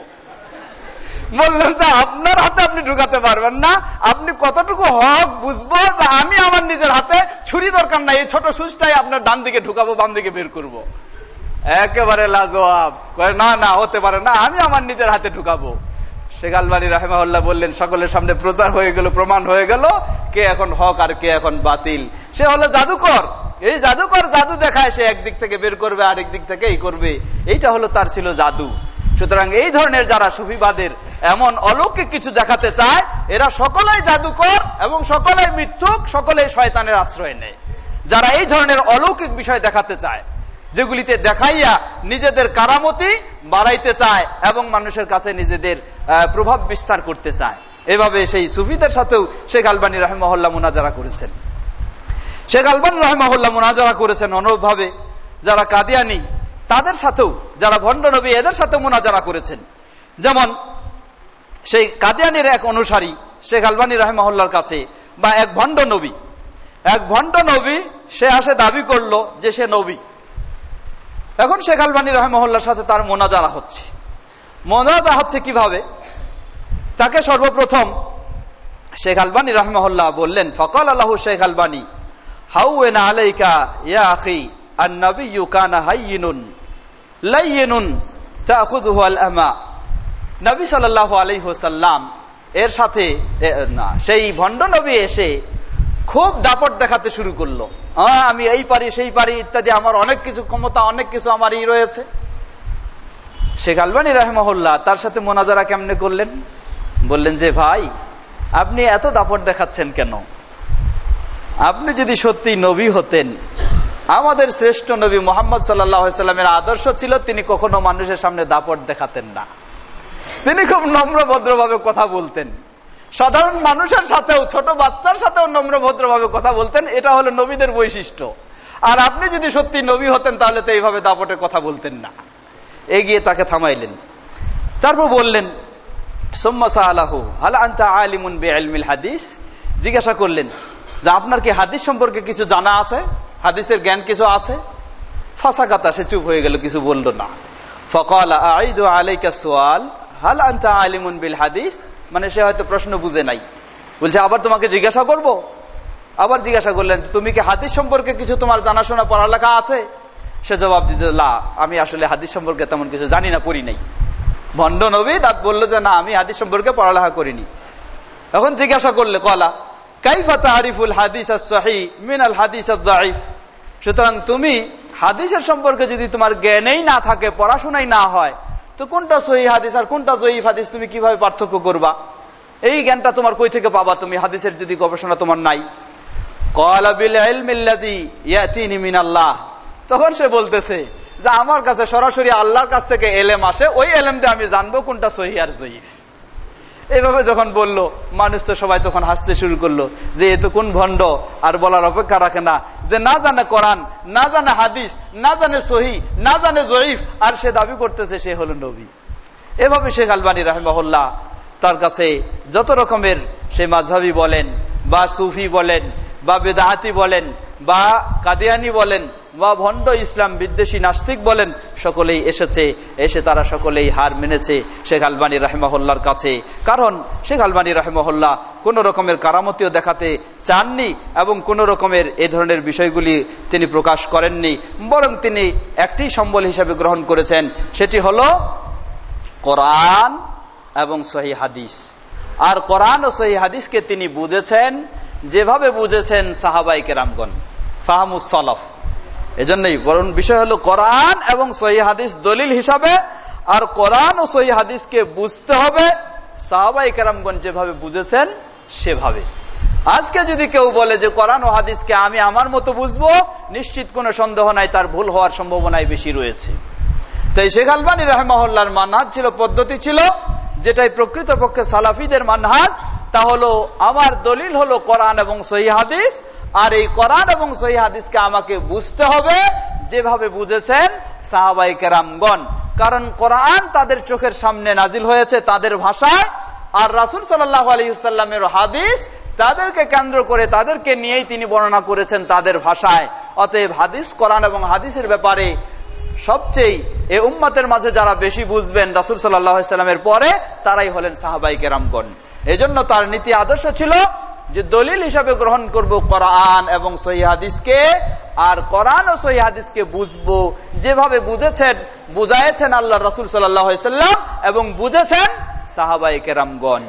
Speaker 2: বললেন যে আপনার হাতে আপনি ঢুকাতে পারবেন না, আপনি কতটুকু হক বুঝবো যে আমি আমার নিজের হাতে, ছুরি দরকার নাই, এই ছোট সুইটাই আপনার ডান দিকে ঢুকাবো, বাম দিকে বের করব। একেবারে লাজবাব, না না হতে পারে না, আমি আমার নিজের হাতে ঢুকাবো। শেখ আলবানী রাহিমাহুল্লাহ বললেন, সকলের সামনে প্রচার হয়ে গেল, প্রমাণ হয়ে গেল কে এখন হক আর কে এখন বাতিল। সে হলো জাদুকর, এই জাদুকর জাদু দেখায়, সে একদিক থেকে বের করবে, আরেক দিক থেকে এই করবে, এইটা হলো তার ছিল জাদু। সুতরাং এই ধরনের যারা সুফিবাদের এমন অলৌকিক কিছু দেখাতে চায়, এরা সকলেই জাদুকর এবং সকলেই মিথ্যুক, সকলেই শয়তানের আশ্রয় নেয়। যারা এই ধরনের অলৌকিক বিষয় দেখাতে চায়, যেগুলিতে দেখাইয়া নিজেদের কারামতি বাড়াইতে চায় এবং মানুষের কাছে নিজেদের প্রভাব বিস্তার করতে চায়, এভাবে সেই সুফিদের সাথেও শেখ আলবানী রাহিমাহুল্লাহ মুনাজারা করেছেন। শেখ আলবানী রাহিমাহুল্লাহ মুনাজারা করেছেন অনুরূপভাবে যারা কাদিয়ানি তাদের সাথেও, যারা ভণ্ড নবী এদের সাথেও মুনাজারা করেছেন। যেমন সেই কাদিয়ানির এক অনুসারী শেখ আলবানী রাহিমাহুল্লাহর কাছে, বা এক ভণ্ড নবী, এক ভণ্ড নবী সে আসে দাবি করলো যে সে নবী। এখন শেখ আলবানী রাহিমাহুল্লাহর সাথে তার মোনাজারা হচ্ছে। মোনাজারা হচ্ছে কিভাবে? তাকে সর্বপ্রথম শেখ আলবানী রাহিমাহুল্লাহ বললেন, ফাকাল আল্লাহু শেখ আলবানী হাওয়ানা আলাইকা ইয়া আখি আন-নাবিয়্যু কানা হায়্যিনুন লায়্যিনুন তাখুযুহু আল-আমা। নবী সাল্লাল্লাহু আলাইহি ওয়াসাল্লাম এর সাথে না, সেই ভণ্ড নবী এসে খুব দাপট দেখাতে শুরু করলো, আমি এই পারি সেই পারি ইত্যাদি, আমার অনেক কিছু ক্ষমতা, অনেক কিছু আমার ই রয়েছে। শেখ আলবানী রাহিমাহুল্লাহ তার সাথে মোনাজারা কেমনে করলেন? বললেন যে ভাই, আপনি এত দাপট দেখাচ্ছেন কেন? আপনি যদি সত্যি নবী হতেন, আমাদের শ্রেষ্ঠ নবী মুহাম্মদ সাল্লাল্লাহু আলাইহি ওয়াসাল্লামের আদর্শ ছিল তিনি কখনো মানুষের সামনে দাপট দেখাতেন না, তিনি খুব নম্র ভদ্রভাবে কথা বলতেন, সাধারণ মানুষের সাথেও, ছোট বাচ্চার সাথেও নম্র ভদ্রভাবে কথা বলতেন। এটা হলো নবীদের বৈশিষ্ট্য। আর আপনি যদি সত্যি নবী হতেন তাহলে তো এইভাবে দাপটে কথা বলতেন না। এগিয়ে তাকে থামাইলেন, তারপর বললেন সুম্মা সাআলাহু হাল আনতা আলিমুন বিইলমিল হাদিস, জিজ্ঞাসা করলেন যে আপনার কি হাদিস সম্পর্কে কিছু জানা আছে, হাদিসের জ্ঞান কিছু আছে? ফাসাকাতা, সে চুপ হয়ে গেল, কিছু বলল না। ফাকালা আইদু আলাইকা সুআল হাল আনতা আলিমুন বিল হাদিস, মানে সে হয়তো প্রশ্ন বুঝে নাই, বলছে আবার তোমাকে জিজ্ঞাসা করব। আবার জিজ্ঞাসা করলেন তুমি কি হাদিস সম্পর্কে কিছু তোমার জানাশোনা পড়ালেখা আছে? সে জবাব দিতে, লা, আমি আসলে হাদিস সম্পর্কে তেমন কিছু জানি না, পড়ি নাই। ভণ্ড নবী তার বললো যে না, আমি হাদিস সম্পর্কে পড়ালেখা করিনি। এখন জিজ্ঞাসা করলে কলা কাইফা তারিফুল হাদিস as-সহিহ মিন আল হাদিস ad-দাঈফ, সুতরাং তুমি হাদিসের সম্পর্কে যদি তোমার জ্ঞানেই না থাকে, পড়াশোনাই না হয়, তো কোনটা সহিহ হাদিস আর কোনটা যঈফ হাদিস তুমি কিভাবে পার্থক্য করবা? এই জ্ঞানটা তোমার কই থেকে পাবা তুমি, হাদিসের যদি গবেষণা তোমার নাই? ক্বালা বিল ইলমিল্লাযী ইয়াতিনি মিনাল্লাহ, তখন সে বলতেছে যে আমার কাছে সরাসরি আল্লাহর কাছ থেকে এলেম আসে, ওই এলেম দিয়ে আমি জানবো কোনটা সহিহ আর যঈফ। এইভাবে যখন বলল, মানুষ তো সবাই তখন হাসতে শুরু করলো যে এ তো কোন ভণ্ড, আর বলার অপেক্ষা রাখে না যে না জানে কোরআন, না জানে হাদিস, না জানে সহিহ, না জানে যঈফ, আর সে দাবি করতেছে সে হলো নবী। এভাবে শেখ আলবানী রাহিমাহুল্লাহ তার কাছে যত রকমের সে মাযহাবী বলেন বা সুফি বলেন বা বেদাতি বলেন বা কাদিয়ানি বলেন বা ভণ্ড ইসলাম বিদ্বেষী নাস্তিক বলেন, সকলেই এসেছে, এসে তারা সকলেই হার মেনেছে শেখ আলবানী রাহিমাহুল্লাহর কাছে। কারণ শেখ আলবানী রাহিমাহুল্লাহ কোন রকমের কারামতিও দেখাতে চাননি এবং কোন রকমের এই ধরনের বিষয়গুলি তিনি প্রকাশ করেননি, বরং তিনি একটি সম্বল হিসেবে গ্রহণ করেছেন, সেটি হলো কোরআন এবং সহিহ হাদিস। আর কোরআন ও সহিহ হাদিসকে তিনি বুঝেছেন যেভাবে বুঝেছেন সাহাবায়ে কেরামগণ, ফাহমুস সালাফ। এজন্যই বরং বিষয় হলো কোরআন এবং সহিহ হাদিস দলিল হিসাবে, আর কোরআন ও সহিহ হাদিসকে বুঝতে হবে সাহাবায়ে কেরামগণ যেভাবে বুঝেছেন সেভাবে। আজকে যদি কেউ বলে যে কোরআন ও হাদিসকে আমি আমার মতো বুঝবো, নিশ্চিত কোনো সন্দেহ নাই তার ভুল হওয়ার সম্ভাবনাই বেশি রয়েছে। তাই শেখ আলবানী রাহিমাহুল্লাহর মানহাজ ছিল, পদ্ধতি ছিল, যেটাই প্রকৃতপক্ষে সালাফিদের মানহাজ, তা হলো আমার দলিল হলো কোরআন এবং সহিহ হাদিস, আর এই কোরআন এবং সহিহ হাদিসকে আমাকে বুঝতে হবে যেভাবে বুঝেছেন সাহাবায়ে কেরামগণ। কারণ কোরআন তাদের চোখের সামনে নাজিল হয়েছে তাদের ভাষায়, আর রাসূল সাল্লাল্লাহু আলাইহি ওয়াসাল্লামের হাদিস তাদেরকে কেন্দ্র করে তাদেরকে নিয়েই তিনি বর্ণনা করেছেন তাদের ভাষায়। অতএব হাদিস, কোরআন এবং হাদিসের ব্যাপারে সবচেয়ে এই উম্মতের মাঝে যারা বেশি বুঝবেন রাসূল সাল্লাল্লাহু আলাইহি ওয়াসাল্লামের পরে, তারাই হলেন সাহাবায়ে কেরামগণ। এজন্য তার নীতি আদর্শ ছিল যে দলিল হিসাবে গ্রহণ করব কোরআন এবং সহিহ হাদিসকে, আর কোরআন ও সহিহ হাদিসকে বুঝবো যেভাবে বুঝেছেন, বুঝাইছেন আল্লাহ রাসূল সাল্লাল্লাহু আলাইহি ওয়াসাল্লাম এবং বুঝেছেন সাহাবায়ে কেরামগণ।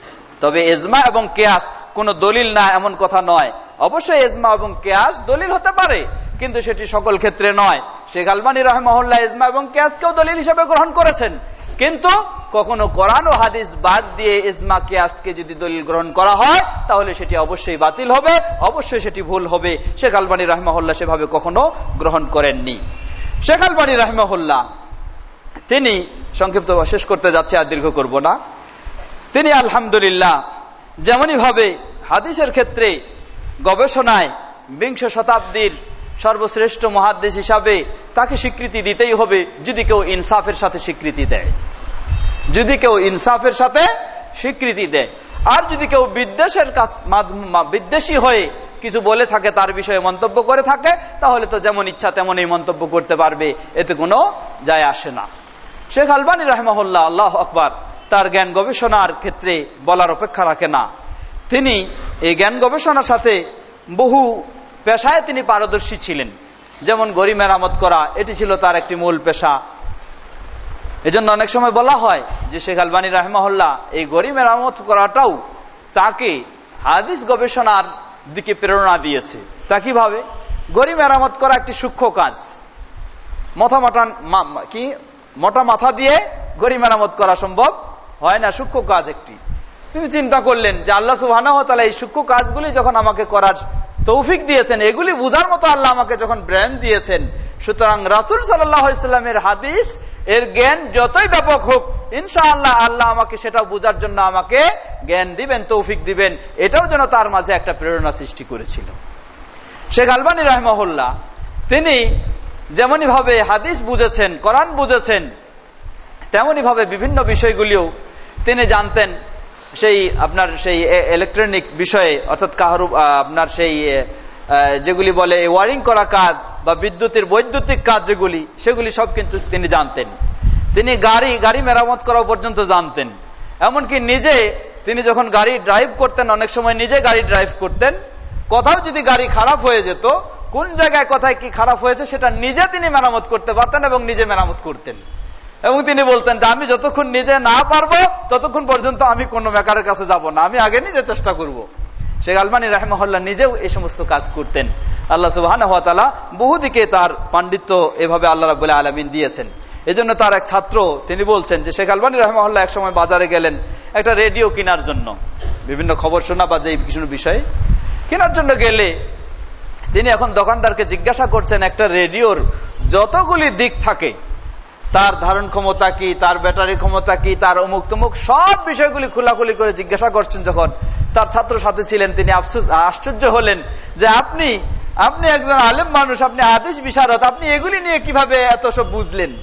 Speaker 2: তবে ইজমা এবং কিয়াস কোনো দলিল না এমন কথা নয়। অবশ্যই ইজমা এবং কিয়াস দলিল হতে পারে, কিন্তু সেটি সকল ক্ষেত্রে নয়। শেখ আলবানী রাহিমাহুল্লাহ ইজমা এবং কিয়াসকেও দলিল হিসেবে গ্রহণ করেছেন, কিন্তু কখনো কোরআন ও হাদিস বাদ দিয়ে ইজমা কিয়াসকে যদি দলিল গ্রহণ করা হয় তাহলে সেটি অবশ্যই বাতিল হবে, অবশ্যই সেটি ভুল হবে। শেখ আলবানী রাহিমাহুল্লাহ সেভাবে কখনো গ্রহণ করেননি। শেখ আলবানী রাহিমাহুল্লাহ তিনি, সংক্ষিপ্ত শেষ করতে যাচ্ছে আর দীর্ঘ করব না, তিনি আলহামদুলিল্লাহ যেমনই ভাবে হাদিসের ক্ষেত্রে গবেষণায় বিংশ শতাব্দীর সর্বশ্রেষ্ঠ মুহাদ্দিস হিসাবে তাকে স্বীকৃতি দিতেই হবে যদি কেউ ইনসাফের সাথে স্বীকৃতি দেয়, যদি কেউ ইনসাফের সাথে স্বীকৃতি দেয়। আর যদি কেউ বিদ্বেষের কাজ বিদ্বেষী হয়ে কিছু বলে থাকে, তার বিষয়ে মন্তব্য করে থাকে, তাহলে তো যেমন ইচ্ছা তেমনই মন্তব্য করতে পারবে, এতে কোনো যায় আসে না। শেখ আলবানী রাহিমাহুল্লাহ, আল্লাহু আকবার, তার জ্ঞান গবেষণার ক্ষেত্রে বলার অপেক্ষা রাখে না। তিনি এই জ্ঞান গবেষণার সাথে বহু পেশায় তিনি পারদর্শী ছিলেন। যেমন গড়ি মেরামত করা, এটি ছিল তার একটি মূল পেশা। এজন্য অনেক সময় বলা হয় যে শেখ আলবানী রাহিমাহুল্লাহ এই গড়ি মেরামত করাটাও তাকে হাদিস গবেষণার দিকে প্রেরণা দিয়েছে। তা কিভাবে? গড়ি মেরামত করা একটি সূক্ষ্ম কাজ, মাথা মাথা কি মোটা মাথা দিয়ে গড়ি মেরামত করা সম্ভব হয় না, সূক্ষ্ম কাজ একটি। তিনি চিন্তা করলেন যে আল্লাহ সুবহানাহু ওয়া তাআলা এই সূক্ষ্ম কাজগুলি যখন আমাকে করার তৌফিক দিয়েছেন, এগুলি বুঝার মতো আল্লাহ আমাকে যখন ব্রেন দিয়েছেন, সুতরাং রাসূল সাল্লাল্লাহু আলাইহি ওয়াসাল্লামের হাদিস এর জ্ঞান যতই ব্যাপক হোক, ইনশাআল্লাহ আল্লাহ আমাকে সেটাও বুঝার জন্য আমাকে জ্ঞান দিবেন, তৌফিক দিবেন। এটাও যেন তার মাঝে একটা প্রেরণা সৃষ্টি করেছিল। শেখ আলবানী রাহিমাহুল্লাহ তিনি যেমনই ভাবে হাদিস বুঝেছেন, কোরআন বুঝেছেন, তেমনি ভাবে বিভিন্ন বিষয়গুলিও তিনি জানতেন। সেই আপনার সেই ইলেকট্রনিক্স বিষয়ে, অর্থাৎ কাহারু আপনার সেই যেগুলি বলে ওয়ারিং করা কাজ বা বিদ্যুতের বৈদ্যুতিক কাজ যেগুলি, সেগুলি সব কিন্তু তিনি জানতেন। তিনি গাড়ি গাড়ি মেরামত করা পর্যন্ত জানতেন। এমনকি নিজে তিনি যখন গাড়ি ড্রাইভ করতেন, অনেক সময় নিজে গাড়ি ড্রাইভ করতেন। কোথাও যদি গাড়ি খারাপ হয়ে যেত, কোন জায়গায় কোথায় কি খারাপ হয়েছে সেটা নিজে তিনি মেরামত করতে পারতেন এবং নিজে মেরামত করতেন। এবং তিনি বলতেন যে আমি যতক্ষণ নিজে না পারবো ততক্ষণ পর্যন্ত আমি কোন মেকারের কাছে যাব না, আমি আগে নিজে চেষ্টা করব। শেখ আলবানী রাহিমাহুল্লাহ নিজেও এই সমস্ত কাজ করতেন। আল্লাহ সুবহানাহু ওয়া তাআলা বহুদিকে তার পাণ্ডিত্য এভাবে আল্লাহ রাব্বুল আলামিন দিয়েছেন। এজন্য তার এক ছাত্র তিনি বলছেন যে শেখ আলবানী রাহিমাহুল্লাহ এক সময় বাজারে গেলেন একটা রেডিও কেনার জন্য, বিভিন্ন খবর শোনা বা যে কিছু বিষয় কেনার জন্য গেলে তিনি এখন দোকানদারকে জিজ্ঞাসা করছেন একটা রেডিওর যতগুলি দিক থাকে, তার ধারণ ক্ষমতা কি, তার ব্যাটারি ক্ষমতা কি, তার অমুক তমুক সব বিষয়গুলি খোলাখুলি করে জিজ্ঞাসা করছেন। যখন তার ছাত্র সাথে ছিলেন, তিনি আশ্চর্য হলেন যে আপনি আপনি একজন আলেম মানুষ, আপনি হাদিস বিশারদ, আপনি এগুলি নিয়ে কিভাবে এত সব বুঝলেন?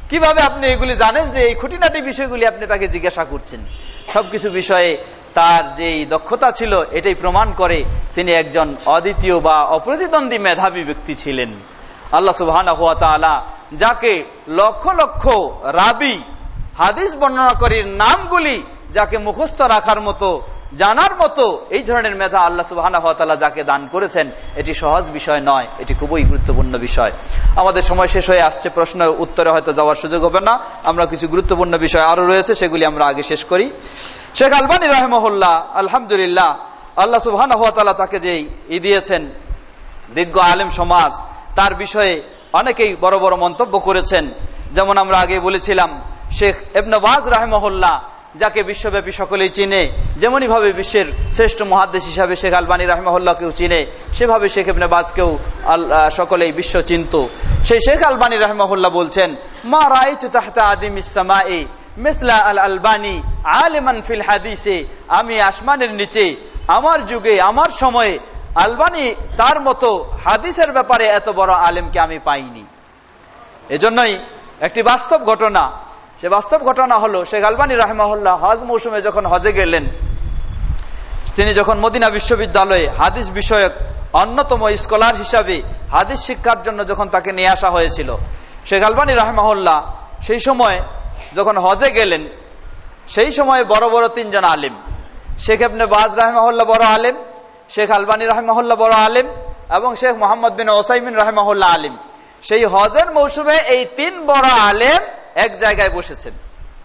Speaker 2: কিভাবে আপনি এগুলি জানেন যে এই খুঁটিনাটি বিষয়গুলি আপনি তাকে জিজ্ঞাসা করছেন? সবকিছু বিষয়ে তার যে দক্ষতা ছিল এটাই প্রমাণ করে তিনি একজন অদ্বিতীয় বা অপ্রতিদ্বন্দ্বী মেধাবী ব্যক্তি ছিলেন। আল্লাহ সুবহানাহু ওয়া তাআলা যাকে লক্ষ লক্ষ রাবি হাদিস বর্ণনাকারীর নামগুলি যাকে মুখস্থ রাখার মতো, জানার মতো এই ধরনের মেধা আল্লাহ সুবহানাহু ওয়া তাআলা যাকে দান করেছেন, এটি সহজ বিষয় নয়, এটি খুবই গুরুত্বপূর্ণ বিষয়। আমাদের সময় শেষ হয়ে আসছে, প্রশ্ন উত্তরে হয়তো যাওয়ার সুযোগ হবে না। আমরা কিছু গুরুত্বপূর্ণ বিষয় আরো রয়েছে, সেগুলি আমরা আগে শেষ করি। শেখ আলবানী রাহিমাহুল্লাহ, আলহামদুলিল্লাহ, আল্লাহ সুবহানাহু ওয়া তাআলা তাকে যে ই দিয়েছেন, বিজ্ঞ আলেম সমাজ তার বিষয়ে অনেকেই বড় বড় মন্তব্য করেছেন। যেমন আমরা আগে বলেছিলাম, শেখ ইবনে বাজ রাহিমাহুল্লাহ যাকে বিশ্বব্যাপী সকলেই চিনে, যেমনই ভাবে বিশ্বের শ্রেষ্ঠ মুহাদ্দিস হিসাবে শেখ আলবানী রাহিমাহুল্লাহকেও চিনে, সেভাবে শেখ ইবনে বাজকেও সকলেই বিশ্ব চিনত। সেই শেখ আলবানী রাহিমাহুল্লাহ বলছেন, মা রাআইতু তাহতা আদিমিস সামাই মিসলা আল আলবানী আলিমান ফিল হাদিসে, আমি আসমানের নিচে আমার যুগে আমার সময়ে আলবানী তার মতো হাদিসের ব্যাপারে এত বড় আলেমকে আমি পাইনি। এজন্যই একটি বাস্তব ঘটনা, সে বাস্তব ঘটনা হলো শেখ আলবানী রাহিমাহুল্লাহ হজ মৌসুমে যখন হজে গেলেন, তিনি যখন মদিনা বিশ্ববিদ্যালয়ে হাদিস বিষয়ক অন্যতম স্কলার হিসাবে হাদিস শিক্ষার জন্য যখন তাকে নিয়ে আসা হয়েছিল, শেখ আলবানী রাহিমাহুল্লাহ সেই সময় যখন হজে গেলেন, সেই সময় বড় বড় তিনজন আলেম, শেখ ইবনে বাজ রাহিমাহুল্লাহ বড় আলেম, শেখ আলবানী রাহিমাহুল্লাহ বড় আলেম এবং শেখ মোহাম্মদ বিন ওসাইমিন রাহিমাহুল্লাহ আলেম, সেই হজের মৌসুমে এই তিন বড় আলেম এক জায়গায় বসেছেন।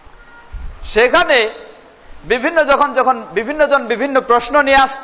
Speaker 2: সেখানে বিভিন্ন যখন যখন বিভিন্ন জন বিভিন্ন প্রশ্ন নিয়ে আসত,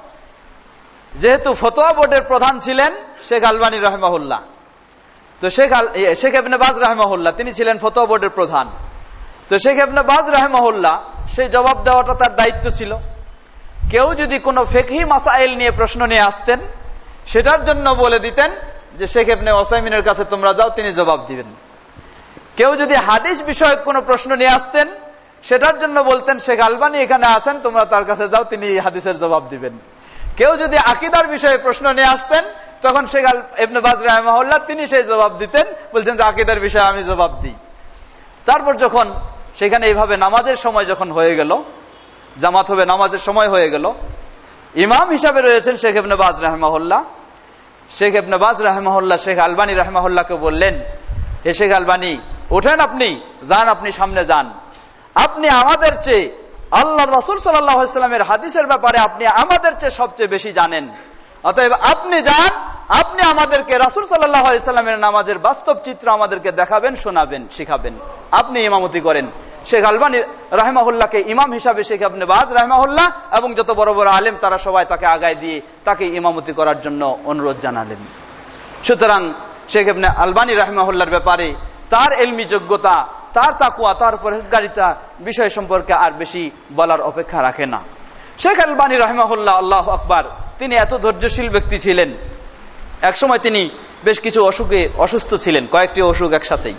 Speaker 2: যেহেতু ফতোয়া বোর্ডের প্রধান ছিলেন শেখ আলবানী রাহিমাহুল্লাহ, তো শেখ শেখ ইবনে বাজ রাহিমাহুল্লাহ তিনি ছিলেন ফতোয়া বোর্ডের প্রধান। তো শেখ ইবনে বাজ রাহিমাহুল্লাহ সেই জবাব দেওয়াটা তার দায়িত্ব ছিল। কেউ যদি কোনো ফিকহি মাসাইল নিয়ে প্রশ্ন নিয়ে আসতেন, সেটার জন্য বলে দিতেন যে শেখ ইবনে ওসাইমিনের কাছে তোমরা যাও, তিনি জবাব দিবেন। কেউ যদি হাদিস বিষয়ক কোনো প্রশ্ন নিয়ে আসতেন, সেটার জন্য বলতেন শেখ আলবানী এখানে আছেন, তোমরা তার কাছে যাও, তিনি হাদিসের জবাব দিবেন। কেউ যদি আকীদার বিষয়ে প্রশ্ন নিয়ে আসতেন, তখন শেখ ইবনে বাজ রাহিমাহুল্লাহ তিনি সেই জবাব দিতেন, বলছেন যে আকীদার বিষয়ে আমি জবাব দিই। তারপর যখন সেখানে এইভাবে নামাজের সময় যখন হয়ে গেল, জামাত হবে নামাজের সময় হয়ে গেল, ইমাম হিসাবে রয়েছেন শেখ ইবনে বাজ রাহিমাহুল্লাহ। শেখ ইবনে বাজ রাহিমাহুল্লাহ শেখ আলবানী রাহিমাহুল্লাহকে বললেন, হে শেখ আলবানী, ওঠেন, আপনি যান, আপনি সামনে যান, আপনি আমাদের চেয়ে আল্লাহ রাসূল সাল্লাল্লাহু আলাইহি ওয়াসাল্লামের হাদিসের ব্যাপারে আপনি আমাদের চেয়ে সবচেয়ে বেশি জানেন, অতএব আপনি যান, আপনি আমাদেরকে রাসূল সাল্লাল্লাহু আলাইহি ওয়াসাল্লামের নামাজের বাস্তব চিত্র আমাদেরকে দেখাবেন, শোনাবেন, শিখাবেন, আপনি ইমামতি করেন। শেখ আলবানী রাহিমাহুল্লাহকে ইমাম হিসাবে শেখ ইবনে বাজ রাহিমাহুল্লাহ এবং যত বড় বড় আলেম তারা সবাই তাকে আগায় দিয়ে তাকে ইমামতি করার জন্য অনুরোধ জানালেন। সুতরাং শেখ ইবনে আলবানী রাহিমাহুল্লাহর ব্যাপারে তার ইলমি যোগ্যতা, তার তাকওয়া, তার পরহেজগারিতা বিষয় সম্পর্কে আর বেশি বলার অপেক্ষা রাখে না। শেখ আলবানী রাহিমাহুল্লাহ, আল্লাহু আকবার, তিনি এত ধৈর্যশীল ব্যক্তি ছিলেন। একসময় তিনি বেশ কিছু অসুখে অসুস্থ ছিলেন, কয়েকটি অসুখ একসাথেই।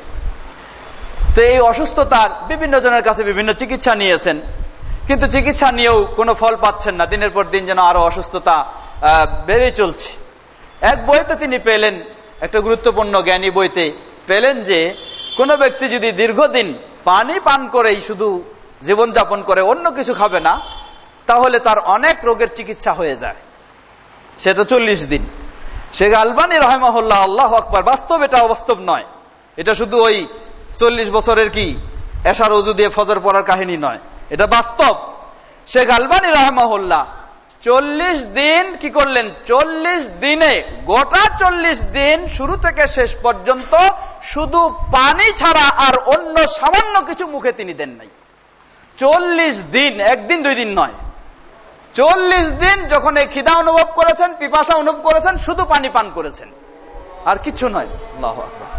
Speaker 2: তো এই অসুস্থতার বিভিন্ন জনের কাছে বিভিন্ন চিকিৎসা নিয়েছেন, কিন্তু চিকিৎসা নিয়েও কোনো ফল পাচ্ছেন না। দিনের পর দিন যেন আরো অসুস্থতা বেড়ে চলছে। এক বইতে তিনি পেলেন, একটা গুরুত্বপূর্ণ জ্ঞানী বইতে পেলেন যে কোনো ব্যক্তি যদি দীর্ঘদিন পানি পান করেই শুধু জীবনযাপন করে, অন্য কিছু খাবে না, তাহলে তার অনেক রোগের চিকিৎসা হয়ে যায়, সেটা চল্লিশ দিন। শেখ আলবানী রাহিমাহুল্লাহ, আল্লাহু আকবার, বাস্তব, এটা অবাস্তব নয়, এটা শুধু ওই চল্লিশ বছরের কি এশার ওযু দিয়ে ফজর পড়ার কাহিনী নয়, এটা বাস্তব। শেখ আলবানী রাহিমাহুল্লাহ চল্লিশ দিন কি করলেন, চল্লিশ দিনে গোটা চল্লিশ দিন শুরু থেকে শেষ পর্যন্ত শুধু পানি ছাড়া আর অন্য সামান্য কিছু মুখে তিনি দেন নাই। চল্লিশ দিন, একদিন দুই দিন নয়, চল্লিশ দিন যখন এই খিদা অনুভব করেছেন, পিপাসা অনুভব করেছেন, শুধু পানি পান করেছেন, আর কিছু নয়। আল্লাহু আকবার।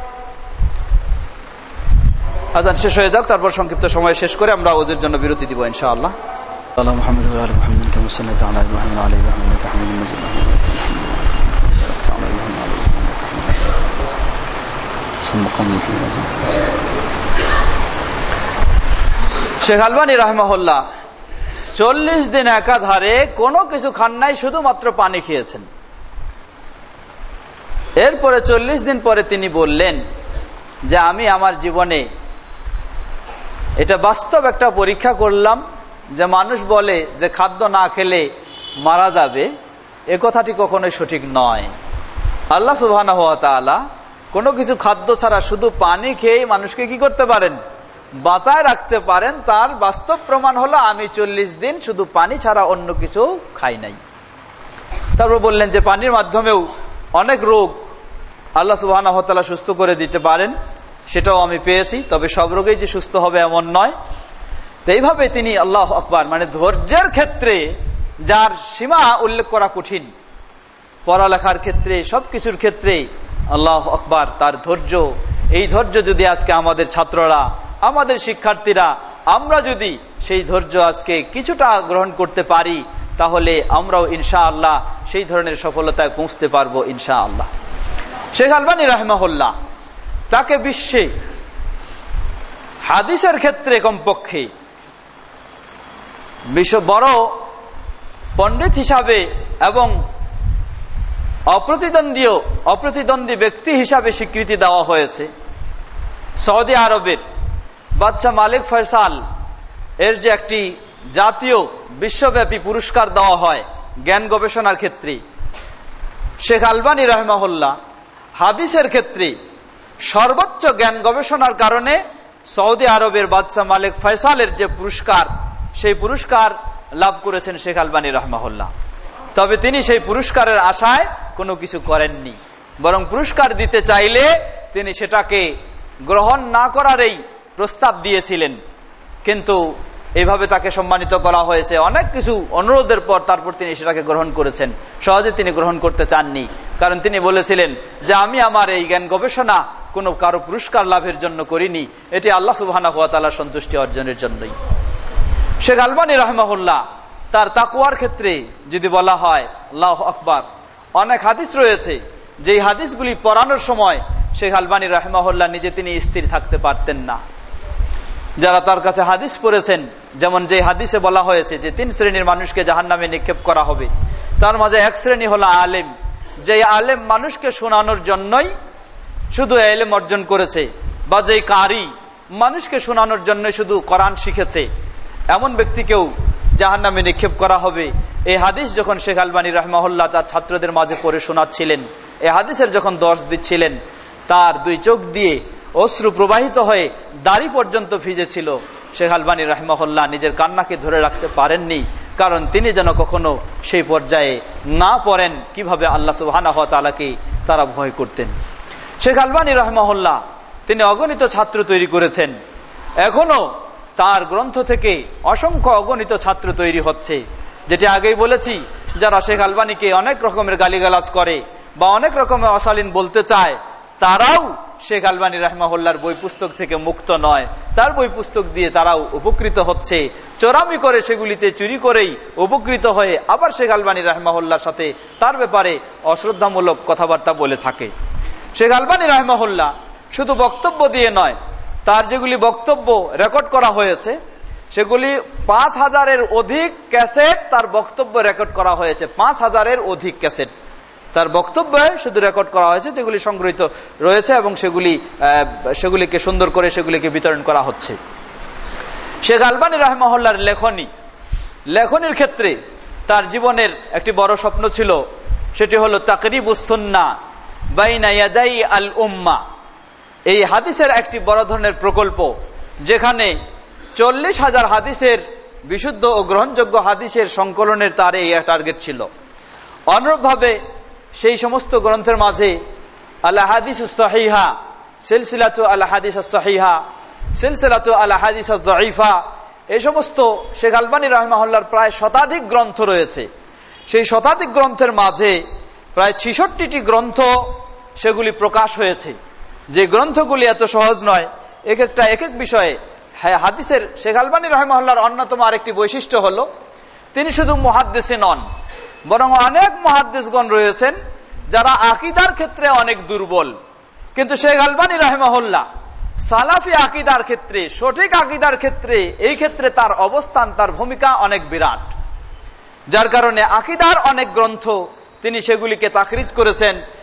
Speaker 2: আজান শেষ হয়ে যাক, তারপর সংক্ষিপ্ত সময় শেষ করে আমরা ওদের জন্য বিরতি দিব ইনশাআল্লাহ। আল্লাহু মুহাম্মদ ওয়া আলি মুহাম্মদ কামা সাল্লাল্লাহু আলা ইব্রাহিম ওয়া আলা ইব্রাহিম ইন্নাকা হামিদুম মাজিদ। শেখ আলবানী রাহিমাহুল্লাহ চল্লিশ দিন একাধারে কোনো কিছু খান নাই, শুধুমাত্র পানি খেয়েছেন। এরপরে চল্লিশ দিন পরে তিনি বললেন যে আমি আমার জীবনে এটা বাস্তব একটা পরীক্ষা করলাম যে মানুষ বলে যে খাদ্য না খেলে মারা যাবে, এ কথাটি কখনোই সঠিক নয়। আল্লাহ সুবহানাহু ওয়া তাআলা কোনো কিছু খাদ্য ছাড়া শুধু পানি খেয়ে মানুষকে কি করতে পারেন, বাঁচায় রাখতে পারেন। তার বাস্তব প্রমাণ হলো আমি চল্লিশ দিন শুধু পানি ছাড়া অন্য কিছু খাই নাই। তারপর বললেন যে পানির মাধ্যমেও অনেক রোগ আল্লাহ সুবহানাহু ওয়া তাআলা সুস্থ করে দিতে পারেন, সেটাও আমি পেয়েছি। তবে সব রোগেই যে সুস্থ হবে এমন নয়। তো এইভাবে তিনি আল্লাহু আকবার, মানে ধৈর্যের ক্ষেত্রে যার সীমা উল্লেখ করা কঠিন, পড়ালেখার ক্ষেত্রে সবকিছুর ক্ষেত্রে আল্লাহু আকবার, তার ধৈর্য। এই ধৈর্য যদি আজকে আমাদের ছাত্ররা, আমাদের শিক্ষার্থীরা, আমরা যদি সেই ধৈর্য আজকে কিছুটা গ্রহণ করতে পারি, তাহলে আমরাও ইনশাআল্লাহ সেই ধরনের সফলতায় পৌঁছতে পারবো ইনশাআল্লাহ। শেখ আলবানী রাহিমাহুল্লাহ, তাকে বিশ্বে হাদিসের ক্ষেত্রে কমপক্ষে বিশ্ব বড় পণ্ডিত হিসাবে এবং অপ্রতিদ্বন্দ্বী অপ্রতিদ্বন্দ্বী ব্যক্তি হিসাবে স্বীকৃতি দেওয়া হয়েছে। সৌদি আরবের বাদশাহ মালিক ফয়সাল এর যে একটি জাতীয় বিশ্বব্যাপী পুরস্কার দেওয়া হয় জ্ঞান গবেষণার ক্ষেত্রে, শেখ আলবানী রাহিমাহুল্লাহ হাদিসের ক্ষেত্রে সর্বোচ্চ জ্ঞান গবেষণার কারণে সৌদি আরবের বাদশাহ মালিক ফয়সালের যে পুরস্কার, সেই পুরস্কার লাভ করেছেন শেখ আলবানী রাহিমাহুল্লাহ। তবে তিনি সেই পুরস্কারের আশায় কোনো কিছু করেননি, বরং পুরস্কার দিতে চাইলে তিনি সেটাকে গ্রহণ না করারই প্রস্তাব দিয়েছিলেন। কিন্তু এইভাবে তাকে সম্মানিত করা হয়েছে অনেক কিছু অনুরোধের পর, তারপর তিনি সেটাকে গ্রহণ করেছেন। সহজে তিনি গ্রহণ করতে চাননি, কারণ তিনি বলেছিলেন যে আমি আমার এই জ্ঞান গবেষণা কোনো কারো পুরস্কার লাভের জন্য করিনি, এটি আল্লাহ সুবহানাহু ওয়া তাআলার সন্তুষ্টি অর্জনের জন্যই। শেখ আলবানী রাহিমাহুল্লাহ তার তাকওয়ার ক্ষেত্রে যদি বলা হয়, আল্লাহু আকবার, অনেক হাদিস রয়েছে যেই হাদিসগুলি পড়ানোর সময় শেখ আলবানী রাহিমাহুল্লাহ নিজে তিনি স্থির থাকতে পারতেন না। যারা তার কাছে হাদিস পড়েছেন, যেমন যে হাদিসে বলা হয়েছে যে তিন শ্রেণীর মানুষকে জাহান্নামে নিক্ষেপ করা হবে, তার মাঝে এক শ্রেণী হলো আলেম, যে আলেম মানুষকে শোনানোর জন্যই শুধু ইলম অর্জন করেছে, বা যে কারি মানুষকে শোনানোর জন্য শুধু কোরআন শিখেছে, এমন ব্যক্তিকেও জাহান্নামে নিক্ষেপ করা হবে। এই হাদিস যখন শেখ আলবানী রাহিমাহুল্লাহ তার ছাত্রদের মাঝে পড়ে শোনাচ্ছিলেন, এই হাদিসের যখন দর্শ দিচ্ছিলেন, তার দুই চোখ দিয়ে অশ্রু প্রবাহিত হয়ে দাড়ি পর্যন্ত ভিজেছিল। শেখ আলবানী রাহিমাহুল্লাহ নিজের কান্নাকে ধরে রাখতে পারেননি, কারণ তিনি যেন কখনো সেই পর্যায়ে না পড়েন কিভাবে আল্লাহ সুবহানাহু ওয়া তাআলাকে তারা ভয় করতেন। শেখ আলবানী রাহিমাহুল্লাহ তিনি অগণিত ছাত্র তৈরি করেছেন, এখনো তার গ্রন্থ থেকে অসংখ্য অগণিত ছাত্র তৈরি হচ্ছে। যেটি আগেই বলেছি, যারা শেখ আলবানীকে অনেক রকমের গালিগালাজ করে বা অনেক রকমের অশালীন বলতে চায়, তারাও শেখ আলবানী রাহিমাহুল্লাহর বই পুস্তক থেকে মুক্ত নয়। তার বই পুস্তক দিয়ে তারাও উপকৃত হচ্ছে, চোরামি করে সেগুলিতে চুরি করেই উপকৃত হয়ে আবার শেখ আলবানী রাহিমাহুল্লাহর সাথে তার ব্যাপারে অশ্রদ্ধামূলক কথাবার্তা বলে থাকে। শেখ আলবানী রাহিমাহুল্লাহ শুধু বক্তব্য দিয়ে নয়, তার যেগুলি বক্তব্য রেকর্ড করা হয়েছে সেগুলি পাঁচ হাজারের অধিক ক্যাসেট তার বক্তব্য রেকর্ড করা হয়েছে। পাঁচ হাজারের অধিক ক্যাসেট তার বক্তব্যে শুধু রেকর্ড করা হয়েছে, যেগুলি সংগৃহীত রয়েছে এবং সেগুলি সেগুলিকে সুন্দর করে সেগুলিকে বিতরণ করা হচ্ছে। শেখ আলবানী রাহিমাহুল্লাহর লেখনী লেখনীর ক্ষেত্রে তার জীবনের একটি বড় স্বপ্ন ছিল, সেটি হলো তাকরিবুস সুন্নাহ বাইনা ইয়াদাই আল উম্মাহ। এই হাদিসের একটি বড় ধরনের প্রকল্প, যেখানে চল্লিশ হাজার হাদিসের বিশুদ্ধ ও গ্রহণযোগ্য হাদিসের সংকলনের তার এই টার্গেট ছিল। অনুরূপভাবে সেই সমস্ত গ্রন্থের মাঝে আল হাদিসুস সহিহা, সিলসিলাতু আল হাদিসুস সহিহা, সিলসিলাতু আল হাদিসুস দাঈফা, এই সমস্ত শেখ আলবানী রাহিমাহুল্লাহর প্রায় শতাধিক গ্রন্থ রয়েছে। সেই শতাধিক গ্রন্থের মাঝে প্রায় ছিষট্টিটি গ্রন্থ সেগুলি প্রকাশ হয়েছে, যে গ্রন্থগুলি এত সহজ নয়। এক একটা এক এক বিষয়ে হাদিসের শেখ আলবানী রাহিমাহুল্লাহর অন্যতম আরেকটি বৈশিষ্ট্য হলো, তিনি শুধু মুহাদ্দিসই নন, বরং অনেক মুহাদ্দিসগণ রয়েছেন যারা আকীদার ক্ষেত্রে অনেক দুর্বল, কিন্তু শেখ আলবানী রাহিমাহুল্লাহ সালাফি আকীদার ক্ষেত্রে, সঠিক আকীদার ক্ষেত্রে, এই ক্ষেত্রে তার অবস্থান, তার ভূমিকা অনেক বিরাট। যার কারণে আকীদার অনেক গ্রন্থ তিনি সেগুলিকে তাখরিজ করেছেন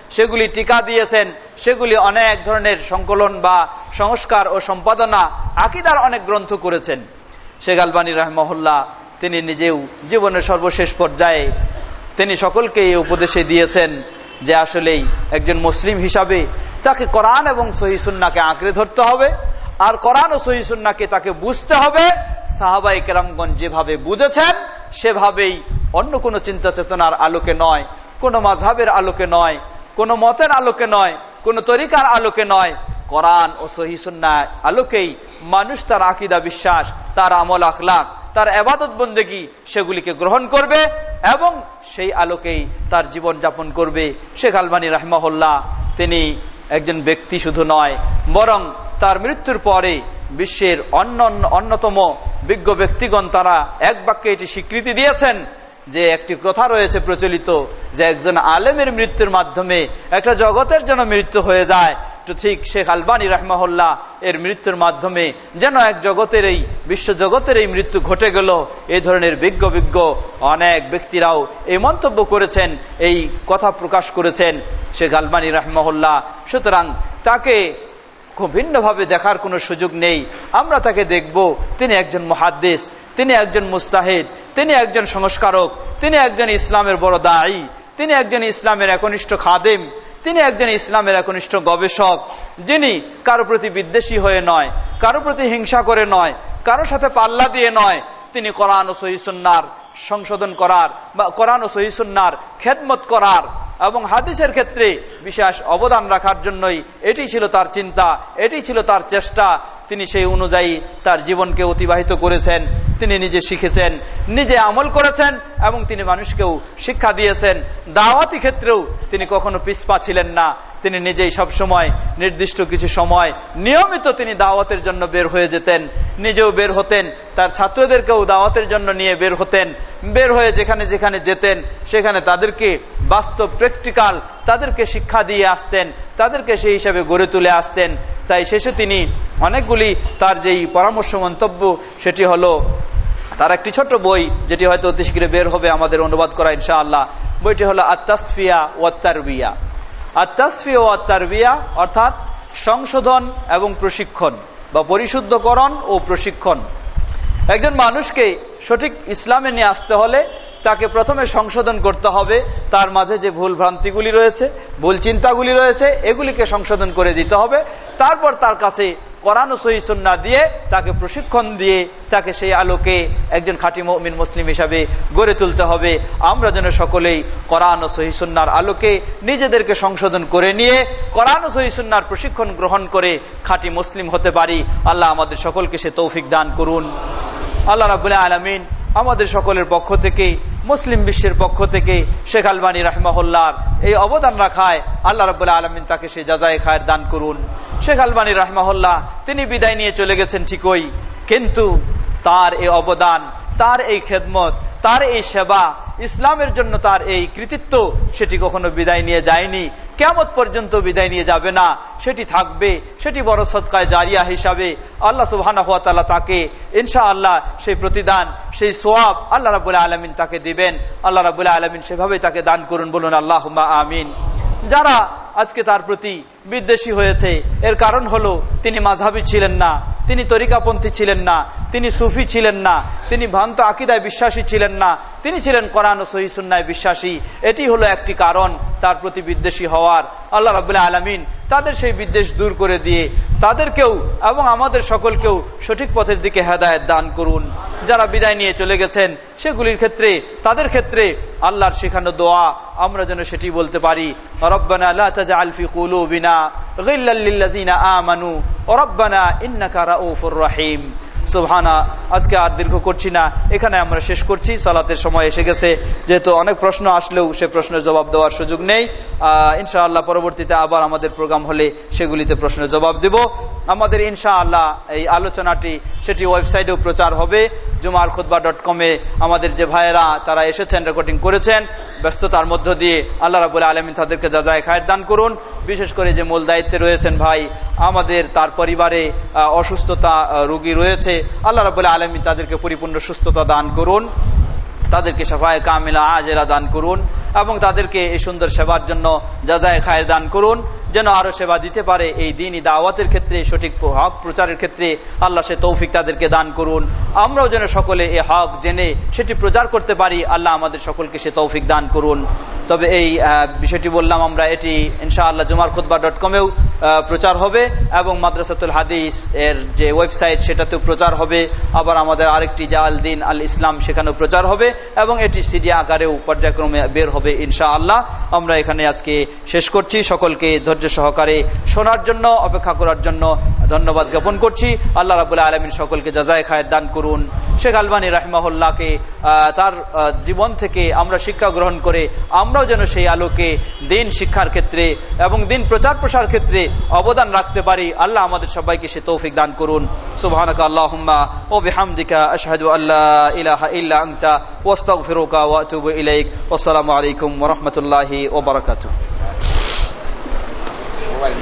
Speaker 2: সেগুলি টিকা দিয়েছেন, সেগুলি অনেক ধরনের সংকলন বা সংস্কার ও সম্পাদনা, আকীদার অনেক গ্রন্থ করেছেন। শেখ আলবানী রাহিমাহুল্লাহ তিনি নিজেও জীবনের সর্বশেষ পর্যায়ে তিনি সকলকে এই উপদেশে দিয়েছেন যে আসলেই একজন মুসলিম হিসাবে তাকে কোরআন এবং সহিহ সুন্নাহকে আঁকড়ে ধরতে হবে, আর কোরআন ও সহিহ সুন্নাহকে তাকে বুঝতে হবে সাহাবায়ে কেরামগণ যেভাবে বুঝেছেন সেভাবেই, অন্য কোনো চিন্তা চেতনার আলোকে নয়, কোনো মাযহাবের আলোকে নয়, কোনো মতের আলোকে নয়, কোনো তরিকার আলোকে নয়, কোরআন ও সহিহ সুন্নাহর আলোকেই মানুষ তার আকীদা বিশ্বাস, তার আমল আখলাক, তার ইবাদত বন্দেগী সেগুলিকে গ্রহণ করবে এবং সেই আলোকেই তার জীবন যাপন করবে। শেখ আলবানী রাহিমাহুল্লাহ তিনি একজন ব্যক্তি শুধু নয়, বরং তার মৃত্যুর পরে বিশ্বের অন্য অন্যতম বিজ্ঞ ব্যক্তিগণ তারা এক বাক্যে এটি স্বীকৃতি দিয়েছেন যে একটি কথা রয়েছে প্রচলিত যে একজন আলেমের মৃত্যুর মাধ্যমে একটা জগতের যেন মৃত্যু হয়ে যায়, তো ঠিক শেখ আলবানী রাহিমাহুল্লাহ এর মৃত্যুর মাধ্যমে যেন এক জগতের এই বিশ্ব জগতের এই মৃত্যু ঘটে গেল। এই ধরনের বিজ্ঞ বিজ্ঞ অনেক ব্যক্তিরাও এই মন্তব্য করেছেন, এই কথা প্রকাশ করেছেন শেখ আলবানী রাহিমাহুল্লাহ। সুতরাং তাকে খুব ভিন্নভাবে দেখার কোনো সুযোগ নেই। আমরা তাকে দেখব তিনি একজন মুহাদ্দিস, তিনি একজন মুস্তাহিদ, তিনি একজন সংস্কারক, তিনি একজন ইসলামের বড় দায়ী, তিনি একজন ইসলামের একনিষ্ঠ খাদেম, তিনি একজন ইসলামের একনিষ্ঠ গবেষক, যিনি কারো প্রতি বিদ্বেষী হয়ে নয়, কারো প্রতি হিংসা করে নয়, কারো সাথে পাল্লা দিয়ে নয়, তিনি কোরআন ও সহিহ সুন্নাহর সংশোধন করার বা কোরআন ও সহিহ সুন্নাহর খেদমত করার এবং হাদিসের ক্ষেত্রে বিশেষ অবদান রাখার জন্যই এটি ছিল তার চিন্তা, এটি ছিল তার চেষ্টা। তিনি সেই অনুযায়ী তার জীবনকে অতিবাহিত করেছেন, তিনি নিজে শিখেছেন, নিজে আমল করেছেন এবং তিনি মানুষকেও শিক্ষা দিয়েছেন। দাওয়াতি ক্ষেত্রেও তিনি কখনো পিছপা ছিলেন না, তিনি নিজেই সব সময় নির্দিষ্ট কিছু সময় নিয়মিত তিনি দাওয়াতের জন্য বের হয়ে যেতেন, নিজেও বের হতেন, তার ছাত্রদেরকেও দাওয়াতের জন্য নিয়ে বের হতেন। বের হয়ে যেখানে যেখানে যেতেন সেখানে তাদেরকে বাস্তব প্র্যাকটিক্যাল তাদেরকে শিক্ষা দিয়ে আসতেন, তাদেরকে সেই হিসাবে গড়ে তুলে আসতেন। তাই শেষে তিনি অনেকগুলি তার যেই পরামর্শ মন্তব্য সেটি হলো তার একটি ছোট্ট বই যেটি হয়তো অতি শীঘ্রই বের হবে আমাদের অনুবাদ করা ইনশাআল্লাহ। বইটি হলো আত-তাসফিয়া ওয়াত তারবিয়া। আত-তাসফিয়া ওয়াত তারবিয়া অর্থাৎ সংশোধন এবং প্রশিক্ষণ বা পরিশুদ্ধকরণ ও প্রশিক্ষণ। একজন মানুষকে সঠিক ইসলামে নিয়ে আসতে হলে তাকে প্রথমে সংশোধন করতে হবে, তার মাঝে যে ভুল ভ্রান্তিগুলি রয়েছে, ভুল চিন্তাগুলি রয়েছে, এগুলিকে সংশোধন করে দিতে হবে। তারপর তার কাছে কোরআন ও সহিহ সুন্নাহ দিয়ে তাকে প্রশিক্ষণ দিয়ে তাকে সেই আলোকে একজন খাঁটি মুমিন মুসলিম হিসাবে গড়ে তুলতে হবে। আমরা যেন সকলেই কোরআন ও সহিহ সুন্নাহর আলোকে নিজেদেরকে সংশোধন করে নিয়ে কোরআন ও সহিহ সুন্নাহর প্রশিক্ষণ গ্রহণ করে খাঁটি মুসলিম হতে পারি। আল্লাহ আমাদের সকলকে সে তৌফিক দান করুন। আল্লাহ রাব্বুল আলামিন আমাদের সকলের পক্ষ থেকে, মুসলিম বিশ্বের পক্ষ থেকে শেখ আলবানী রাহিমাহুল্লাহর এই অবদান রাখায় আল্লাহ রাব্বুল আলামিন তাকে সে জাযায়ে খায়ের দান করুন। শেখ আলবানী রাহিমাহুল্লাহ তিনি বিদায় নিয়ে চলে গেছেন ঠিকই, কিন্তু তার এই অবদান, তার এই খেদমত, তার এই সেবা, ইসলামের জন্য তার এই কৃতিত্ব সেটি কখনো বিদায় নিয়ে যায়নি, কিয়ামত পর্যন্ত বিদায় নিয়ে যাবে না, সেটি থাকবে। সেটি বড় সদকায়ে জারিয়া হিসাবে আল্লাহ সুবহানাহু ওয়া তাআলা তাকে ইনশাআল্লাহ সেই প্রতিদান, সেই সওয়াব আল্লাহ রাব্বুল আলামিন তাকে দিবেন। আল্লাহ রাব্বুল আলামিন সেভাবে তাকে দান করুন, বলুন আল্লাহুম্মা আমিন। যারা আজকে তার প্রতি বিদ্বেষী হয়েছে এর কারণ হলো তিনি মাযহাবী ছিলেন না, তিনি তরিকাপন্থী ছিলেন না, তিনি সুফি ছিলেন না, তিনি ভ্রান্ত আকীদায় বিশ্বাসী ছিলেন না, তিনি ছিলেন কোরআন ও সহিহ সুন্নাহয় বিশ্বাসী। এটি হলো একটি কারণ তার প্রতি বিদ্বেষী হওয়ার। আল্লাহ রাব্বুল আলামিন তাদের সেই বিদ্বেষ দূর করে দিয়ে তাদেরকেও এবং আমাদের সকলকেও সঠিক পথের দিকে হেদায়েত দান করুন। যারা বিদায় নিয়ে চলে গেছেন সেগুলির ক্ষেত্রে, তাদের ক্ষেত্রে আল্লাহর শেখানো দোয়া আমরা যেন সেটি বলতে পারি, রব্বানা লা তাজআল ফি কুলুবিনা গিল্লাল লিল্লাযিনা আমানু রব্বানা ইন্নাকা রাউফুর রহিম। সুবহানা। আজকে আর দীর্ঘ করছি না, এখানে আমরা শেষ করছি, সালাতের সময় এসে গেছে। যেহেতু অনেক প্রশ্ন আসলেও সে প্রশ্নের জবাব দেওয়ার সুযোগ নেই, ইনশাআল্লাহ পরবর্তীতে আবার আমাদের প্রোগ্রাম হলে সেগুলিতে প্রশ্নের জবাব দেব। আমাদের ইনশাআল্লাহ এই আলোচনাটি সেটি ওয়েবসাইটেও প্রচার হবে, জুমার খুতবা ডট কমে। আমাদের যে ভাইয়েরা তারা এসেছেন, রেকর্ডিং করেছেন, ব্যস্ততার মধ্য দিয়ে আল্লাহ রাব্বুল আলামিন তাদেরকে জাযায়ে খায়ের দান করুন। বিশেষ করে যে মূল দায়িত্বে রয়েছেন ভাই আমাদের, তার পরিবারে অসুস্থতা রোগী রয়েছে, আল্লাহ রাব্বুল আলামিন তাদেরকে পরিপূর্ণ সুস্থতা দান করুন। তাদেরকে শাফায়ে কামিলা আজেলা দান করুন এবং তাদেরকে এই সুন্দর সেবার জন্য জাযায়ে খায়ের দান করুন, যেন আরো সেবা দিতে পারে এই দ্বীনি দাওয়াতের ক্ষেত্রে, সঠিক হক প্রচারের ক্ষেত্রে। আল্লাহ সে তৌফিক তাদেরকে দান করুন। আমরাও যেন সকলে এই হক জেনে সেটি প্রচার করতে পারি, আল্লাহ আমাদের সকলকে সে তৌফিক দান করুন। তবে এই বিষয়টি বললাম আমরা, এটি ইনশাআল্লাহ জুমার খুতবা ডট কমেও প্রচার হবে এবং মাদ্রাসাতুল হাদিস এর যে ওয়েবসাইট সেটাতেও প্রচার হবে। আবার আমাদের আরেকটি জাল দিন আল ইসলাম সেখানেও প্রচার হবে এবং এটি সিডি আকারেও পর্যায়ক্রমে বের হবে ইনশাআল্লাহ। আমরা এখানে আজকে শেষ করছি। সকলকে ধৈর্য সহকারে শোনার জন্য, অপেক্ষা করার জন্য ধন্যবাদ জ্ঞাপন করছি। আল্লাহ রাব্বুল আলামিন সকলকে জাযায়ে খায়ের দান করুন। শেখ আলবানী রাহিমাহুল্লাহকে তার জীবন থেকে আমরা শিক্ষা গ্রহণ করে আমরাও যেন সেই আলোকে দিন শিক্ষার ক্ষেত্রে এবং দিন প্রচার প্রসার ক্ষেত্রে অবদান রাখতে পারি। আল্লাহ আমাদের সবাইকে সে তৌফিক দান করুন। সুবহানাকা আল্লাহুম্মা ওয়া বিহামদিকা আশহাদু আল্লা ইলাহা ইল্লা আনতা ওয়া আস্তাগফিরুকা ওয়া আতুবু ইলাইক। ওয়াসসালামু আলাইকুম ওয়া রাহমাতুল্লাহি ওয়া বারাকাতুহু।